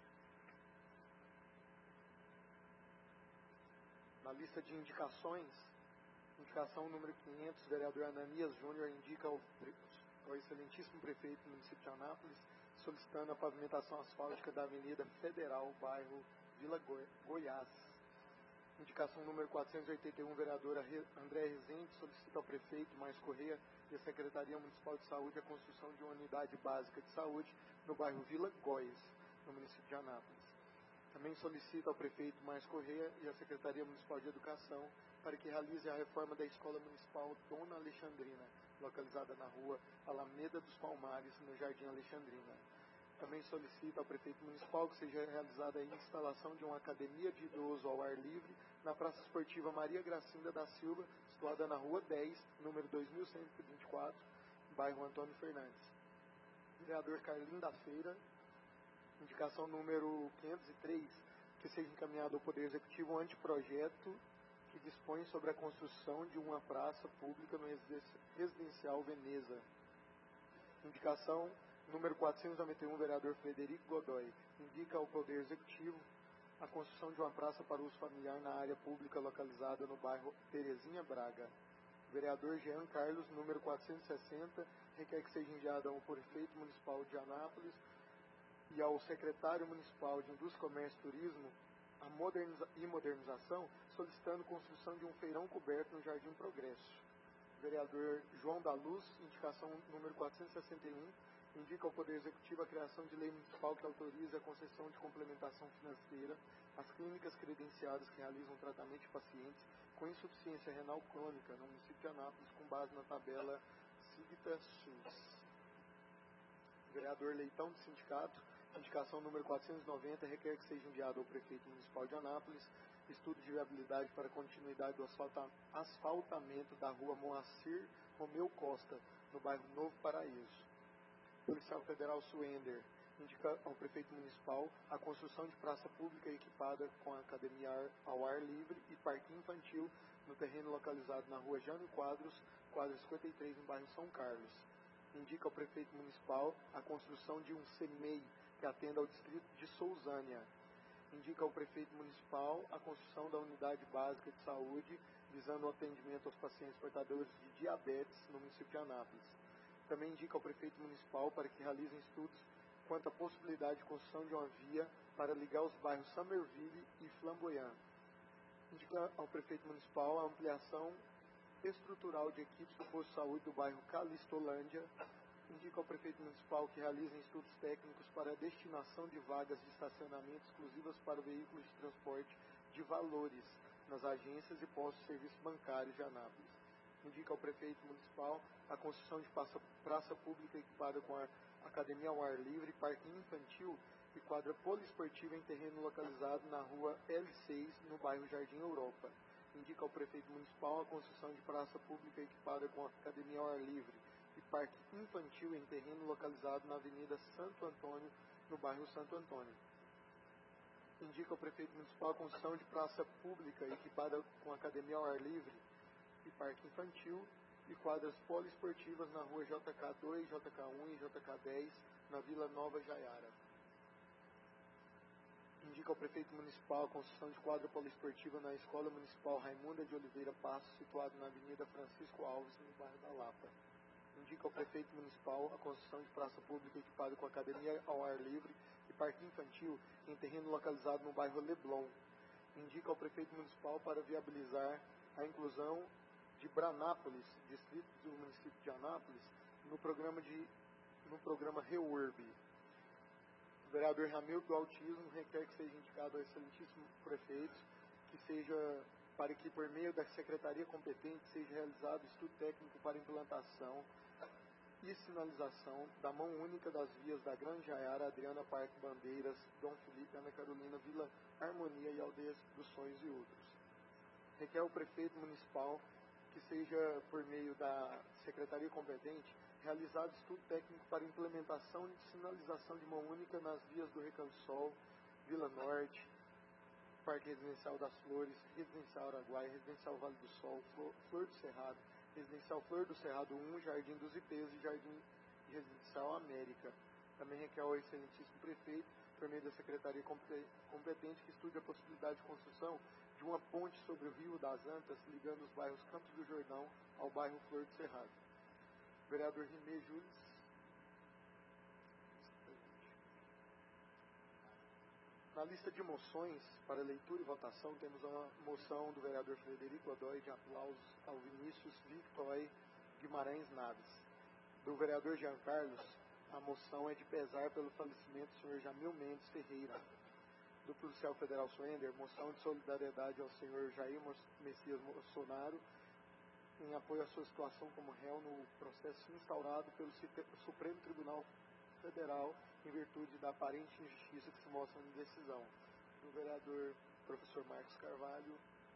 Na lista de indicações, indicação número 500, vereador Ananias Júnior indica ao excelentíssimo prefeito do município de Anápolis, solicitando a pavimentação asfáltica da Avenida Federal, bairro Vila Goiás. Indicação número 481, vereadora Andréa Rezende, solicita ao prefeito Mais Correia e a Secretaria Municipal de Saúde a construção de uma unidade básica de saúde no bairro Vila Góis, no município de Anápolis. Também solicita ao prefeito Mais Correia e a Secretaria Municipal de Educação para que realize a reforma da Escola Municipal Dona Alexandrina, localizada na rua Alameda dos Palmares, no Jardim Alexandrina. Também solicita ao prefeito municipal que seja realizada a instalação de uma academia de idoso ao ar livre na Praça Esportiva Maria Gracinda da Silva, situada na Rua 10, número 2124, bairro Antônio Fernandes. Vereador Carlinho da Feira, indicação número 503, que seja encaminhado ao Poder Executivo um anteprojeto que dispõe sobre a construção de uma praça pública no residencial Veneza. Indicação número 491, vereador Frederico Godoy, indica ao Poder Executivo a construção de uma praça para uso familiar na área pública localizada no bairro Terezinha Braga. Vereador Jean Carlos, número 460, requer que seja enviado ao prefeito municipal de Anápolis e ao secretário municipal de Indústria, Comércio e Turismo e Modernização, solicitando construção de um feirão coberto no Jardim Progresso. Vereador João da Luz, indicação número 461, indica ao Poder Executivo a criação de lei municipal que autoriza a concessão de complementação financeira às clínicas credenciadas que realizam tratamento de pacientes com insuficiência renal crônica no município de Anápolis, com base na tabela Civita-SUS. Vereador Leitão, do Sindicato, indicação número 490, requer que seja enviado ao Prefeito Municipal de Anápolis estudo de viabilidade para a continuidade do asfaltamento da rua Moacir Romeu Costa, no bairro Novo Paraíso. Policial Federal Suender indica ao Prefeito Municipal a construção de praça pública equipada com a academia ao ar livre e parque infantil no terreno localizado na rua Jânio Quadros, quadra 53, no bairro São Carlos. Indica ao Prefeito Municipal a construção de um CEMEI que atenda ao distrito de Sousânia. Indica ao Prefeito Municipal a construção da Unidade Básica de Saúde, visando o atendimento aos pacientes portadores de diabetes no município de Anápolis. Também indica ao Prefeito Municipal para que realizem estudos quanto à possibilidade de construção de uma via para ligar os bairros Summerville e Flamboyant. Indica ao Prefeito Municipal a ampliação estrutural de equipes do posto de saúde do bairro Calistolândia. Indica ao Prefeito Municipal que realizem estudos técnicos para a destinação de vagas de estacionamento exclusivas para veículos de transporte de valores nas agências e postos de serviço bancários de Anápolis. Indica ao Prefeito Municipal a construção de praça pública equipada com a academia ao ar livre, parque infantil e quadra poliesportiva em terreno localizado na rua L6, no bairro Jardim Europa. Indica ao Prefeito Municipal a construção de praça pública equipada com a academia ao ar livre e parque infantil em terreno localizado na Avenida Santo Antônio, no bairro Santo Antônio. Indica ao Prefeito Municipal a construção de praça pública equipada com academia ao ar livre e parque infantil e quadras poliesportivas na rua JK2, JK1 e JK10, na Vila Nova Jaiara. Indica ao Prefeito Municipal a construção de quadra poliesportiva na Escola Municipal Raimunda de Oliveira Passos, situado na Avenida Francisco Alves, no bairro da Lapa. Indica ao Prefeito Municipal a construção de praça pública equipada com academia ao ar livre e parque infantil em terreno localizado no bairro Leblon. Indica ao Prefeito Municipal para viabilizar a inclusão de Branápolis, distrito do município de Anápolis, no programa REURB. O vereador Ramil do Autismo requer que seja indicado ao excelentíssimo prefeito para que, por meio da secretaria competente, seja realizado estudo técnico para implantação e sinalização da mão única das vias da Grande Jaiara, Adriana Parque Bandeiras, Dom Felipe, Ana Carolina, Vila Harmonia e Aldeias dos Sonhos e outros. Requer ao prefeito municipal que seja, por meio da secretaria competente, realizado estudo técnico para implementação de sinalização de mão única nas vias do Recansol, Vila Norte, Parque Residencial das Flores, Residencial Araguaia, Residencial Vale do Sol, Flor do Cerrado, Residencial Flor do Cerrado 1, Jardim dos Ipês e Jardim Residencial América. Também requer ao excelentíssimo prefeito, por meio da secretaria competente, que estude a possibilidade de construção de uma ponte sobre o Rio das Antas, ligando os bairros Campos do Jordão ao bairro Flor do Cerrado. Vereador Rimé Júlio. Na lista de moções para leitura e votação, temos a moção do vereador Frederico Godoy de aplausos ao Vinícius Victor Guimarães Naves. Do vereador Jean Carlos, a moção é de pesar pelo falecimento do senhor Jamil Mendes Ferreira. Do policial federal Suender, moção de solidariedade ao senhor Jair Messias Bolsonaro em apoio à sua situação como réu no processo instaurado pelo Supremo Tribunal Federal em virtude da aparente injustiça que se mostra na decisão. Do vereador professor Marcos Carvalho,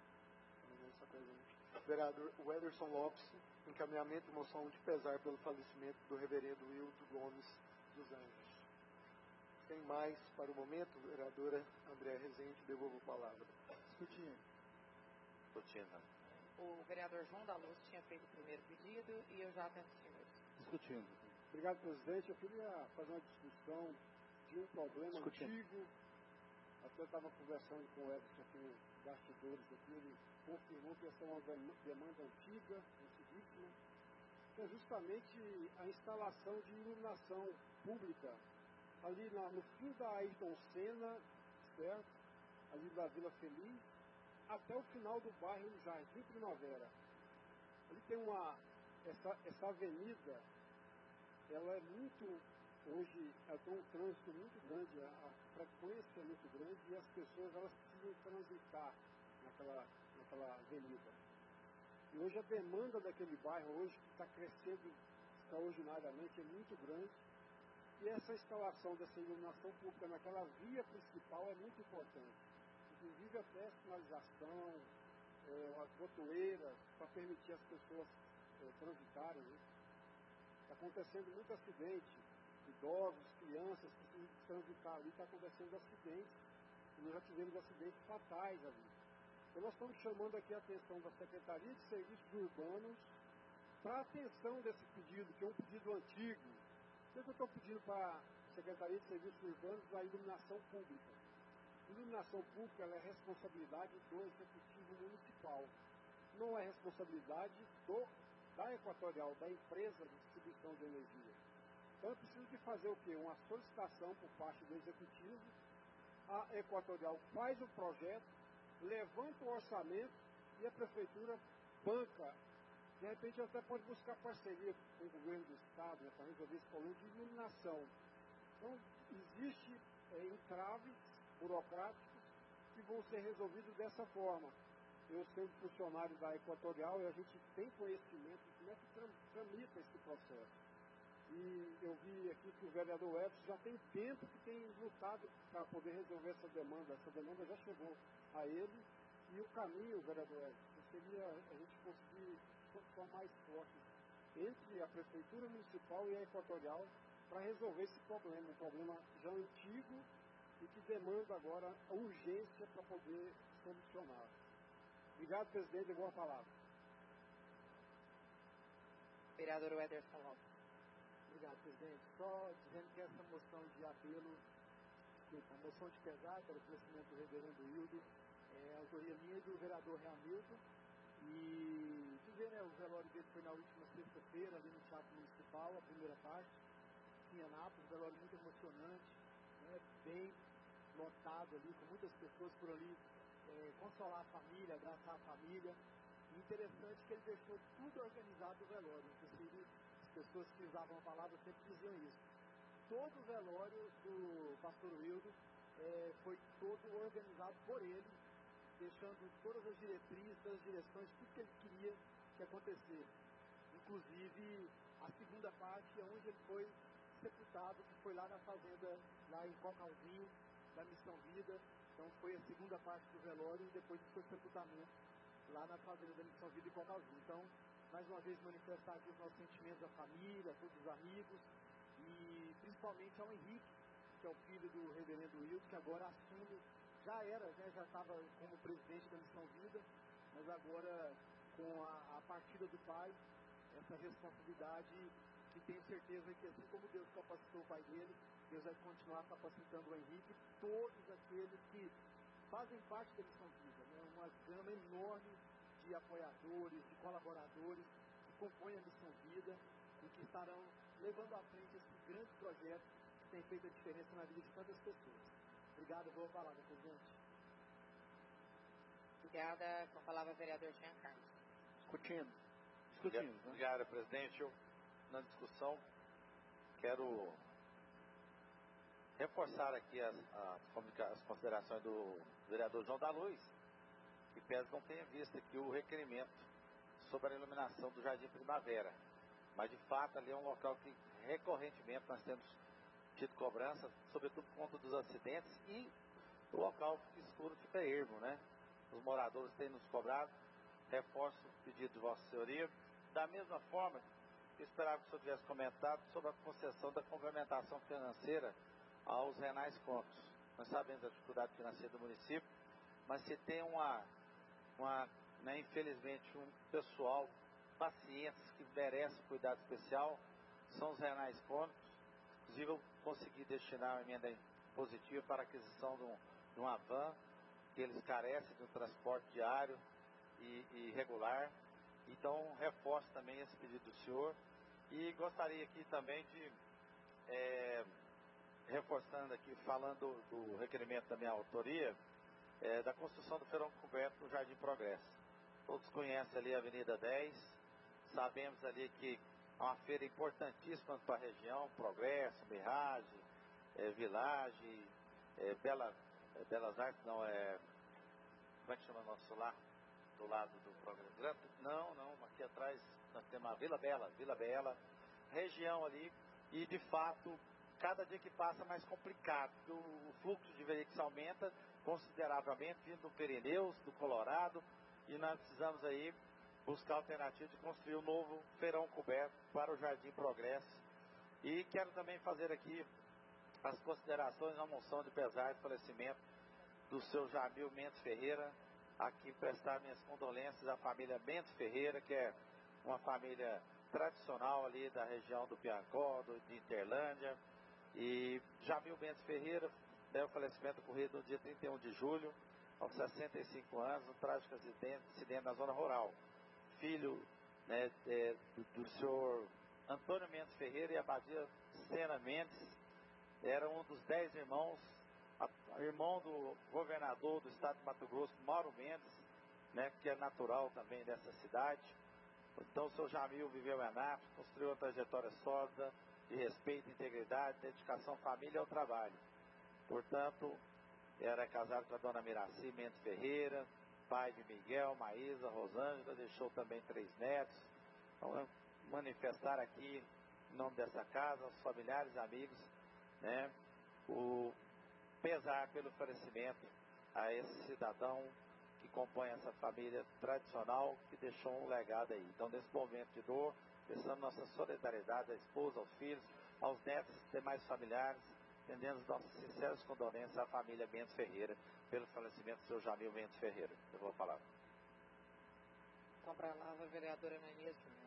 vereador Wederson Lopes, encaminhamento de moção de pesar pelo falecimento do reverendo Wildo Gomes dos Anjos. Sem mais para o momento, vereadora Andréa Rezende, devolvo a palavra. Discutindo. O vereador João da Luz tinha feito o primeiro pedido e eu já atendo os senhores. Discutindo. Obrigado, presidente. Eu queria fazer uma discussão de um problema antigo. Até estava conversando com o Edson aqui nos bastidores aqui, ele confirmou que essa é uma demanda antiga, antiguíssima, que é justamente a instalação de iluminação pública ali no fim da Ayrton Senna, certo? Ali da Vila Feliz, até o final do bairro Jardim Primavera. Ali tem uma essa avenida, ela é muito, hoje, ela tem um trânsito muito grande, a frequência é muito grande e as pessoas, elas precisam transitar naquela avenida. E hoje a demanda daquele bairro, hoje, que está crescendo extraordinariamente, é muito grande. E essa instalação dessa iluminação pública naquela via principal é muito importante. Inclusive até a sinalização, as botoeiras, para permitir as pessoas transitarem. Né? Está acontecendo muito acidente, idosos, crianças precisam transitar ali, está acontecendo acidentes. E nós já tivemos acidentes fatais ali. Então nós estamos chamando aqui a atenção da Secretaria de Serviços Urbanos para a atenção desse pedido, que é um pedido antigo. O que eu estou pedindo para a Secretaria de Serviços Urbanos da iluminação pública? A iluminação pública ela é responsabilidade do Executivo Municipal. Não é responsabilidade da Equatorial, da empresa de distribuição de energia. Então eu preciso de fazer o quê? Uma solicitação por parte do Executivo. A Equatorial faz o projeto, levanta o orçamento e a Prefeitura banca. De repente até pode buscar parceria com o governo do Estado, né, para resolver esse problema de iluminação. Então, existe entraves burocráticos que vão ser resolvidos dessa forma. Eu sendo funcionário da Equatorial, a gente tem conhecimento de como é que tramita esse processo. E eu vi aqui que o vereador Edson já tem tempo que tem lutado para poder resolver essa demanda. Essa demanda já chegou a ele. E o caminho, vereador Edson, seria a gente conseguir são mais fortes entre a Prefeitura Municipal e a Equatorial para resolver esse problema, um problema já antigo e que demanda agora a urgência para poder solucionar. Obrigado, presidente, e boa palavra. Vereador Ederson Lopes. Obrigado, presidente. Só dizendo que essa moção de apelo, desculpa, a moção de pesar para o crescimento do reverendo Hildo, é a autoria minha e do vereador Reamilton. E dizer, né, o velório dele foi na última sexta-feira, ali no Teatro Municipal, a primeira parte, em Anápolis, um velório muito emocionante, né, bem lotado ali, com muitas pessoas por ali, consolar a família, abraçar a família. E interessante que ele deixou tudo organizado o velório, inclusive as pessoas que usavam a palavra sempre diziam isso. Todo o velório do pastor Wildo foi todo organizado por ele, deixando todas as diretrizes, todas as direções, tudo que ele queria que acontecesse. Inclusive, a segunda parte é onde ele foi sepultado, que foi lá na fazenda, lá em Cocalzinho, da Missão Vida. Então, foi a segunda parte do velório e depois do seu sepultamento, lá na fazenda da Missão Vida em Cocalzinho. Então, mais uma vez, manifestar aqui os nossos sentimentos à família, a todos os amigos, e principalmente ao Henrique, que é o filho do reverendo Wildo, que agora assume. Já era, né, já estava como presidente da Missão Vida, mas agora com a partida do pai, essa responsabilidade, e tenho certeza que assim como Deus capacitou o pai dele, Deus vai continuar capacitando o Henrique e todos aqueles que fazem parte da Missão Vida, né, uma gama enorme de apoiadores, de colaboradores que compõem a Missão Vida e que estarão levando à frente esse grande projeto que tem feito a diferença na vida de tantas pessoas. Obrigado, boa palavra, presidente. Obrigada. Com a palavra, vereador Jean Carlos. Discutindo. Obrigado, presidente. Eu, na discussão, quero reforçar aqui as considerações do vereador João da Luz, que pese não tenha visto aqui o requerimento sobre a iluminação do Jardim Primavera. Mas, de fato, ali é um local que recorrentemente nós temos tido cobrança, sobretudo por conta dos acidentes, e o local escuro fica ermo, né? Os moradores têm nos cobrado. Reforço o pedido de Vossa Senhoria. Da mesma forma, eu esperava que o senhor tivesse comentado sobre a concessão da complementação financeira aos renais contos. Nós sabemos da dificuldade financeira do município, mas se tem né, infelizmente, um pessoal, pacientes que merecem cuidado especial, são os renais cônicos. Inclusive, eu consegui destinar uma emenda positiva para a aquisição de uma van, que eles carecem de um transporte diário e regular. Então, reforço também esse pedido do senhor. E gostaria aqui também de, reforçando aqui, falando do requerimento da minha autoria, da construção do feirão coberto no Jardim Progresso. Todos conhecem ali a Avenida 10, Sabemos ali que é uma feira importantíssima para a região, Progresso, Mirage, Village, Belas Artes, não, como é que chama o nosso lar? Do lado do Progresso? Não, aqui atrás nós temos a Vila Bela, região ali, e de fato, cada dia que passa mais complicado, porque o fluxo de veículos aumenta consideravelmente, vindo do Pirineus, do Colorado, e nós precisamos aí buscar alternativa de construir um novo feirão coberto para o Jardim Progresso. E quero também fazer aqui as considerações na moção de pesar de falecimento do seu Jamil Mendes Ferreira, aqui prestar minhas condolências à família Mendes Ferreira, que é uma família tradicional ali da região do Piancó, de Interlândia. E Jamil Mendes Ferreira, o falecimento ocorrido no dia 31 de julho, aos 65 anos, um trágico acidente na zona rural. Filho, né, do senhor Antônio Mendes Ferreira e a Badia Sena Mendes, era um dos 10 irmãos, irmão do governador do estado de Mato Grosso, Mauro Mendes, né, que é natural também dessa cidade. Então o seu Jamil viveu em Anápolis, construiu uma trajetória sólida de respeito, integridade, dedicação à família e ao trabalho. Portanto, era casado com a dona Miraci Mendes Ferreira, pai de Miguel, Maísa, Rosângela, deixou também 3 netos. Então, manifestar aqui, em nome dessa casa, aos familiares e amigos, né, o pesar pelo falecimento a esse cidadão que compõe essa família tradicional, que deixou um legado aí. Então, nesse momento de dor, prestamos nossa solidariedade à esposa, aos filhos, aos netos, demais familiares, estendendo nossas sinceras condolências à família Mendes Ferreira pelo falecimento do seu Jamil Mendes Ferreira. Eu vou falar. Com a palavra, a vereadora Ananias Júnior.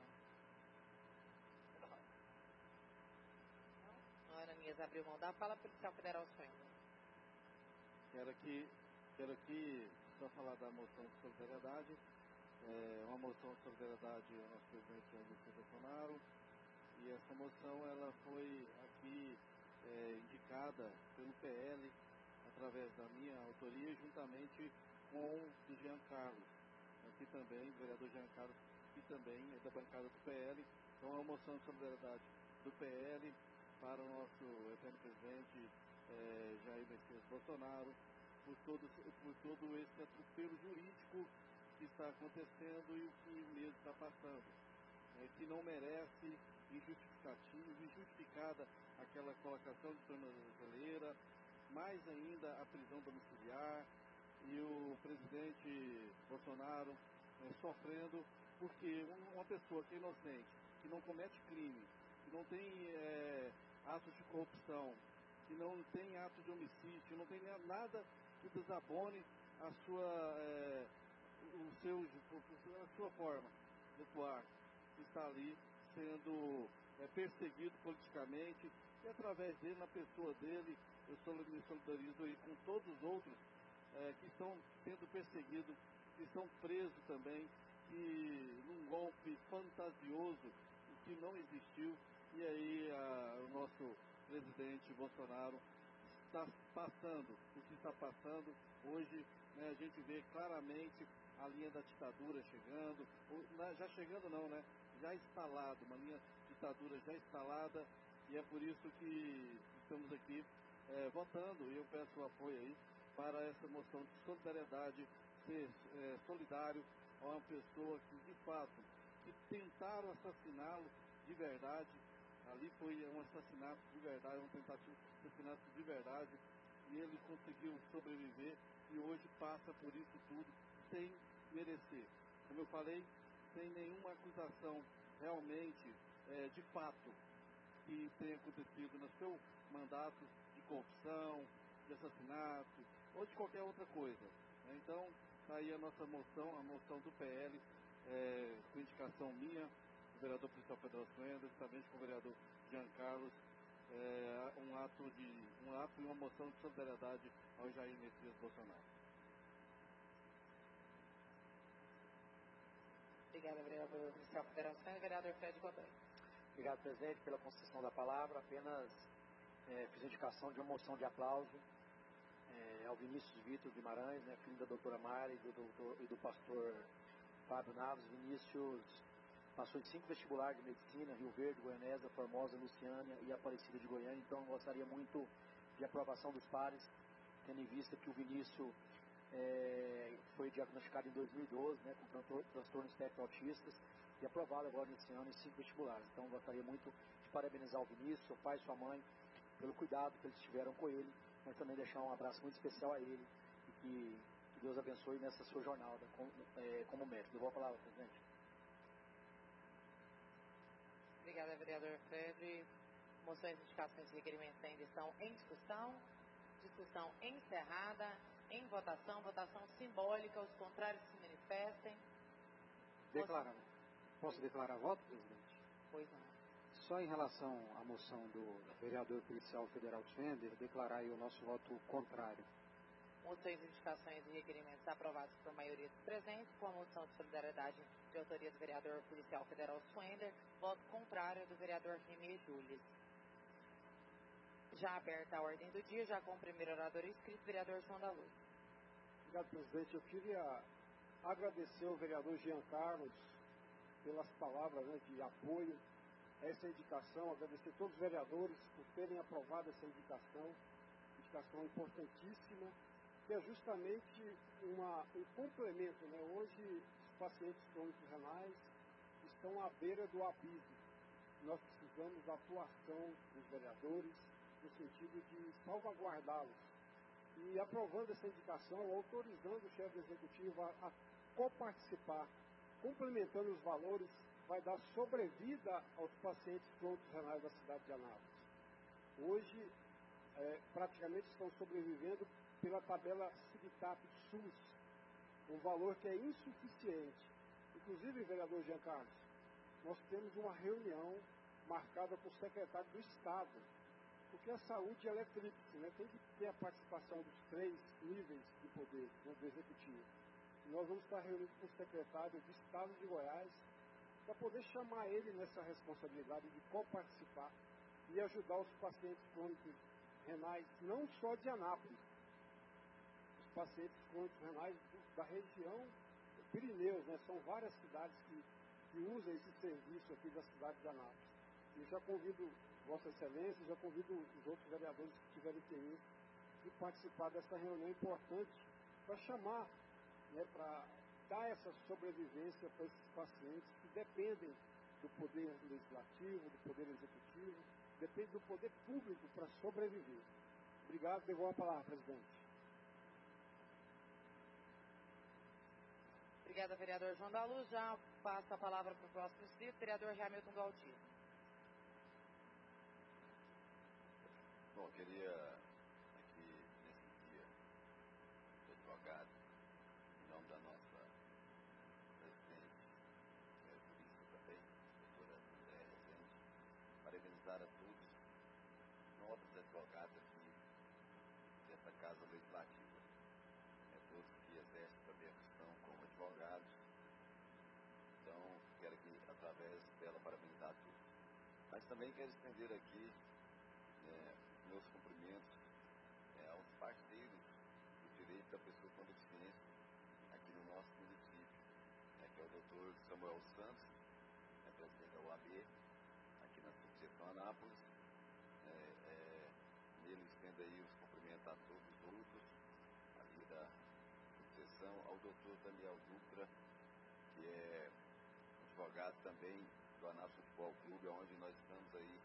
A Ananias abriu mão da fala, Policial Federal Suenda. Quero aqui só falar da moção de solidariedade. Uma moção de solidariedade ao nosso presidente Jair Bolsonaro. E essa moção ela foi aqui indicada pelo PL através da minha autoria, juntamente com o do Jean Carlos, aqui também, o vereador Jean Carlos, que também é da bancada do PL. Então, é uma moção de solidariedade do PL para o nosso eterno presidente Jair Messias Bolsonaro, por todo esse atropelo jurídico que está acontecendo e o que mesmo está passando, que não merece injustificada aquela colocação de tornozeleira, mais ainda a prisão domiciliar, e o presidente Bolsonaro sofrendo, porque uma pessoa que é inocente, que não comete crime, que não tem atos de corrupção, que não tem atos de homicídio, não tem nada que desabone a sua forma de atuar, está ali sendo perseguido politicamente, e através dele, na pessoa dele, eu me solidarizo aí com todos os outros que estão sendo perseguidos, que estão presos também, que num golpe fantasioso que não existiu, e aí o nosso presidente Bolsonaro está passando o que está passando hoje, né? A gente vê claramente a linha da ditadura chegando, já chegando não, né? Já instalado, uma linha de ditadura já instalada, e é por isso que estamos aqui votando, e eu peço o apoio aí para essa moção de solidariedade, ser solidário a uma pessoa que de fato, que tentaram assassiná-lo de verdade, ali foi um assassinato de verdade, um tentativo de assassinato de verdade, e ele conseguiu sobreviver, e hoje passa por isso tudo sem merecer. Como eu falei, sem nenhuma acusação realmente de fato que tenha acontecido no seu mandato de corrupção, de assassinato ou de qualquer outra coisa. Então, está aí a nossa moção, a moção do PL, com indicação minha, do vereador Policial Federal Suenda, juntamente com o vereador Jean Carlos, um ato e uma moção de solidariedade ao Jair Messias Bolsonaro. Obrigada, vereador Policial Federal Suenda. Vereador Fred Godoy. Obrigado, presidente, pela concessão da palavra. Apenas fiz indicação de uma moção de aplauso ao Vinícius Vitor Guimarães, filho da doutora Mara e do pastor Fábio Naves. Vinícius passou em 5 vestibulares de medicina, Rio Verde, Goianésia, Formosa, Luciânia e Aparecida de Goiânia. Então, eu gostaria muito de aprovação dos pares, tendo em vista que o Vinícius foi diagnosticado em 2012, né, com transtorno espectro autistas, e aprovado agora nesse ano em 5 vestibulares. Então, eu gostaria muito de parabenizar o Vinícius, seu pai e sua mãe, pelo cuidado que eles tiveram com ele, mas também deixar um abraço muito especial a ele, e que Deus abençoe nessa sua jornada como médico. Eu vou falar, presidente. Obrigada, vereador Fred. Moções, indicações e requerimentos ainda estão em discussão. Discussão encerrada. Em votação. Votação simbólica. Os contrários se manifestem. Declarando. Posso declarar voto, presidente? Pois não. Só em relação à moção do vereador policial federal Schwender, declarar aí o nosso voto contrário. Moções, indicações e requerimentos aprovados por maioria dos presentes, com a moção de solidariedade de autoria do vereador policial federal Schwender, voto contrário do vereador Remy Jules. Já aberta a ordem do dia, já com o primeiro orador inscrito, vereador João da Luz. Obrigado, presidente. Eu queria agradecer ao vereador Jean Carlos pelas palavras, né, de apoio a essa indicação, agradecer a todos os vereadores por terem aprovado essa indicação importantíssima, que é justamente um complemento, né? Hoje, os pacientes crônicos renais estão à beira do abismo. Nós precisamos da atuação dos vereadores no sentido de salvaguardá-los. E aprovando essa indicação, autorizando o chefe executivo a coparticipar, complementando os valores, vai dar sobrevida aos pacientes crônicos renais da cidade de Anápolis. Hoje, praticamente estão sobrevivendo pela tabela CIVITAP SUS, um valor que é insuficiente. Inclusive, vereador Jean Carlos, nós temos uma reunião marcada com o secretário do Estado, porque a saúde ela é tríplice, né? Tem que ter a participação dos 3 níveis de poder, né, do Executivo. E nós vamos estar reunidos com o secretário do Estado de Goiás para poder chamar ele nessa responsabilidade de coparticipar e ajudar os pacientes crônicos renais, não só de Anápolis, os pacientes crônicos renais da região Pirineus, né? São várias cidades que usam esse serviço aqui da cidade de Anápolis. Eu já convido Vossa Excelência, já convido os outros vereadores que tiverem interesse de participar dessa reunião importante para chamar, né, para dar essa sobrevivência para esses pacientes que dependem do poder legislativo, do poder executivo, dependem do poder público para sobreviver. Obrigado, devolvo a palavra, presidente. Obrigada, vereador João da Luz. Já passo a palavra para o próximo inscrito, vereador Hamilton Gaudir. Bom, queria aqui, nesse dia do advogado, em nome da nossa presidente, jurista também, doutora André Rezende, parabenizar a todos os nobres advogados aqui dessa Casa Legislativa, todos que exercem também a função como advogados. Então, quero aqui, através dela, parabenizar a todos. Mas também quero estender aqui meus cumprimentos aos parceiros do direito da pessoa com deficiência aqui no nosso município, que é o doutor Samuel Santos, presidente da UAB, aqui na subseção Anápolis. Nele estendo aí os cumprimentos a todos os outros ali da subseção, ao doutor Daniel Dutra, que é advogado também do Anápolis Futebol Clube, onde nós estamos aí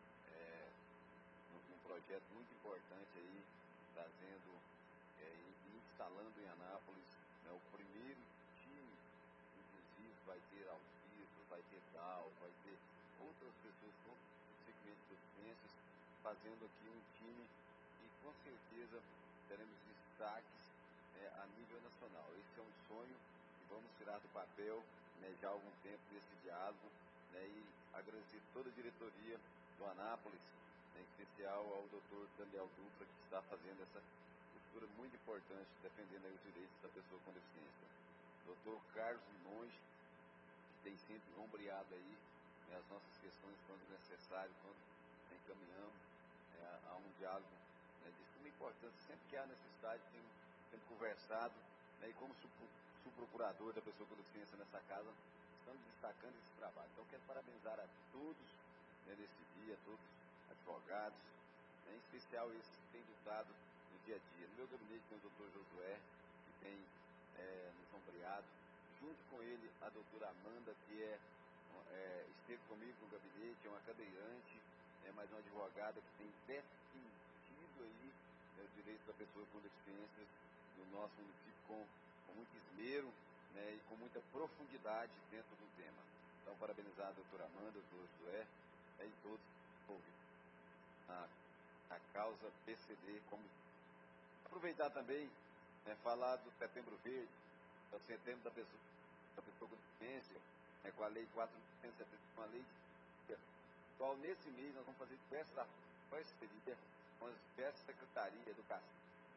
num projeto muito importante aí, trazendo e instalando em Anápolis, né, o primeiro time, inclusive vai ter autistas, vai ter Down, vai ter outras pessoas com segmentos de deficiências, fazendo aqui um time e com certeza teremos destaques a nível nacional. Esse é um sonho que vamos tirar do papel, né, já há algum tempo desse diálogo, né, e agradecer toda a diretoria do Anápolis, em especial ao doutor Daniel Dutra, que está fazendo essa postura muito importante, defendendo aí os direitos da pessoa com deficiência. Doutor Carlos Limões, que tem sempre ombreado aí, né, as nossas questões quando necessário, quando encaminhamos a um diálogo, né, de suma importância. Sempre que há necessidade, temos conversado, né, e como subprocurador da pessoa com deficiência nessa casa, estamos destacando esse trabalho. Então, quero parabenizar a todos, né, nesse dia, todos os advogados, né, em especial esses que têm lutado no dia a dia. No meu gabinete tem o doutor Josué, que tem nos ombreado, junto com ele a doutora Amanda, que esteve comigo no gabinete, é uma cadeirante, mas uma advogada que tem defendido aí o direito da pessoa com deficiências no nosso município com muito esmero, né, e com muita profundidade dentro do tema. Então, parabenizar a doutora Amanda, o doutor Josué, e todos que ouviram a causa PCD. Aproveitar também, falar do Setembro Verde, o setembro da pessoa com deficiência, com a Lei 4.170, uma lei de qual nesse mês nós vamos fazer diversas ações com as diversas secretarias de educação.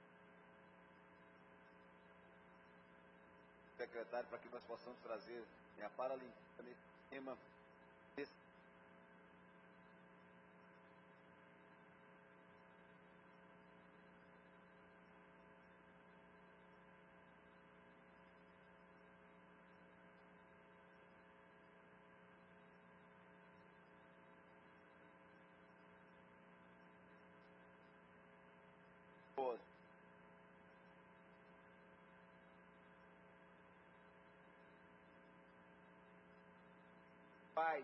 Secretário, para que nós possamos trazer a Paralimpíada nesse tema. Pai.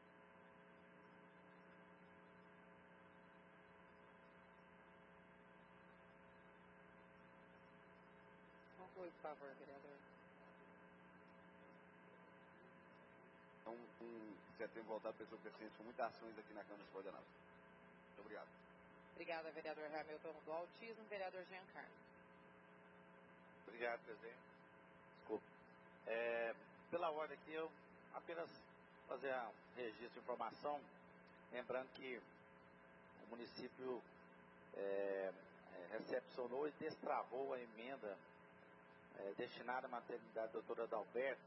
Conclui, por favor, vereador. Então, em setembro, voltar a pessoa com deficiência com muitas ações aqui na Câmara Municipal de Anápolis. Muito obrigado. Obrigada, vereador Hamilton do Autismo. Vereador Jean Carlos. Obrigado, presidente. Desculpa. Pela ordem aqui, eu apenas fazer um registro de informação, lembrando que o município recepcionou e destravou a emenda destinada à maternidade doutora Adalberto,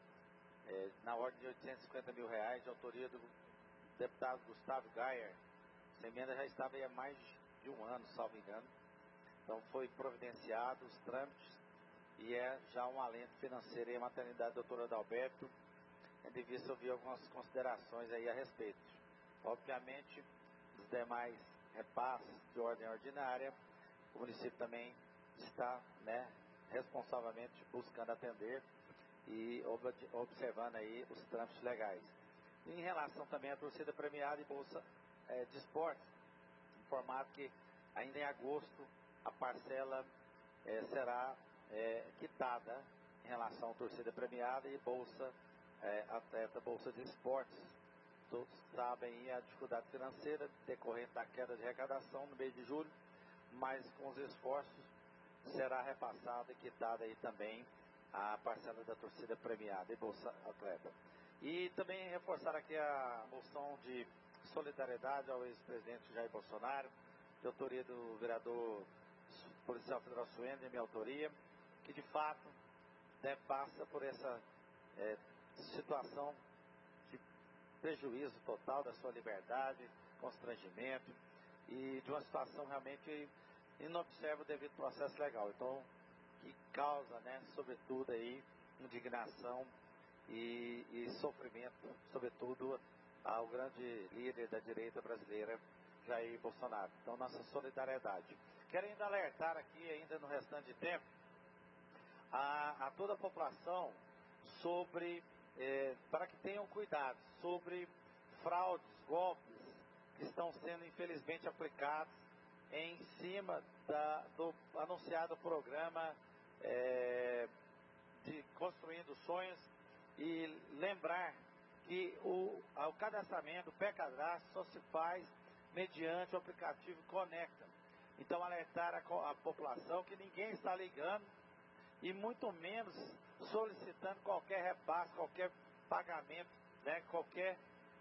na ordem de R$850 mil, de autoria do deputado Gustavo Gayer. Essa emenda já estava aí há mais de um ano, salvo engano. Então foi providenciado os trâmites e já um alento financeiro aí à maternidade doutora Adalberto. Devia se ouvir algumas considerações aí a respeito. Obviamente, os demais repasses de ordem ordinária, o município também está, responsavelmente buscando atender e observando aí os trâmites legais. E em relação também à torcida premiada e bolsa de esportes, informado que ainda em agosto a parcela será quitada em relação à torcida premiada e bolsa atleta, bolsa de esportes. Todos sabem a dificuldade financeira decorrente da queda de arrecadação no mês de julho, mas com os esforços será repassada e quitada aí também a parcela da torcida premiada e bolsa atleta. E também reforçar aqui a moção de solidariedade ao ex-presidente Jair Bolsonaro, de autoria do vereador policial federal Suender, minha autoria, que de fato passa por essa situação de prejuízo total da sua liberdade, constrangimento e de uma situação realmente inobserva o devido processo legal. Então, que causa, sobretudo aí, indignação e sofrimento, sobretudo ao grande líder da direita brasileira, Jair Bolsonaro. Então, nossa solidariedade. Quero ainda alertar aqui, ainda no restante de tempo, a toda a população sobre, para que tenham cuidado, sobre fraudes, golpes que estão sendo infelizmente aplicados em cima do anunciado programa de Construindo Sonhos, e lembrar que o cadastramento, o pré-cadastro só se faz mediante o aplicativo Conecta. Então, alertar a população que ninguém está ligando e muito menos solicitando qualquer repasse, qualquer pagamento, qualquer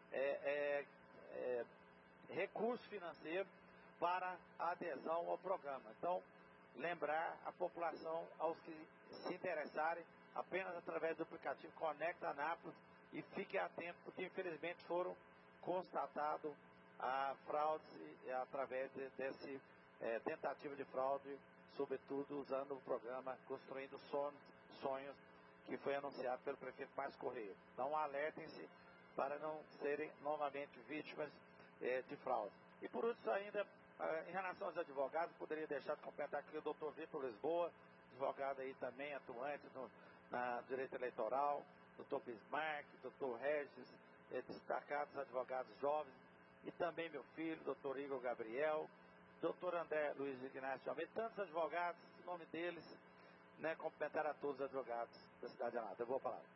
recurso financeiro para a adesão ao programa. Então, lembrar a população, aos que se interessarem, apenas através do aplicativo Conecta Anápolis, e fiquem atentos, porque infelizmente foram constatados fraudes através desse tentativa de fraude, sobretudo usando o programa Construindo Sonhos, que foi anunciado pelo prefeito Márcio Correia. Então alertem-se para não serem novamente vítimas de fraude. E por último ainda, em relação aos advogados, poderia deixar de complementar aqui o doutor Vitor Lisboa, advogado aí também atuante na direito eleitoral, doutor Bismarck, doutor Regis, destacados advogados jovens, e também meu filho, doutor Igor Gabriel, doutor André Luiz Ignacio de Almeida, tantos advogados, em nome deles, né, cumprimentar a todos os advogados da cidade de Anápolis. Eu vou falar.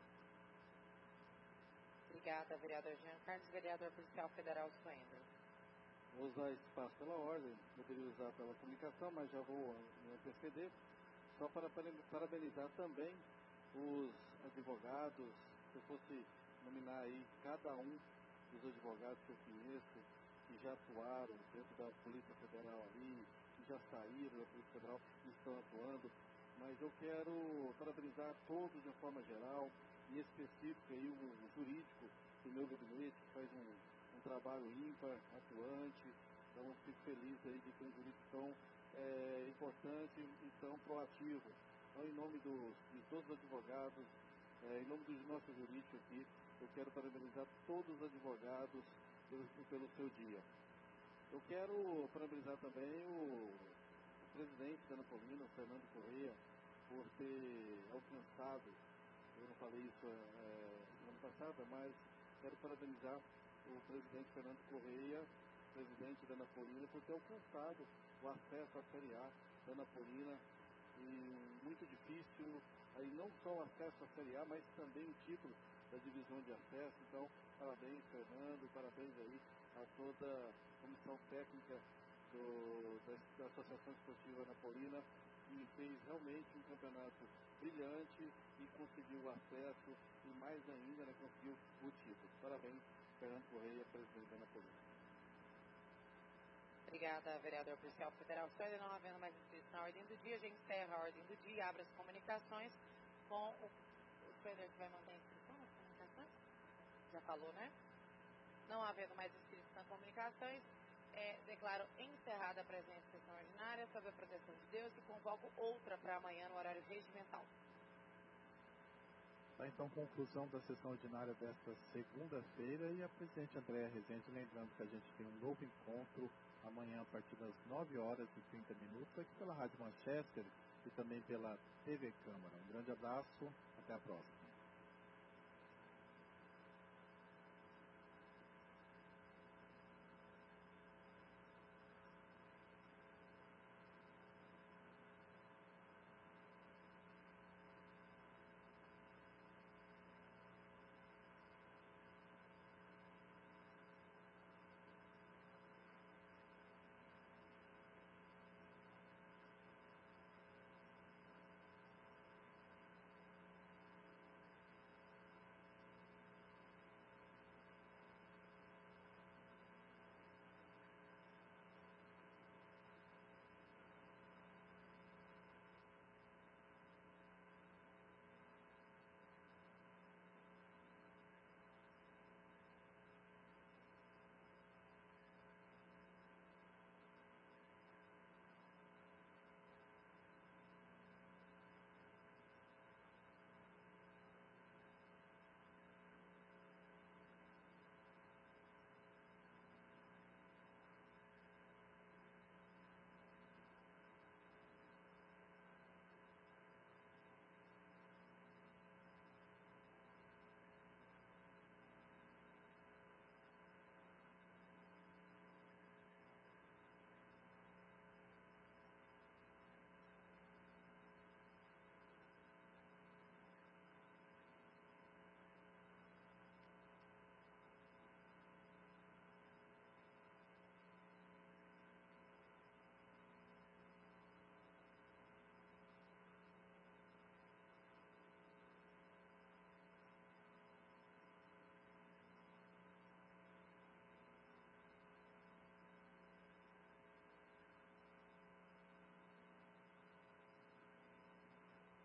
Obrigada, vereador Jean Carlos. Vereador Policial Federal Suender. Vou usar esse espaço pela ordem, poderia usar pela comunicação, mas já vou me anteceder, só para parabenizar também os advogados. Se eu fosse nominar aí cada um dos advogados que eu conheço, que já atuaram dentro da Polícia Federal ali, que já saíram da Polícia Federal, que estão atuando, mas eu quero parabenizar todos de uma forma geral, em específico aí o jurídico do meu gabinete, que faz um trabalho ímpar, atuante. Então eu fico feliz aí de ter um jurídico tão importante e tão proativo. Então, em nome de todos os advogados, em nome do nosso jurídico aqui, eu quero parabenizar todos os advogados pelo seu dia. Eu quero parabenizar também o presidente da Anapolina, o Fernando Correia, por ter alcançado, eu não falei isso ano passado, mas quero parabenizar o presidente Fernando Correia, presidente da Anapolina, por ter alcançado o acesso à Série A da Anapolina, e muito difícil, aí não só o acesso à Série A, mas também o título da divisão de acesso. Então, parabéns, Fernando, parabéns aí a toda a comissão técnica da Associação Esportiva Anapolina, que fez realmente um campeonato brilhante e conseguiu o acesso, e mais ainda, né, conseguiu o título. Parabéns, Fernando Correia, presidente da Anapolina. Obrigada, vereador policial federal. Só não havendo mais inscritos na ordem do dia, já encerra a ordem do dia e abre as comunicações com o senhor que vai mandar a inscrição nas comunicações? Já falou, né? Não havendo mais inscritos nas comunicações, declaro encerrada a presente sessão ordinária sob a proteção de Deus e convoco outra para amanhã no horário regimental. Então, conclusão da sessão ordinária desta segunda-feira, e a presidente Andréa Rezende lembrando que a gente tem um novo encontro amanhã a partir das 9h30 aqui pela Rádio Manchester e também pela TV Câmara. Um grande abraço, até a próxima.